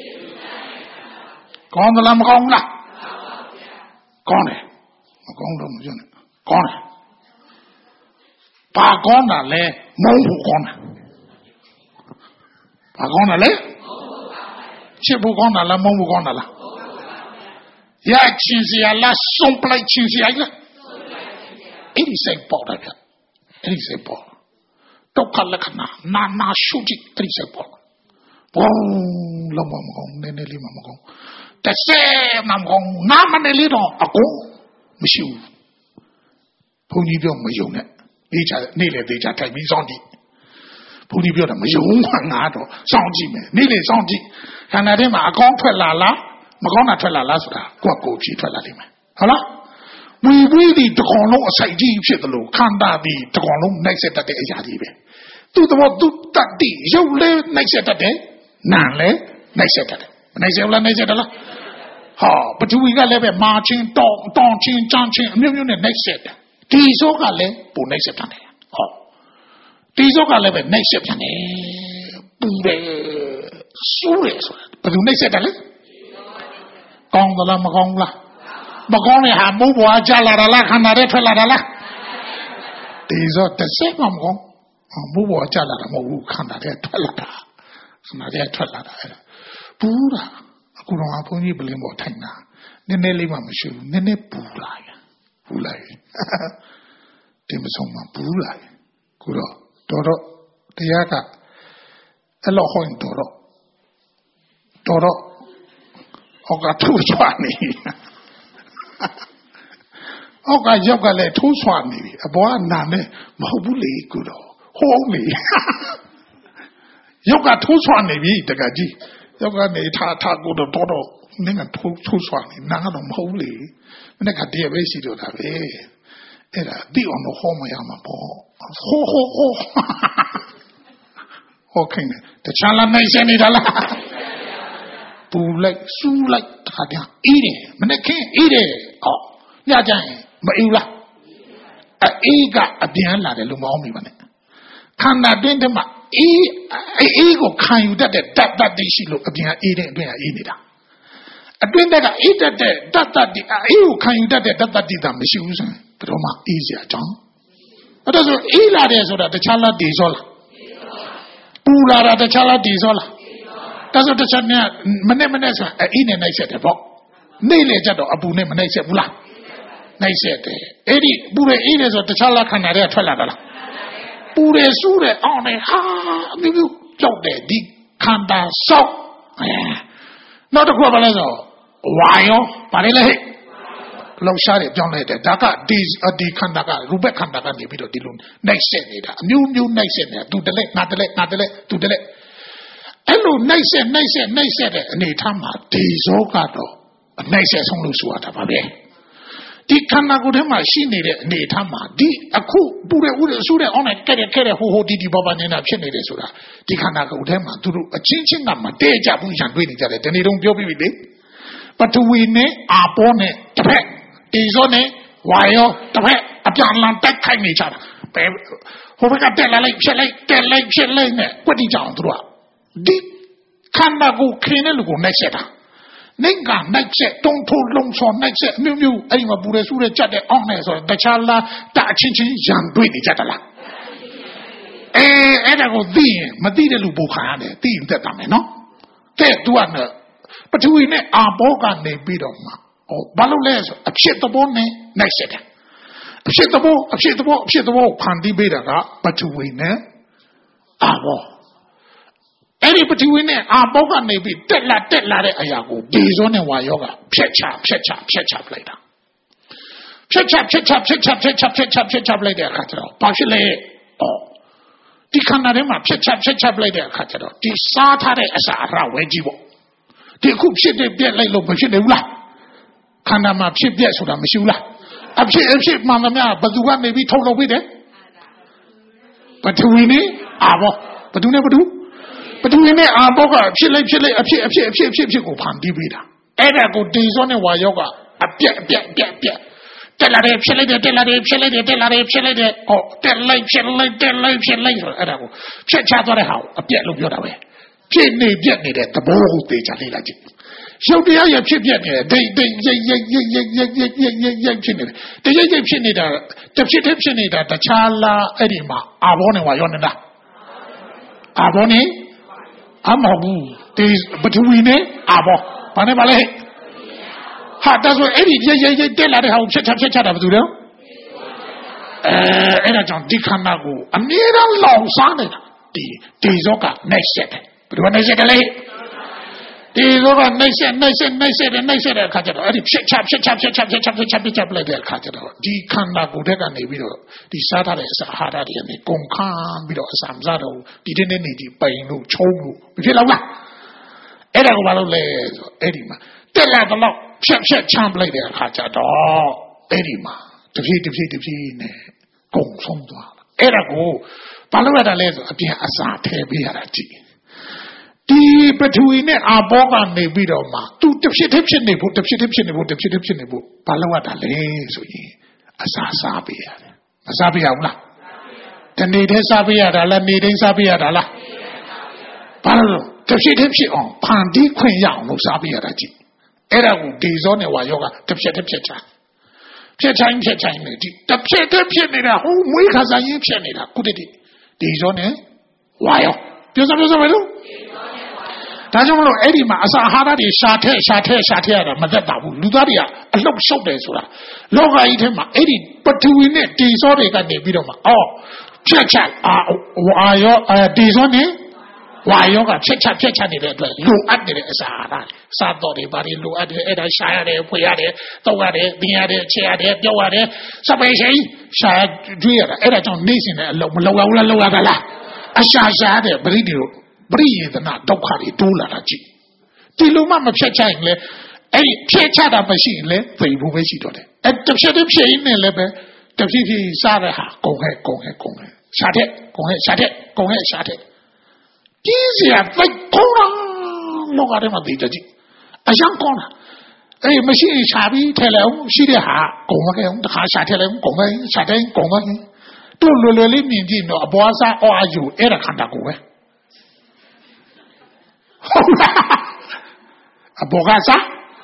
ကောင်းသလားမကောင်းဘူးလားကောင်းတယ်မကောင်းတော့မပြောနဲ့ကောင်းတယ်ဘာကောင်းတာလဲမုန်းဖို့ကောင်းတာဘာကောင်းတာလဲချစ်ဖို့ကောင်းတာလားမုန်းဖို့ကောင်းတာလားရချင်းစရာလားဆုံးပလိုက်ချင်းစရာလားအဲ့ဒီစိတ်ပေါ်တယ်အဲ့ဒီစိတ်ပေါ်ဒုက္ခလက္ခဏာနာရှုကြည့်အဲ့ဒီစိတ်ပေါ်ဘောလုံးမကောင်းနည်းနည်းလေးမကောင်းတဆဲမကောင်းနာမနေလေးတော့အကုန်မရှိဘူးဘုန်းကြီးပြောမယုံနဲ့နေချာနေလေသေးချာထိုင်ပြီးစောင့်ကြည့်ဘုန်းကြီးပြောတယ်မယုံမှငါတော့စောင့်ကြည့်မယ်နေလေစောင့်ကြည့်ခန္ဓာထဲမှာအကောင်းထွက်လာလားမကောင်းတာထွက်လာလားဆိုတာကိုယ့်ကြည့်ထွက်လာလိမ့်မယ်ဟုတ်လားဝီဝီဒီတကောင်လုံးအစိုက်ကြီးဖြစ်တယ်လို့ခန္ဓာဒီတကောင်လုံးနှိုက်ဆက်တတ်တဲ့အရာကြီးပဲသူ့တော့သူတတ်တိရုပ်လဲနှိုက်ဆက်တတ်တယ်နာလဲနှိုက်ဆက်တတ်တယ်မနှိုက်ဆက်လားနှိုက်ဆက်တယ်လားဟာပထဝီကလည်းပဲမာချင်းတောင်းချင်းကြမ်းချင်းအမျိုးမျိုးနဲ့နှိုက်ဆက်တယ်ဒီစောကလည်းပုံနှိုက်ဆက်တယ်ဟောဒီစောကလည်းပဲနှိုက်ဆက်ပြန်တယ်ပူတယ်ဆူတယ်ဆိုတာဘယ်သူနှိုက်ဆက်တယ်လဲကောင်းသလားမကောင်းဘူးလားမကောင်းတဲ့ဟာမိုးပွားကြလာတာလားခန္ဓာထဲထွက်လာတာလားဒီစောတစ်စက်မှမကောင်းမိုးပွားကြလာတာမဟုတ်ဘူးခန္ဓာထဲထွက်လာတာခန္ဓာထဲထွက်လာတာအဲ့ဒါပူတာအခုတော့ဘုန်းကြီးပလင်းပေါ်ထိုင်တာနည်းနည်းလေးမှမရှိဘူးနည်းနည်းပူလာရင်ဒီမဆုံးမှပူလာရင်ခုတော့တရားကအဲ့လိုဟောရင်တော်တော့အောက်ကထိုးချွာနေအောက်ကရောက်ကလည်းထိုးချွာနေပြီအပေါ်ကနာနဲ့မဟုတ်ဘူးလေကိုတော့ဟိုးလေရောက်ကထိုးချွာနေပြီတကကြီးရောက်ကနေထားကိုတော့တော်နင်းကထိုးချွာနေနာကတော့မဟုတ်လေမနေ့ကတည်းကပဲရှိတော့တာပဲအဲ့ဒါဒီအောင်တော့ဟောမရမှာပေါ့ဟိုဟိုခင်တခြားလာနိုင်စနေတာလားပူလိုက်စူးလိုက်တခါတည်းအေးတယ်မနေ့ကအေးတယ်ဟောညကြရင်မအေးလားအေးကအပြန်လာတယ်လို့မအောင်မိပါနဲ့ခန္ဓာတွင်းထဲမှာအေးကိုခံယူတတ်တဲ့တတ်တိရှိလို့အပြင်အေးတဲ့အတွင်းကအေးနေတာအတွင်းကအေးတတ်တဲ့တတ်တိအေးကိုခံယူတတ်တဲ့တတ်တိတာမရှိဘူးဆိုရင်ဘယ်တော့မှအေးစရာအကြောင်းအဲ့ဒါဆိုအေးလာတယ်ဆိုတာတခြားလားတည်စောလားပူလာတာတခြားလားတည်စောလားဒါဆိုတခြားနဲ့မနဲ့ဆိုအေးနဲ့နှိုက်ဆက်တယ်ပေါ့နေ့လေကြတော့အပူနဲ့မနှိုက်ဆက်ဘူးလားနှိုက်ဆက်တယ်အဲ့ဒီပူတယ်အေးတယ်ဆိုတခြားလားခန္ဓာတွေကထွက်လာတာလားပူတယ်စူးတယ်အောင်းတယ်ဟာမျိုးကြောက်တယ်ဒီခန္ဓာဆောက်နောက်တစ်ခုကဘာလဲဆိုဝါရောဗါလဲဟဲ့လောက်ရှားတယ်ပြောင်းလိုက်တယ်ဒါကဒီခန္ဓာကရူပခန္ဓာကနေပြီးတော့ဒီလိုနှိုက်ဆက်နေတာအမျိုးမျိုးနှိုက်ဆက်နေတာသူတလဲငါတလဲသူတလဲအဲ့လိုနှိုက်ဆက်တဲ့အနေထားမှာဒီဇောကတော့အနှိုက်ဆက်ဆုံးလို့ဆိုရတာပါပဲဒီခန္ဓာကိုယ်ထဲမှာရှိနေတဲ့အနေအထားမှာဒီအခုပူတဲ့ဥရဆူတဲ့အောင်းနဲ့ခဲ့တဲ့ဟိုဒီဘာနေတာဖြစ်နေတယ်ဆိုတာဒီခန္ဓာကိုယ်ထဲမှာသူတို့အချင်းချင်းကမတည့်ကြဘူးရန်တွေ့နေကြတယ်ဒီနေ့တော့ပြောပြီးပြီလေပထဝီနဲ့အာပေါနဲ့တစ်ဖက်ဒီဇောနဲ့ဝါယောတစ်ဖက်အပြန်လန်တက်ခိုက်နေကြတာဟိုဘက်ကတက်လာလိုက်ဖြစ်လိုက်တက်လိုက်ဖြစ်လိုက်နဲ့ကွက်တိကြအောင်သူတို့ကဒီခန္ဓာကိုယ်ခင်းတဲ့လူကိုနှိုက်ဆက်တာနိုင်ကနိုင်ချက်တုံးထိုးလုံးစောနိုင်ချက်မျိုးအဲ့ဒီမှာပူရဲဆူရဲကြက်တဲ့အောင်းနေဆိုတခြားလားတအချင်းချင်းရန်တွေ့နေကြတယ်လားအဲ့ဒါကိုသိရင်မသိတဲ့လူပိုခါရတယ်သိရင်တက်တာမယ်နော်တဲ့သူကပထဝီနဲ့အာဘောကနေပြီးတော့မှဘာလို့လဲဆိုအဖြစ်သဘောနဲ့နိုင်ချက်တယ်အဖြစ်သဘောဖန်တီးပေးတာကပထဝီနဲ့အာဘောအဲ့ဒီပထဝီနဲ့အာဘောကနေပြီးတက်လာတဲ့အရာကိုဒီဇောနဲ့ဝါယောကဖြက်ချပလိုက်တာဖြက်ချပလိုက်တဲ့အခါကျတော့ဘာဖြစ်လဲဒီခန္ဓာထဲမှာဖြက်ချပလိုက်တဲ့အခါကျတော့ဒီစားထားတဲ့အစာအရဝဲကြီးပေါ့ဒီအခုဖြစ်တဲ့ပြက်လိုက်လို့မဖြစ်နိုင်ဘူးလားခန္ဓာမှာဖြစ်ပြက်ဆိုတာမရှိဘူးလားအဖြစ်မှန်သမျှဘသူကနေပြီးထုတ်လုပ်ပေးတယ်ပထဝီနဲ့အာဘောဘသူနဲ့ဘသူပထဝီနဲ့အာဘောကဖြစ်လိုက်အဖြစ်ကိုဖန်တီးပေးတာအဲ့ဒါကိုဒီဇောနဲ့ဝါယောကအပြက်တက်လာတယ်ဖြစ်လိုက်တယ်တက်လိုက်ဖြစ်လိုက်တက်လိုက်ဖြစ်လိုက်ဆိုအဲ့ဒါကိုဖြတ်ချသွားတဲ့ဟာကိုအပြက်လို့ပြောတာပဲဖြစ်နေပြက်နေတဲ့သဘောကိုသိချာလေးလိုက်ကြည့်ရုပ်တရားရဖြစ်ပြက်နေတယ်ဒိတ်ရိတ်ဖြစ်နေတယ်တရိတ်ဖြစ်နေတာတစ်ဖြစ်နေတာတခြားလားအဲ့ဒီမှာအာဘောနဲ့ဝါယောနေတာအာဘောနဲ့အမဟုတ်ဘူးဒီပထဝီနဲ့အာဘောဘာနဲ့ပါလဲဟာဒါဆိုအဲ့ဒီရိတ်တက်လာတဲ့ဟာကိုဖြတ်ချတာဘာလို့လဲအဲ့ဒါကြောင့်ဒီခန္ဓာကိုအမြဲတမ်းလောင်စားနေတာဒီဇောကနှိုက်ဆက်တယ်ဘယ်လိုနှိုက်ဆက်တယ်လဲဒီဇောကနှိုက်ဆက်တဲ့အခါကျတော့အဲ့ဒီဖြတ်ချလိုက်တဲ့အခါကျတော့ဒီခန္ဓာကိုယ်တက်ကနေပြီးတော့ဒီစားထားတဲ့အစာအာဟာရတွေကနေကုန်ခန်းပြီးတော့အစာမစားတော့ဒီနေ့နေဒီပိန်လို့ချုံးလို့မဖြစ်တော့လားအဲ့ဒါကိုဘာလို့လဲဆိုအဲ့ဒီမှာတက်လာတော့ဖြတ်ချမ်းပလိုက်တဲ့အခါကျတော့အဲ့ဒီမှာတဖြည်းနဲ့ကုန်ဆုံးသွားတာအဲ့ဒါကိုဘာလို့ရတာလဲဆိုအပြင်အစာထည့်ပေးရတာကြည့်ဒီပထဝီနဲ့အာဘောကနေပြီးတော့မှသူတဖြစ်နေဖို့ဘာလို့ရတာလဲဆိုရင်အစာစားပေးရတယ်မစားပေးရဘူးလားတနေ့တည်းစားပေးရတာလားနေ့တိုင်းစားပေးရတာလားဘာလို့တဖြစ်အောင်ဖန်တီးခွင့်ရအောင်လို့စားပေးရတာကြည့်အဲ့ဒါကိုဒီဇောနဲ့ဝါယောကဖြတ်ချိုင်းနေဒီတဖြစ်နေတာဟိုမွေးခါစားရင်းဖြစ်နေတာခုတည်းဒီဇောနဲ့ဝါယောပြောစမ်းမလို့ဒါကြောင့်မလို့အဲ့ဒီမှာအစာအာဟာရတွေရှာထည့်ရတာမသက်တာဘူးလူသားတွေကအလှုပ်ရှုပ်တယ်ဆိုတာလောကကြီးထဲမှာအဲ့ဒီပထဝီနဲ့ဒီဇောတွေကနေပြီးတော့မှဖြတ်ချဝါယောဒီဇောနဲ့ Why you got check it, look at the Sara, Saturday, body, look at it, I shy at it, we at it, the way it, the at it, chair it, go at it. Somebody say, shy, dear, Edison, Nation, lower, a shy at it, breathe, not don't call it, do large. Tiluma check, a check at a machine, they will wish it on it. At the shade of shame, the Fifi Saraha, go ahead. Shut it. Easy, like Kona, look at him at the judge. A young corner. A machine shabby, tell him, she did ha, go again, the car tell him, go again. Don't really mean a boasa or you, Era Kandago. A bogasa?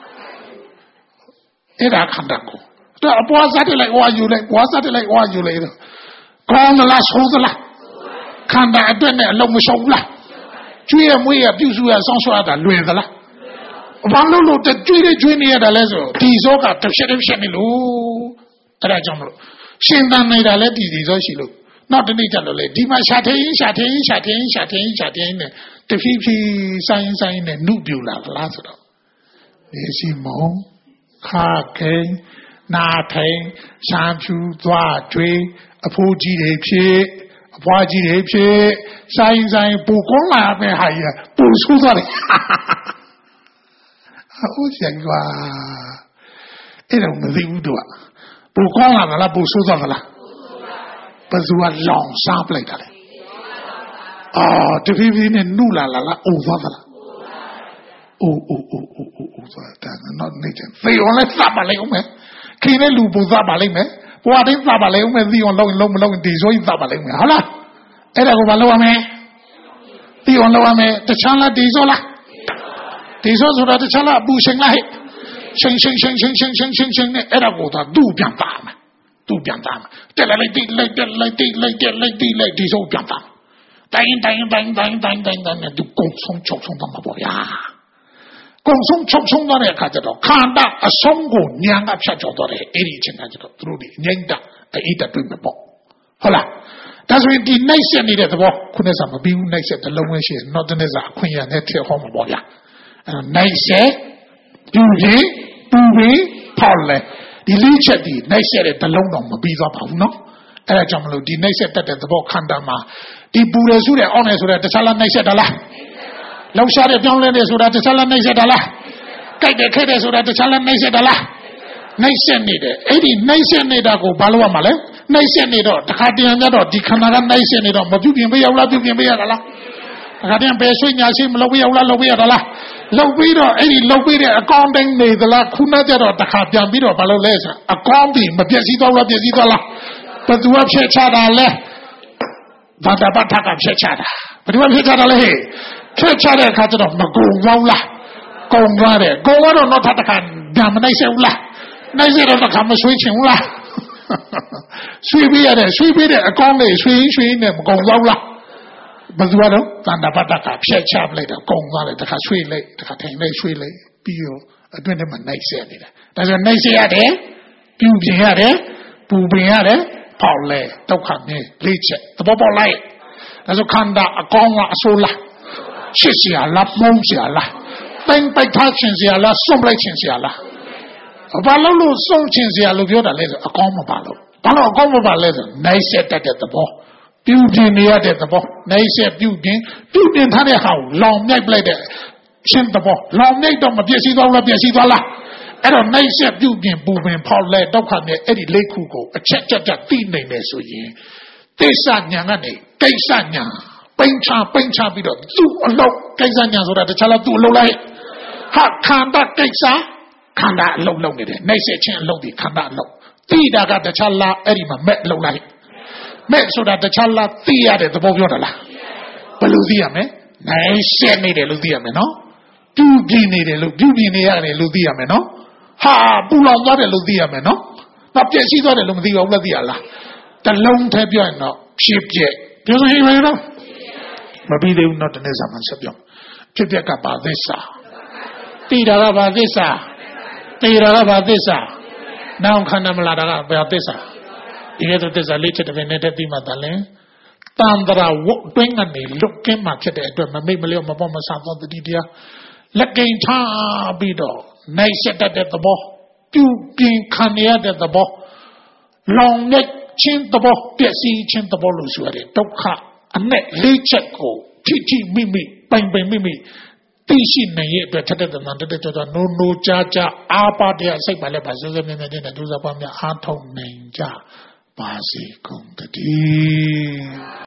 Era Kandago. A boasa like what you like, was that like what you later? Call the last hold Kanda a dinner along with Shola. We abuse you as also at a Luella. One look the junior the lezo, Tizoka, the sheriff Shanilu, Trajamo. Shindan made a lady, Tizoshilo. Not the little lady. Dima Shatin, the Fifi sign and Nubula, Lazaro. Is he more? Kake, Nate, Sanchu, Dwa, Tree, a poor G. Wajib, sign, Bukola, may hire, Busuzari. It don't think do it. Bukola, la Busuzala. But you are long, sharp later. Oh, to be in Nula, over. Not nature. They only Zabaleme. Kine Lubu Zabaleme. What is Zabaleme? The on low in Dizo Zabaleme. Hala. Edagobaloame. The on Loame, the Chala Dizola. Dizola, the Chala Bushing light. Shing, Edagota, do Biantam. Tell a lady like Dizo Biantam. Dying, do go some chokes on the Maboya. Gong Chong on a cajato, Kanda, a songo, Nyanga Chachotore, Eri Chinajato, through the Nyanga, the Ita Pimbo. Hola. That's when the nation needed the walk, Kunesama, being nice at the lower not the Neza, Queen and Netia Homoboya. And nice, Buvi, Paule, the leech at the nice at the London, Biza Pauno, Erajamlo, the nice at the walk Kandama, the Buddha honest with the Salah nice at the la. Low shot at John Lennis with the Salah nice at the la. Kate with the Salah nice at the la. Nation needed, 80 nation needed go Balua Male, nation needed, the Kadian, the Canada nation needed, but you can be a lot, you can be a la. Kadian Peswing, I see Lovia, Lovia, any Lovia, a conding the la Kunaja, the Kadian Bido, Balolesa, a condi, but Yazida, but you have Chechada left. Vadabataka Chechada. But you have Chechada, Chechada Kajan of Magola, Gongade, go on or not Tatakan, Damanese. Nice of the come switching la. Sweet a conley, sweet name, Gongola. But what than the Bataka, Chap later, Gongola, the Casway late, the Catain late, Pio, a dwindle nice edit. There's a nice idea, Pubiade, Paule, Tokane, Leach, the Bobo light. There's a Kanda, a Gonga, a sola. Chisia, la Monsia, then by touching Ziala, some Ziala. Balolo song Chinsia Luvioda later, a comma ballo. Ballo comma ballo, nice at the ball. Building near the ball, nice at building had a house, long neck blade, shin the ball, long neck of Biasidola. And a nice at building, booming, Paul led Dokane, Eddie Lake Hugo, a check, thin name as we. Tesanya, Tesanya, Pincha, Bido, do a low, Tesanya, so that the child do low light. Hot conduct, Tesa. Kanda low it, nice chin low the Kanda low. Tida got the Chala Edima met low light. Met so that the Chala Thea the Boviola. Beluzia me, nice need a Ludia me, no? Do need a Ludia me, no? Ha, Bulon not a Ludia me, no? Not yet she's not a Ludia over the Allah. The long tabiano, ship jet. Do you hear me? Maybe they will not an example subject. Chipeka Badesa. Tida Badesa. Tira Badesa. Now Kanamala Badesa. You get this a little bit of a Madalen. Tandra walk doing a look in my kid at the Mamma Mabama South of the Didia. Let gain ta bido. Nice at the ball. You being canny at the ball. Long neck, chin the ball, Pessy, chin the ball, Lusuari, Doka, a net, lay check go, Titi, Mimi, bang bang Mimi. Tishin na ye better than under the no jaja, apa dia say by the Bazillion and then do the Bamia Anton Ninja. Basi Kung the